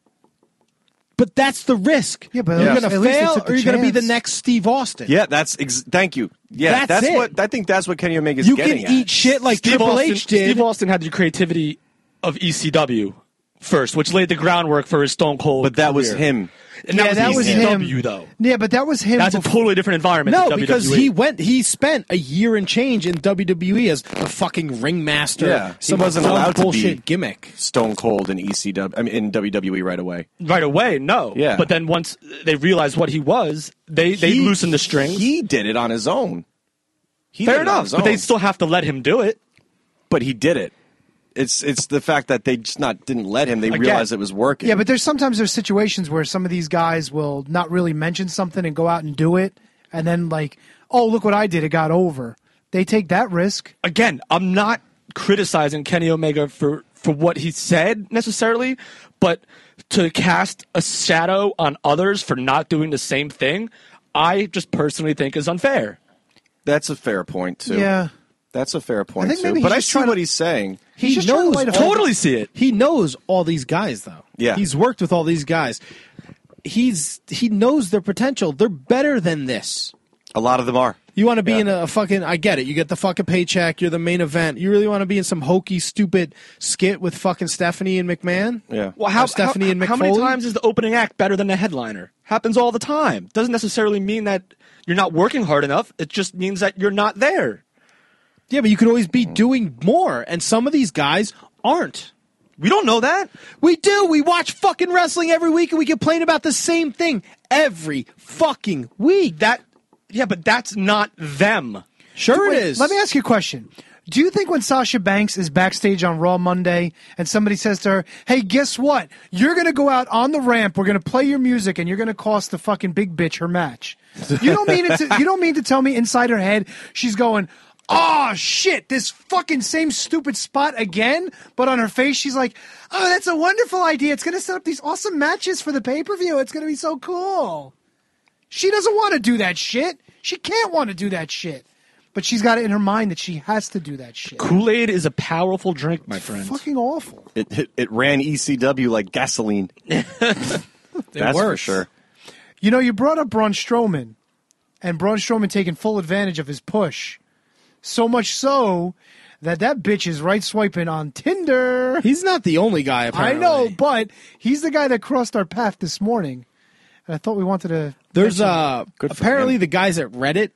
But that's the risk. Yeah, but you're at going to least they fail took the or you're going to be the chance. next Steve Austin. Yeah, thank you. Yeah, That's it. what I think. That's what Kenny Omega's You can getting at. eat shit like Triple H did. Steve Austin had the creativity of ECW first, which laid the groundwork for his Stone Cold. But that was career. him. And Yeah, that was him. ECW, though. Yeah, but that was him. That's a totally different environment. No, than because WWE. he spent a year and change in WWE as the fucking ringmaster. Yeah, he some wasn't dumb allowed to bullshit be gimmick. Stone Cold in ECW. I mean, in WWE right away. right away, no. Yeah. But then once they realized what he was, they loosened the strings. He did it on his own. He Fair did it on enough, his but they own. still have to let him do it. But he did it. It's the fact that they just didn't let him. They Again. realized it was working. Yeah, but there's situations where some of these guys will not really mention something and go out and do it, and then like, oh, look what I did, it got over. They take that risk. Again, I'm not criticizing Kenny Omega for what he said necessarily, but to cast a shadow on others for not doing the same thing, I just personally think is unfair. That's a fair point too. Yeah. That's a fair point think too. maybe But he's I just see trying to- what he's saying. He's He just trying to knows light a all- Totally see it. He knows all these guys, though. Yeah. He's worked with all these guys. He knows their potential. They're better than this. A lot of them are. You want to be in a fucking... I get it. You get the fucking paycheck. You're the main event. You really want to be in some hokey, stupid skit with fucking Stephanie and McMahon? Yeah. Well, Or Stephanie and how many McFoley? times is the opening act better than the headliner? Happens all the time. Doesn't necessarily mean that you're not working hard enough. It just means that you're not there. Yeah, but you could always be doing more, and some of these guys aren't. We don't know that. We do. We watch fucking wrestling every week, and we complain about the same thing every fucking week. Yeah, but that's not them. Sure Wait, it is. Let me ask you a question. Do you think when Sasha Banks is backstage on Raw Monday and somebody says to her, hey, guess what? You're going to go out on the ramp, we're going to play your music, and you're going to cost the fucking big bitch her match. You don't mean to tell me inside her head she's going, oh, shit, this fucking same stupid spot again? But on her face, she's like, oh, that's a wonderful idea. It's going to set up these awesome matches for the pay-per-view. It's going to be so cool. She doesn't want to do that shit. She can't want to do that shit. But she's got it in her mind that she has to do that shit. Kool-Aid is a powerful drink, my friend. Fucking awful. It ran ECW like gasoline. That's for works. sure. You know, you brought up Braun Strowman, and Braun Strowman taking full advantage of his push. So much so that bitch is right swiping on Tinder. He's not the only guy, I apparently. know, but he's the guy that crossed our path this morning. And I thought we wanted to... There's Good for apparently him. the guys at Reddit,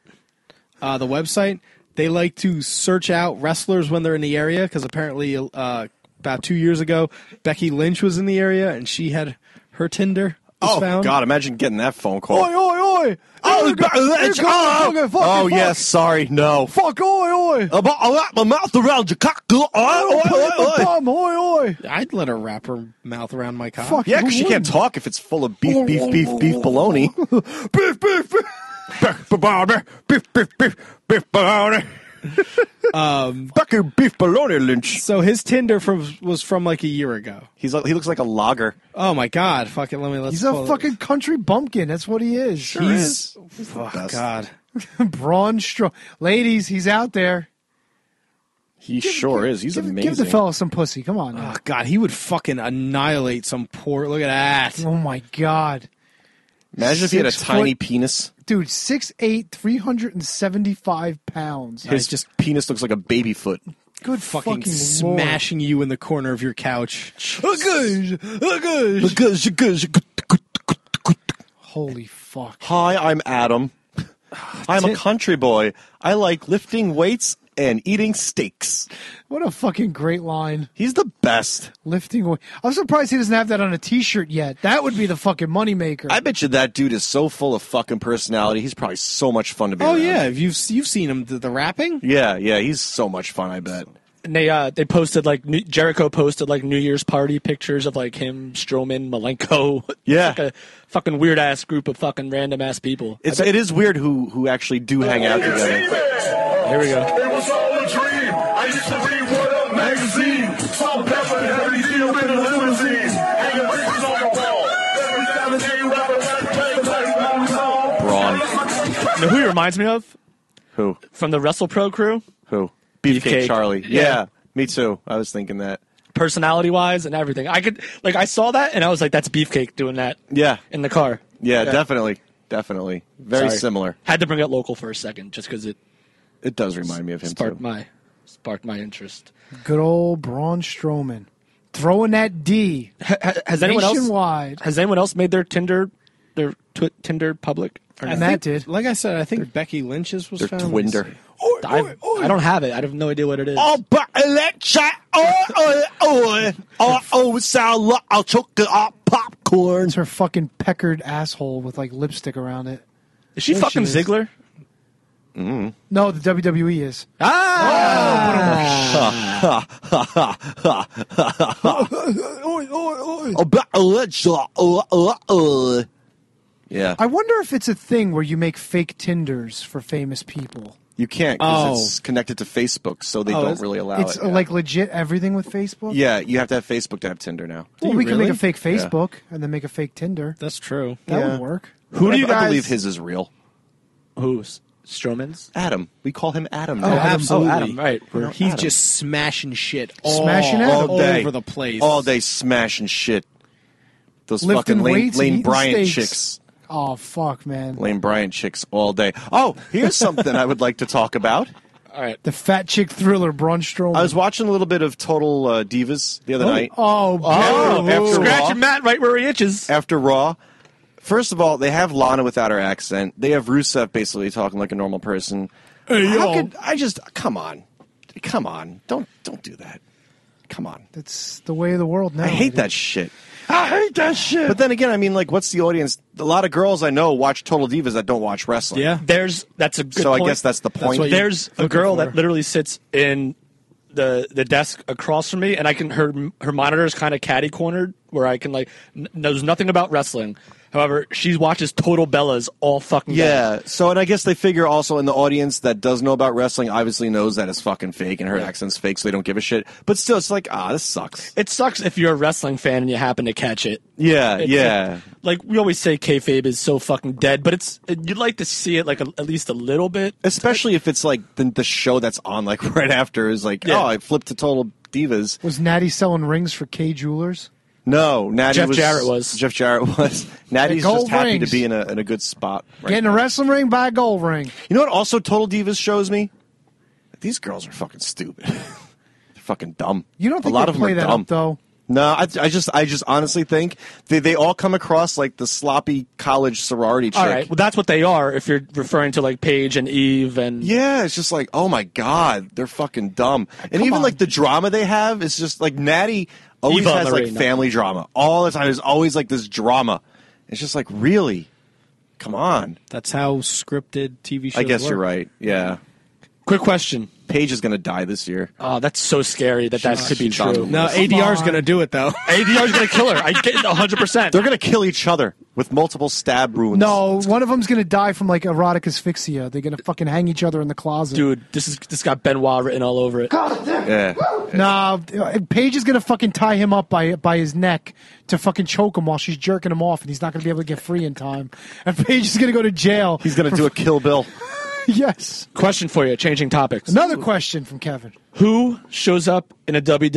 the website, they like to search out wrestlers when they're in the area because apparently about 2 years ago, Becky Lynch was in the area and she had her Tinder was Oh found. God! Imagine getting that phone call. Oi, oi, oi! Oh, fuck, yes, sorry, no. Fuck, oi, oi! I wrap my mouth around your cock. Oi, Bum, oi, oi! I'd let her wrap her mouth around my cock. Fuck. Yeah, because she can't talk if it's full of beef bologna. Beef bologna. Fucking beef bologna Lynch. So his Tinder was from like a year ago. He looks like a logger. Oh my God! Fucking let's. He's a fucking country bumpkin. That's what he is. He's the best. God. Braun Strowman. Ladies, he's out there. He sure is. He's amazing. Give the fella some pussy. Come on. Now. Oh God, he would fucking annihilate some poor. Look at that. Oh my God. Imagine if he had a 6 tiny foot- penis. Dude, 6'8", 375 pounds. His just penis looks like a baby foot. Good Fucking fucking smashing you in the corner of your couch. Holy fuck. Hi, I'm Adam. I'm a country boy. I like lifting weights and eating steaks. What a fucking great line. He's the best. Lifting away. I'm surprised he doesn't have that on a t-shirt yet. That would be the fucking moneymaker. I bet you that dude is so full of fucking personality. He's probably so much fun to be Oh around. yeah, you've seen him the rapping. Yeah, he's so much fun, I bet. And they posted like Jericho posted like New Year's party pictures of like him, Strowman, Malenko. Yeah. It's like a fucking weird ass group of fucking random ass people. It is weird who actually do hang out together. Here we go. It was all a dream. I used to read Word Up magazine. Salt, pepper, and every deal in the limousine. Hanging pictures on the wall. Every Saturday, Braun. You know who he reminds me of? Who? From the WrestlePro crew? Who? Beefcake Beefcake. Charlie. Yeah. Yeah, me too. I was thinking that. Personality wise and everything. I saw that and I was like, that's Beefcake doing that Yeah. in the car. Yeah, definitely. Very Sorry. similar. Had to bring it local for a second just because it It does remind me of him sparked too. my interest. Good old Braun Strowman. Throwing that D. Has anyone Nationwide. else made their Tinder public? Or And not? that did. Like I said, I think Becky Lynch's was They're found. Twinder. I don't have it. I have no idea what it is. but electric. Sound like I'll choke it up popcorn. It's her fucking peckered asshole with like lipstick around it. Is she There fucking she is. Ziggler? No, the WWE is. Yeah, I wonder if it's a thing where you make fake Tinders for famous people. you can't because Oh. it's connected to Facebook, so they Oh, don't is- really allow It's it. like legit everything with Facebook. Yeah, you have to have Facebook to have Tinder now. Well, you we can make really? a fake Facebook and then make a fake Tinder. That's true. That Yeah. would work. Who do you guys- I believe his is real. Who's Strowman's? Adam. We call him Adam. Oh, now. absolutely. Oh, Adam, right. He's Adam. just smashing shit Smashing all, Adam. all day, over the place. all day smashing shit. Those Lifting fucking weights and Lane eating Bryant steaks. chicks. Oh fuck, man! Lane Bryant chicks all day. Oh, here's something I would like to talk about. All right. The fat chick thriller, Braun Strowman. I was watching a little bit of Total Divas the other night. Oh, After Scratching Raw. Matt right where he itches. After Raw. First of all, they have Lana without her accent. They have Rusev basically talking like a normal person. How could I just come on, don't do that. Come on, That's the way of the world now. I hate that shit. I hate that shit. But then again, I mean, like, what's the audience? A lot of girls I know watch Total Divas that don't watch wrestling. Yeah. That's a good So point. I guess that's the point. what you- There's a looking girl for. that literally sits in the desk across from me, and I can her monitor is kind of catty cornered where I can like knows nothing about wrestling. However, she watches Total Bellas all fucking day. Yeah. So, and I guess they figure also in the audience that does know about wrestling obviously knows that it's fucking fake and her accent's fake, so they don't give a shit. But still, it's like, this sucks. It sucks if you're a wrestling fan and you happen to catch it. Yeah, It's like we always say, kayfabe is so fucking dead, but you'd like to see it like at least a little bit. Especially if it's like the show that's on like right after is like, Yeah. I flipped to Total Divas. Was Natty selling rings for K Jewelers? No, Natty Jeff Jarrett was. Jeff Jarrett was. Natty's gold just happy rings. to be in a good spot. Right Getting now. a wrestling ring, buy a gold ring. You know what? Also, Total Divas shows me these girls are fucking stupid. They're fucking dumb. You don't think a lot they of them play are that dumb. up though? No, I just honestly think they all come across like the sloppy college sorority chick. All right, well that's what they are. If you're referring to like Paige and Eve and Yeah, it's just like, oh my god, they're fucking dumb. And even on. like the drama they have is just like Natty always Eva has Marie, like no. family drama all the time. There's always like this drama. It's just like, really, come on. That's how scripted TV shows I guess work. you're right. Yeah. Quick question. Paige is going to die this year. Oh, that's so scary that could be she's true. done. No, ADR's going to do it, though. ADR's going to kill her. I get it 100%. They're going to kill each other with multiple stab wounds. No, one of them's going to die from like erotic asphyxia. They're going to fucking hang each other in the closet. Dude, this got Benoit written all over it. Yeah. Nah, Paige is going to fucking tie him up by his neck to fucking choke him while she's jerking him off, and he's not going to be able to get free in time. And Paige is going to go to jail. He's going to do a Kill Bill. Yes. Question for you, changing topics. Another question from Kevin. Who shows up in a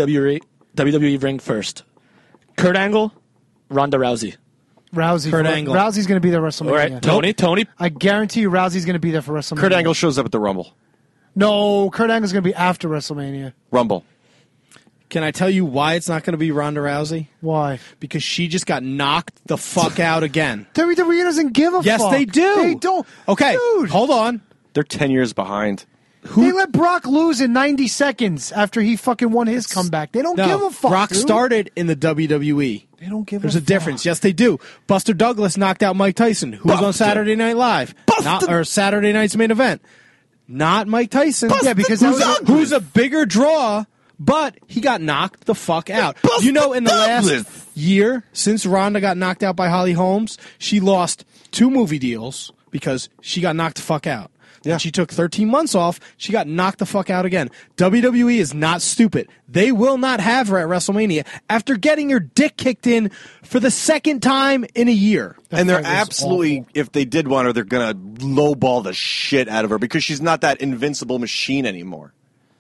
WWE ring first? Kurt Angle, Ronda Rousey. Rousey. Kurt Angle. Rousey's going to be there at WrestleMania. All right, Tony. I guarantee you Rousey's going to be there for WrestleMania. Kurt Angle shows up at the Rumble. No, Kurt Angle's going to be after WrestleMania. Rumble. Can I tell you why it's not going to be Ronda Rousey? Why? Because she just got knocked the fuck out again. WWE doesn't give a fuck. Yes, they do. They don't. Okay, Dude. hold on. They're 10 years behind. They let Brock lose in 90 seconds after he fucking won his comeback. They don't give a fuck. Brock dude. started in the WWE. They don't give There's a a difference. Yes, they do. Buster Douglas knocked out Mike Tyson, who was on Saturday Night Live, or Saturday Night's Main Event. Not Mike Tyson. Yeah, because that was who's a bigger draw, but he got knocked the fuck out. You know, in the last year, since Ronda got knocked out by Holly Holmes, she lost 2 movie deals because she got knocked the fuck out. Yeah. She took 13 months off. She got knocked the fuck out again. WWE is not stupid. They will not have her at WrestleMania after getting her dick kicked in for the second time in a year. And they're absolutely, if they did want her, they're going to lowball the shit out of her because she's not that invincible machine anymore.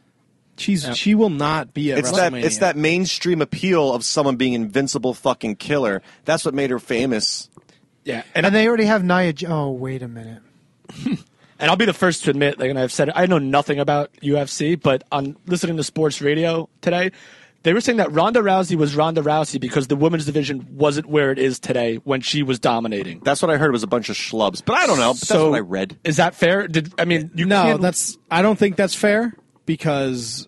She will not be at WrestleMania. It's that mainstream appeal of someone being invincible fucking killer. That's what made her famous. Yeah, and they already have Nia. Oh, wait a minute. And I'll be the first to admit, like, and I've said it, I know nothing about UFC, but on listening to sports radio today, they were saying that Ronda Rousey was Ronda Rousey because the women's division wasn't where it is today when she was dominating. That's what I heard was a bunch of schlubs, but I don't know. But that's what I read. Is that fair? I don't think that's fair because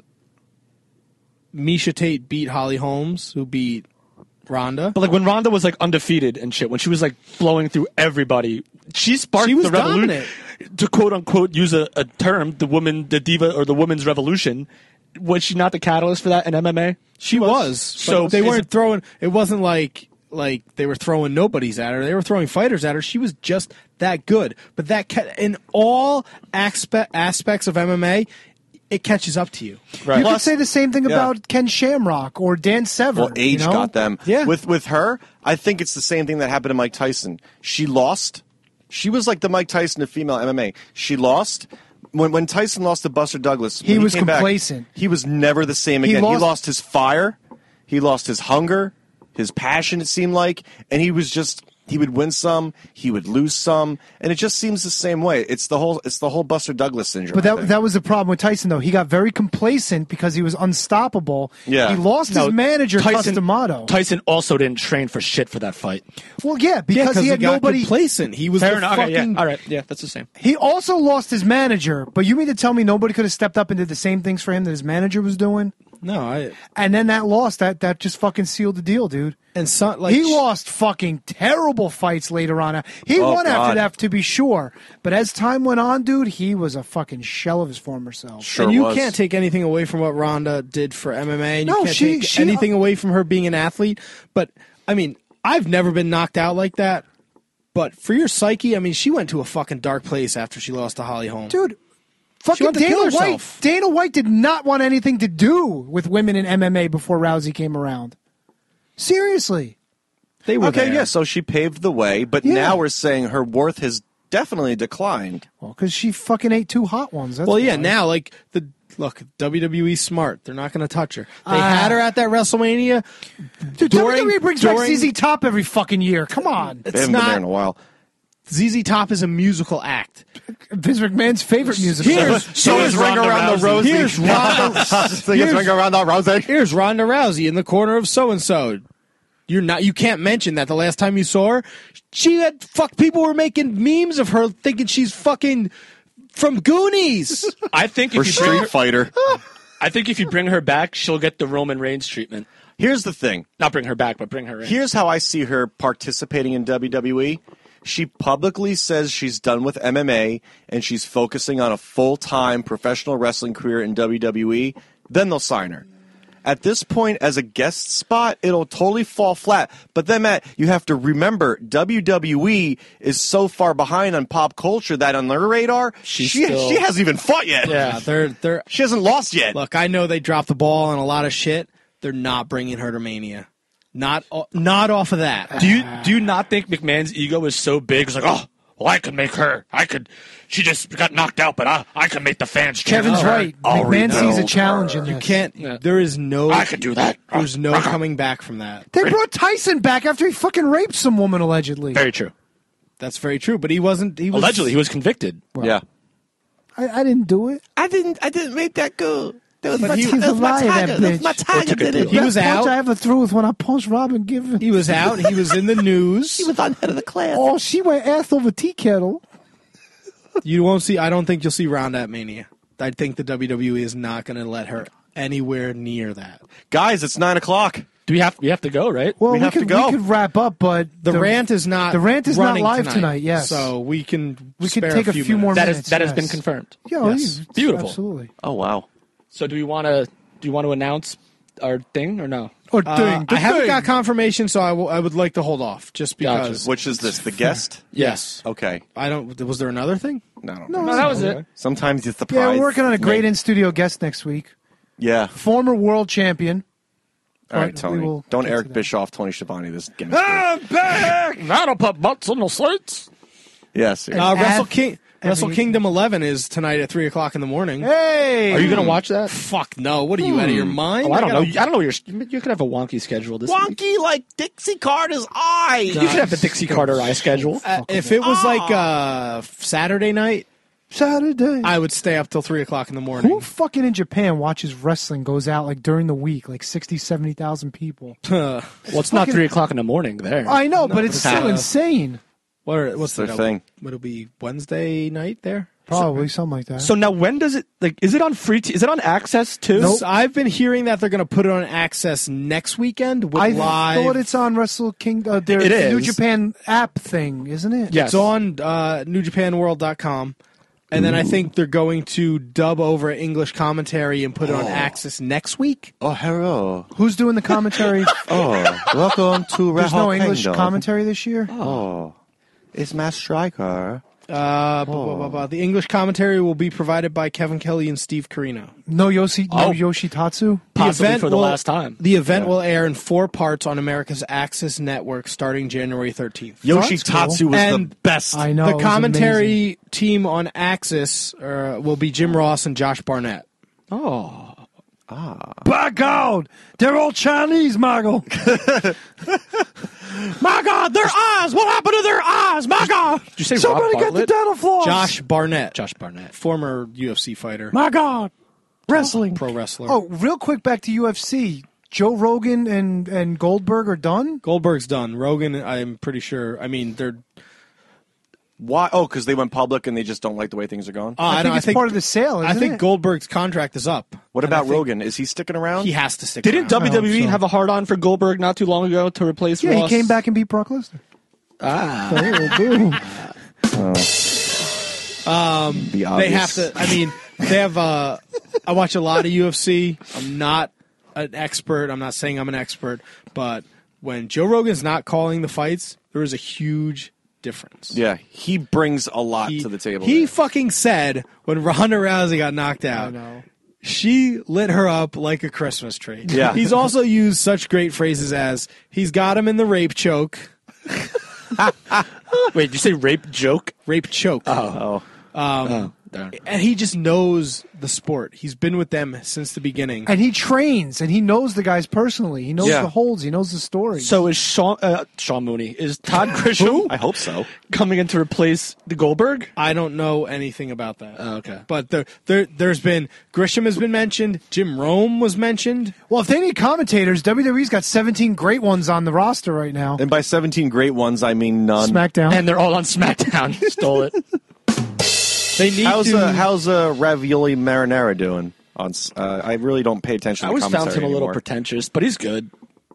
Misha Tate beat Holly Holmes, who beat Ronda. But like when Ronda was like undefeated and shit, when she was like blowing through everybody, she sparked She was the revolution. dominant. To quote unquote use a term, the diva or the women's revolution. Was she not the catalyst for that in MMA? She was. So they weren't throwing. It wasn't like they were throwing nobodies at her. They were throwing fighters at her. She was just that good. But that in all aspects of MMA, it catches up to you. Right. You could say the same thing about Ken Shamrock or Dan Severn. Well, age got them. Yeah. With her, I think it's the same thing that happened to Mike Tyson. She lost. She was like the Mike Tyson of female MMA. She lost. When Tyson lost to Buster Douglas, he was came back, complacent. he was never the same again. He lost his fire. He lost his hunger, his passion, it seemed like. And he was just... He would win some, he would lose some, and it just seems the same way. It's the whole Buster Douglas syndrome. But that was the problem with Tyson, though. He got very complacent because he was unstoppable. Yeah. He lost his manager, Customato. Tyson also didn't train for shit for that fight. Well, yeah, because he had got nobody complacent. He was Fair the enough. fucking. Okay, yeah. All right, yeah, that's the same. He also lost his manager, but you mean to tell me nobody could have stepped up and did the same things for him that his manager was doing? No, And then that loss, that just fucking sealed the deal, dude. And he lost fucking terrible fights later on. He won after that, to be sure. But as time went on, dude, he was a fucking shell of his former self. Sure and you was. can't take anything away from what Ronda did for MMA, and you No, can't she- take anything away from her being an athlete. But, I mean, I've never been knocked out like that. But for your psyche, I mean, she went to a fucking dark place after she lost to Holly Holm. Dude, fucking wanted to kill Dana White. herself. Dana White did not want anything to do with women in MMA before Rousey came around. Seriously. They were Okay, there. yeah, so she paved the way, but Yeah. now we're saying her worth has definitely declined. Well, because she fucking ate 2 hot ones. That's Well, yeah, why. now, look, WWE's smart. They're not going to touch her. They had her at that WrestleMania. Dude, WWE brings back ZZ Top every fucking year. Come on. They haven't been there in a while. ZZ Top is a musical act. Vince McMahon's favorite musical. So is Ring Around the Rosie. Here's Ronda. Ring Around the Rosie. Here's Ronda Rousey in the corner of so and so. You can't mention that the last time you saw her, people were making memes of her thinking she's fucking from Goonies. I think Or if you bring Street her, Fighter. I think if you bring her back, she'll get the Roman Reigns treatment. Here's the thing. Not bring her back, but bring her in. Here's how I see her participating in WWE. she publicly says she's done with MMA and she's focusing on a full-time professional wrestling career in WWE, then they'll sign her. At this point, as a guest spot, it'll totally fall flat. But then, Matt, you have to remember, WWE is so far behind on pop culture that on their radar, she hasn't even fought yet. Yeah, she hasn't lost yet. Look, I know they dropped the ball on a lot of shit. They're not bringing her to Mania. Not off of that. Do you not think McMahon's ego is so big? It's like, oh, well, I could make her. She just got knocked out, but I can make the fans cheer. Kevin's right. McMahon sees a challenge in this. You can't. There is no. I could do that. There's no coming back from that. They brought Tyson back after he fucking raped some woman allegedly. Very true. That's very true. But he wasn't. He was, allegedly, he was convicted. Well, yeah. I didn't do it. I didn't rape that girl. He's a liar, that bitch. My tiger did it. He was out. I ever threw was when I punched Robin Given. He was out. He was in the news. He was on head of the class. Oh, she went ass over tea kettle. You won't see. I don't think you'll see Ronda at Mania. I think the WWE is not going to let her anywhere near that. Guys, it's 9:00. Do we have to go, right? Well, we have could, to go. We could wrap up, but the rant is not. The rant is not running live tonight. Yes, so we can. We could spare take a few more minutes. That has been confirmed. Yeah, Yes. Beautiful. Absolutely. Oh wow. So do you want to announce our thing or no? Or I haven't got confirmation, so I would like to hold off just because. Gotcha. Which is this? The guest? Yes. Okay. I don't. Was there another thing? No, I don't No, know. that was it. Sometimes you surprise. Yeah, we're working on a great in-studio guest next week. Yeah. Former world champion. All right, But Tony. we will Don't get Eric to that. Bischoff, Tony Schiavone this game. I'm back. That'll put butts on the seats. Yes. Wrestle Kingdom 11 is tonight at 3:00 in the morning. Hey! Are you going to watch that? Fuck no! What are you out of your mind? Oh, I don't know. I don't know. You could have a wonky schedule this week. Wonky like Dixie Carter's eye. You could have the Dixie Carter eye schedule. If it was like Saturday night, Saturday. I would stay up till 3:00 in the morning. Who fucking in Japan watches wrestling, goes out like during the week, like 60, 70,000 people? Well, it's not 3:00 in the morning there. I know, but it's still insane. What's their thing? It'll be Wednesday night there. Probably something like that. So now, when does it is it on free? Is it on Access too? So I've been hearing that they're going to put it on Access next weekend with I live. thought it's on Wrestle Kingdom. Their It is. New Japan app thing, isn't it? Yes. It's on NewJapanWorld.com. And then I think they're going to dub over English commentary and put it on Access next week. Oh, hello. Who's doing the commentary? Oh, welcome to There's no Wrestle English Kingdom. commentary this year? Oh, it's Matt Striker. The English commentary will be provided by Kevin Kelly and Steve Carino. No Yoshitatsu? Possibly for the last time. The event will air in 4 parts on America's Access Network starting January 13th. Yoshitatsu was And the best. I know. it The was commentary team on Access will be Jim Ross and Josh Barnett. Oh. By God! They're all Chinese, Michael! My God, their eyes! What happened to their eyes? My God! Did you say Somebody Rob get the Bartlett? dental floss! Josh Barnett. Josh Barnett. Former UFC fighter. My God! Wrestling. Pro wrestler. Oh, real quick back to UFC. Joe Rogan and Goldberg are done? Goldberg's done. Rogan, I'm pretty sure. I mean, they're. Why? Oh, because they went public and they just don't like the way things are going. I think it's part of the sale, isn't I think it? Goldberg's contract is up. What And I about think Rogan? Is he sticking around? He has to stick Didn't around. WWE so. have a hard on for Goldberg not too long ago to replace Yeah, Ross? he came back and beat Brock Lesnar. Ah. Boom. The They obvious. have to. I mean, they have. I watch a lot of UFC. I'm not an expert. I'm not saying I'm an expert, but when Joe Rogan's not calling the fights, there is a huge difference. Yeah, he brings a lot to the table. He there. fucking said when Ronda Rousey got knocked out, she lit her up like a Christmas tree. Yeah. He's also used such great phrases as "he's got him in the rape choke." Wait, did you say rape joke? Rape choke. Oh, Darn. And he just knows the sport. He's been with them since the beginning. And he trains, and he knows the guys personally. He knows Yeah. the holds. He knows the story. So is Sean Mooney, is Todd Grisham I hope so. coming in to replace the Goldberg? I don't know anything about that. Oh, okay. But there's been Grisham has been mentioned. Jim Rome was mentioned. well, if they need commentators, WWE's got 17 great ones on the roster right now. And by 17 great ones, I mean none. SmackDown. And they're all on SmackDown. Stole it. They need How's Ravioli Marinara doing? I really don't pay attention I to always commentary found him a little anymore. pretentious, but he's good.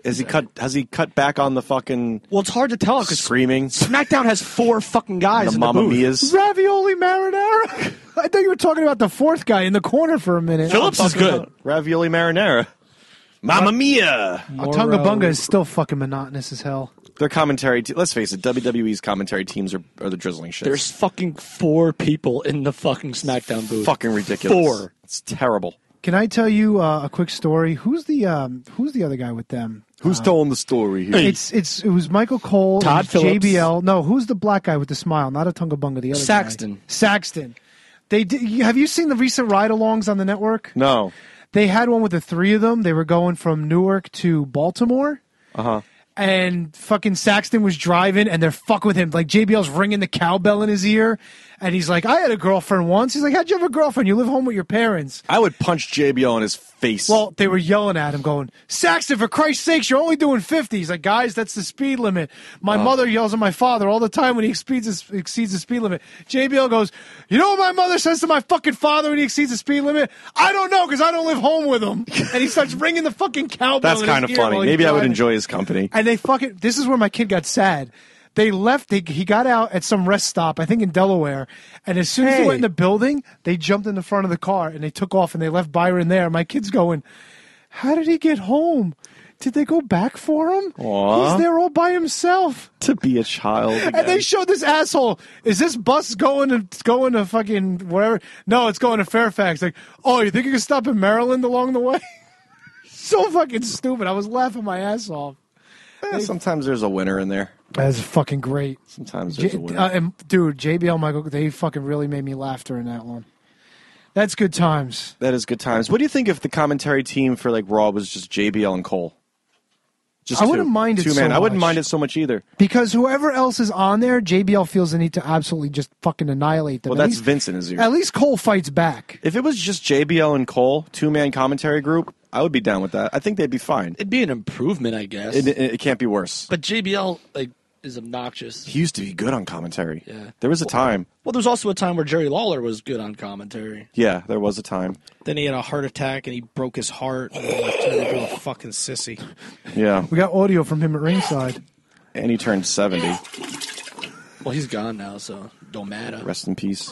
Has he cut back on the fucking Well, it's hard to tell because screaming? SmackDown has 4 fucking guys The in Mamma the booth. Mia's. Ravioli marinara. I thought you were talking about the fourth guy in the corner for a minute. Phillips is good. Ravioli marinara. Mamma Mia. Tunga Bunga is still fucking monotonous as hell. Their commentary. Let's face it. WWE's commentary teams are the drizzling shit. There's fucking 4 people in the fucking SmackDown booth. fucking ridiculous. 4. It's terrible. Can I tell you a quick story? Who's the other guy with them? Who's telling the story here? It was Michael Cole, Todd and Phillips. JBL. No, who's the black guy with the smile? Not a Tunga Bunga. The other Saxton. guy. Saxton. Have you seen the recent ride-alongs on the network? No. They had one with the 3 of them. They were going from Newark to Baltimore. Uh-huh. And fucking Saxton was driving, and they're fucking with him. Like, JBL's ringing the cowbell in his ear, and he's like, I had a girlfriend once. He's like, how'd you have a girlfriend? You live home with your parents. I would punch JBL in his face. Well, they were yelling at him, going, Saxton, for Christ's sakes, you're only doing 50. He's like, guys, that's the speed limit. My mother yells at my father all the time when he exceeds the speed limit. JBL goes, you know what my mother says to my fucking father when he exceeds the speed limit? I don't know, because I don't live home with him. And he starts ringing the fucking cowbell. That's kind of funny. Maybe I would enjoy his company. And they fucking, this is where my kid got sad. They left, he got out at some rest stop, I think in Delaware, and as soon as they went in the building, they jumped in the front of the car and they took off and they left Byron there. My kid's going, how did he get home? Did they go back for him? Aww. He's there all by himself. To be a child again. And they showed this asshole, is this bus going to fucking wherever? No, it's going to Fairfax. Like, oh, you think you can stop in Maryland along the way? So fucking stupid. I was laughing my ass off. Sometimes there's a winner in there. That's fucking great. Sometimes there's a winner. Dude, JBL, Michael, they fucking really made me laugh during that one. That's good times. That is good times. What do you think if the commentary team for like Raw was just JBL and Cole? Just I wouldn't mind it two so man. I wouldn't much. mind it so much either. Because whoever else is on there, JBL feels the need to absolutely just fucking annihilate them. Well, that's Vince in his ear. At least Cole fights back. If it was just JBL and Cole, 2-man commentary group, I would be down with that. I think they'd be fine. It'd be an improvement, I guess. It can't be worse. But JBL is obnoxious. He used to be good on commentary. Yeah. There was a time. Well, there was also a time where Jerry Lawler was good on commentary. Yeah, there was a time. Then he had a heart attack and he broke his heart and turned into a fucking sissy. Yeah. We got audio from him at ringside. And he turned 70. Well, he's gone now, so don't matter. Rest in peace.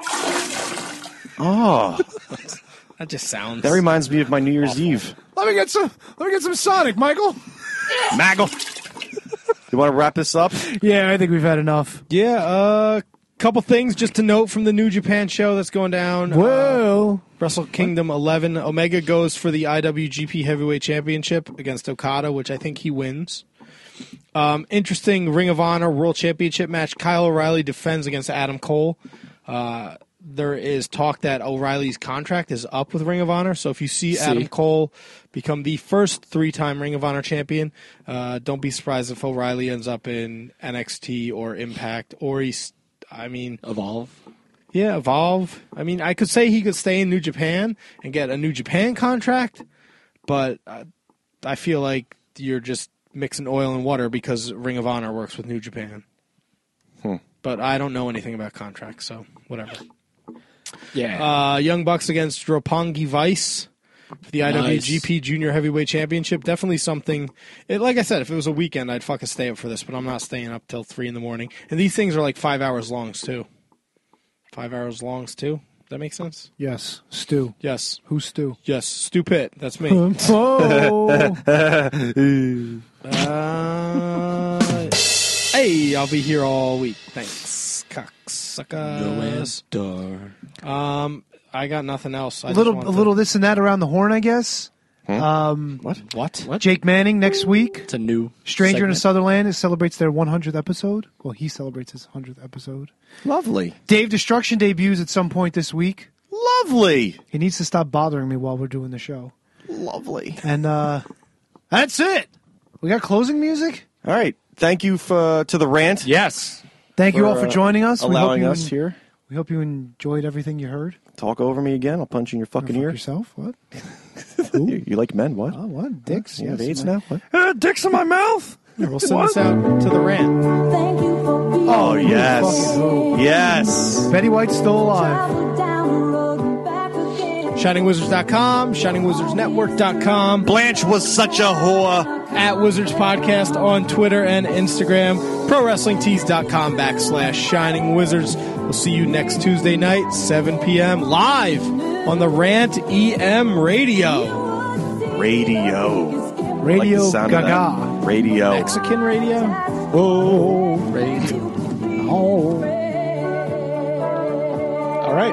Oh. That just sounds. That reminds me of my New Year's Eve. Let me get some Sonic, Michael. Maggle. You want to wrap this up? Yeah, I think we've had enough. Yeah, couple things just to note from the New Japan show that's going down. Whoa. Wrestle Kingdom 11. Omega goes for the IWGP Heavyweight Championship against Okada, which I think he wins. Interesting Ring of Honor World Championship match. Kyle O'Reilly defends against Adam Cole. There is talk that O'Reilly's contract is up with Ring of Honor, so if you see Adam Cole become the first 3-time Ring of Honor champion, don't be surprised if O'Reilly ends up in NXT or Impact or Evolve. Yeah, Evolve. I mean, I could say he could stay in New Japan and get a New Japan contract, but I feel like you're just mixing oil and water because Ring of Honor works with New Japan. But I don't know anything about contracts, so whatever. Yeah. Young Bucks against Roppongi Vice for the IWGP Junior Heavyweight Championship. Definitely something. Like I said, if it was a weekend, I'd fucking stay up for this, but I'm not staying up till 3 in the morning. And these things are like 5 hours longs, too. 5 hours longs, too? That makes sense? Yes. Stu. Yes. Who's Stu? Yes. Stu Pitt. That's me. Oh. Hey, I'll be here all week. Thanks, cocksuckers. I got nothing else. A little this and that around the horn, I guess. What? Jake Manning next week. It's a new Stranger in a segment. Southern Land celebrates their 100th episode. Well, he celebrates his 100th episode. Lovely. Dave Destruction debuts at some point this week. Lovely. He needs to stop bothering me while we're doing the show. Lovely. And that's it. We got closing music. All right. Thank you to the rant. Yes. Thank you all for joining us. Allowing us here. We hope you enjoyed everything you heard. Talk over me again. I'll punch in your fucking ear. Yourself? What? You like men? What? Oh, what? Dicks? You have Yes, AIDS man. now? What? Dicks in my mouth. Yeah, we'll send this out to the rant. Oh, yes. Yes. Betty White's still alive. ShiningWizards.com, ShiningWizardsNetwork.com. Blanche was such a whore. at Wizards Podcast on Twitter and Instagram. ProWrestlingTees.com/Shining Wizards. We'll see you next Tuesday night, 7 p.m. live on the Rant EM Radio. Radio Radio Like the sound of Gaga. that. Radio. Mexican radio? Oh, radio. Oh. All right.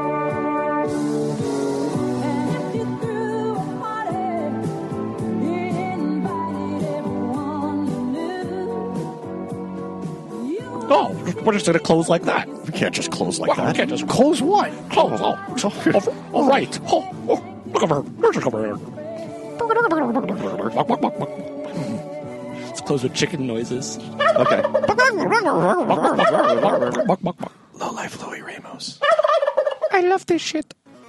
Oh, we're just going to close like that. We can't just close like We that. can't just Close what? close. All right. Look over here. Look over here. Let's close with chicken noises. Okay. Low Life Louis Ramos. I love this shit.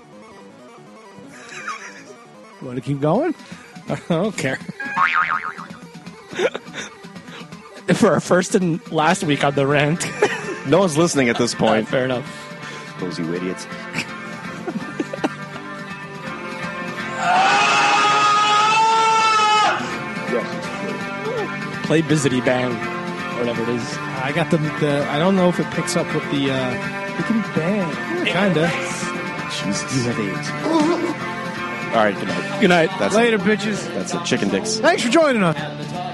You want to keep going? I don't care. For our first and last week on the rant. No one's listening at this point. Fair enough. Those you idiots. Play Bizzity Bang. Or whatever it is. I got the I don't know if it picks up with the bang. Kinda. Jesus. You have AIDS. All right, good night. Good night. That's Later, bitches. That's it. Chicken dicks. Thanks for joining us.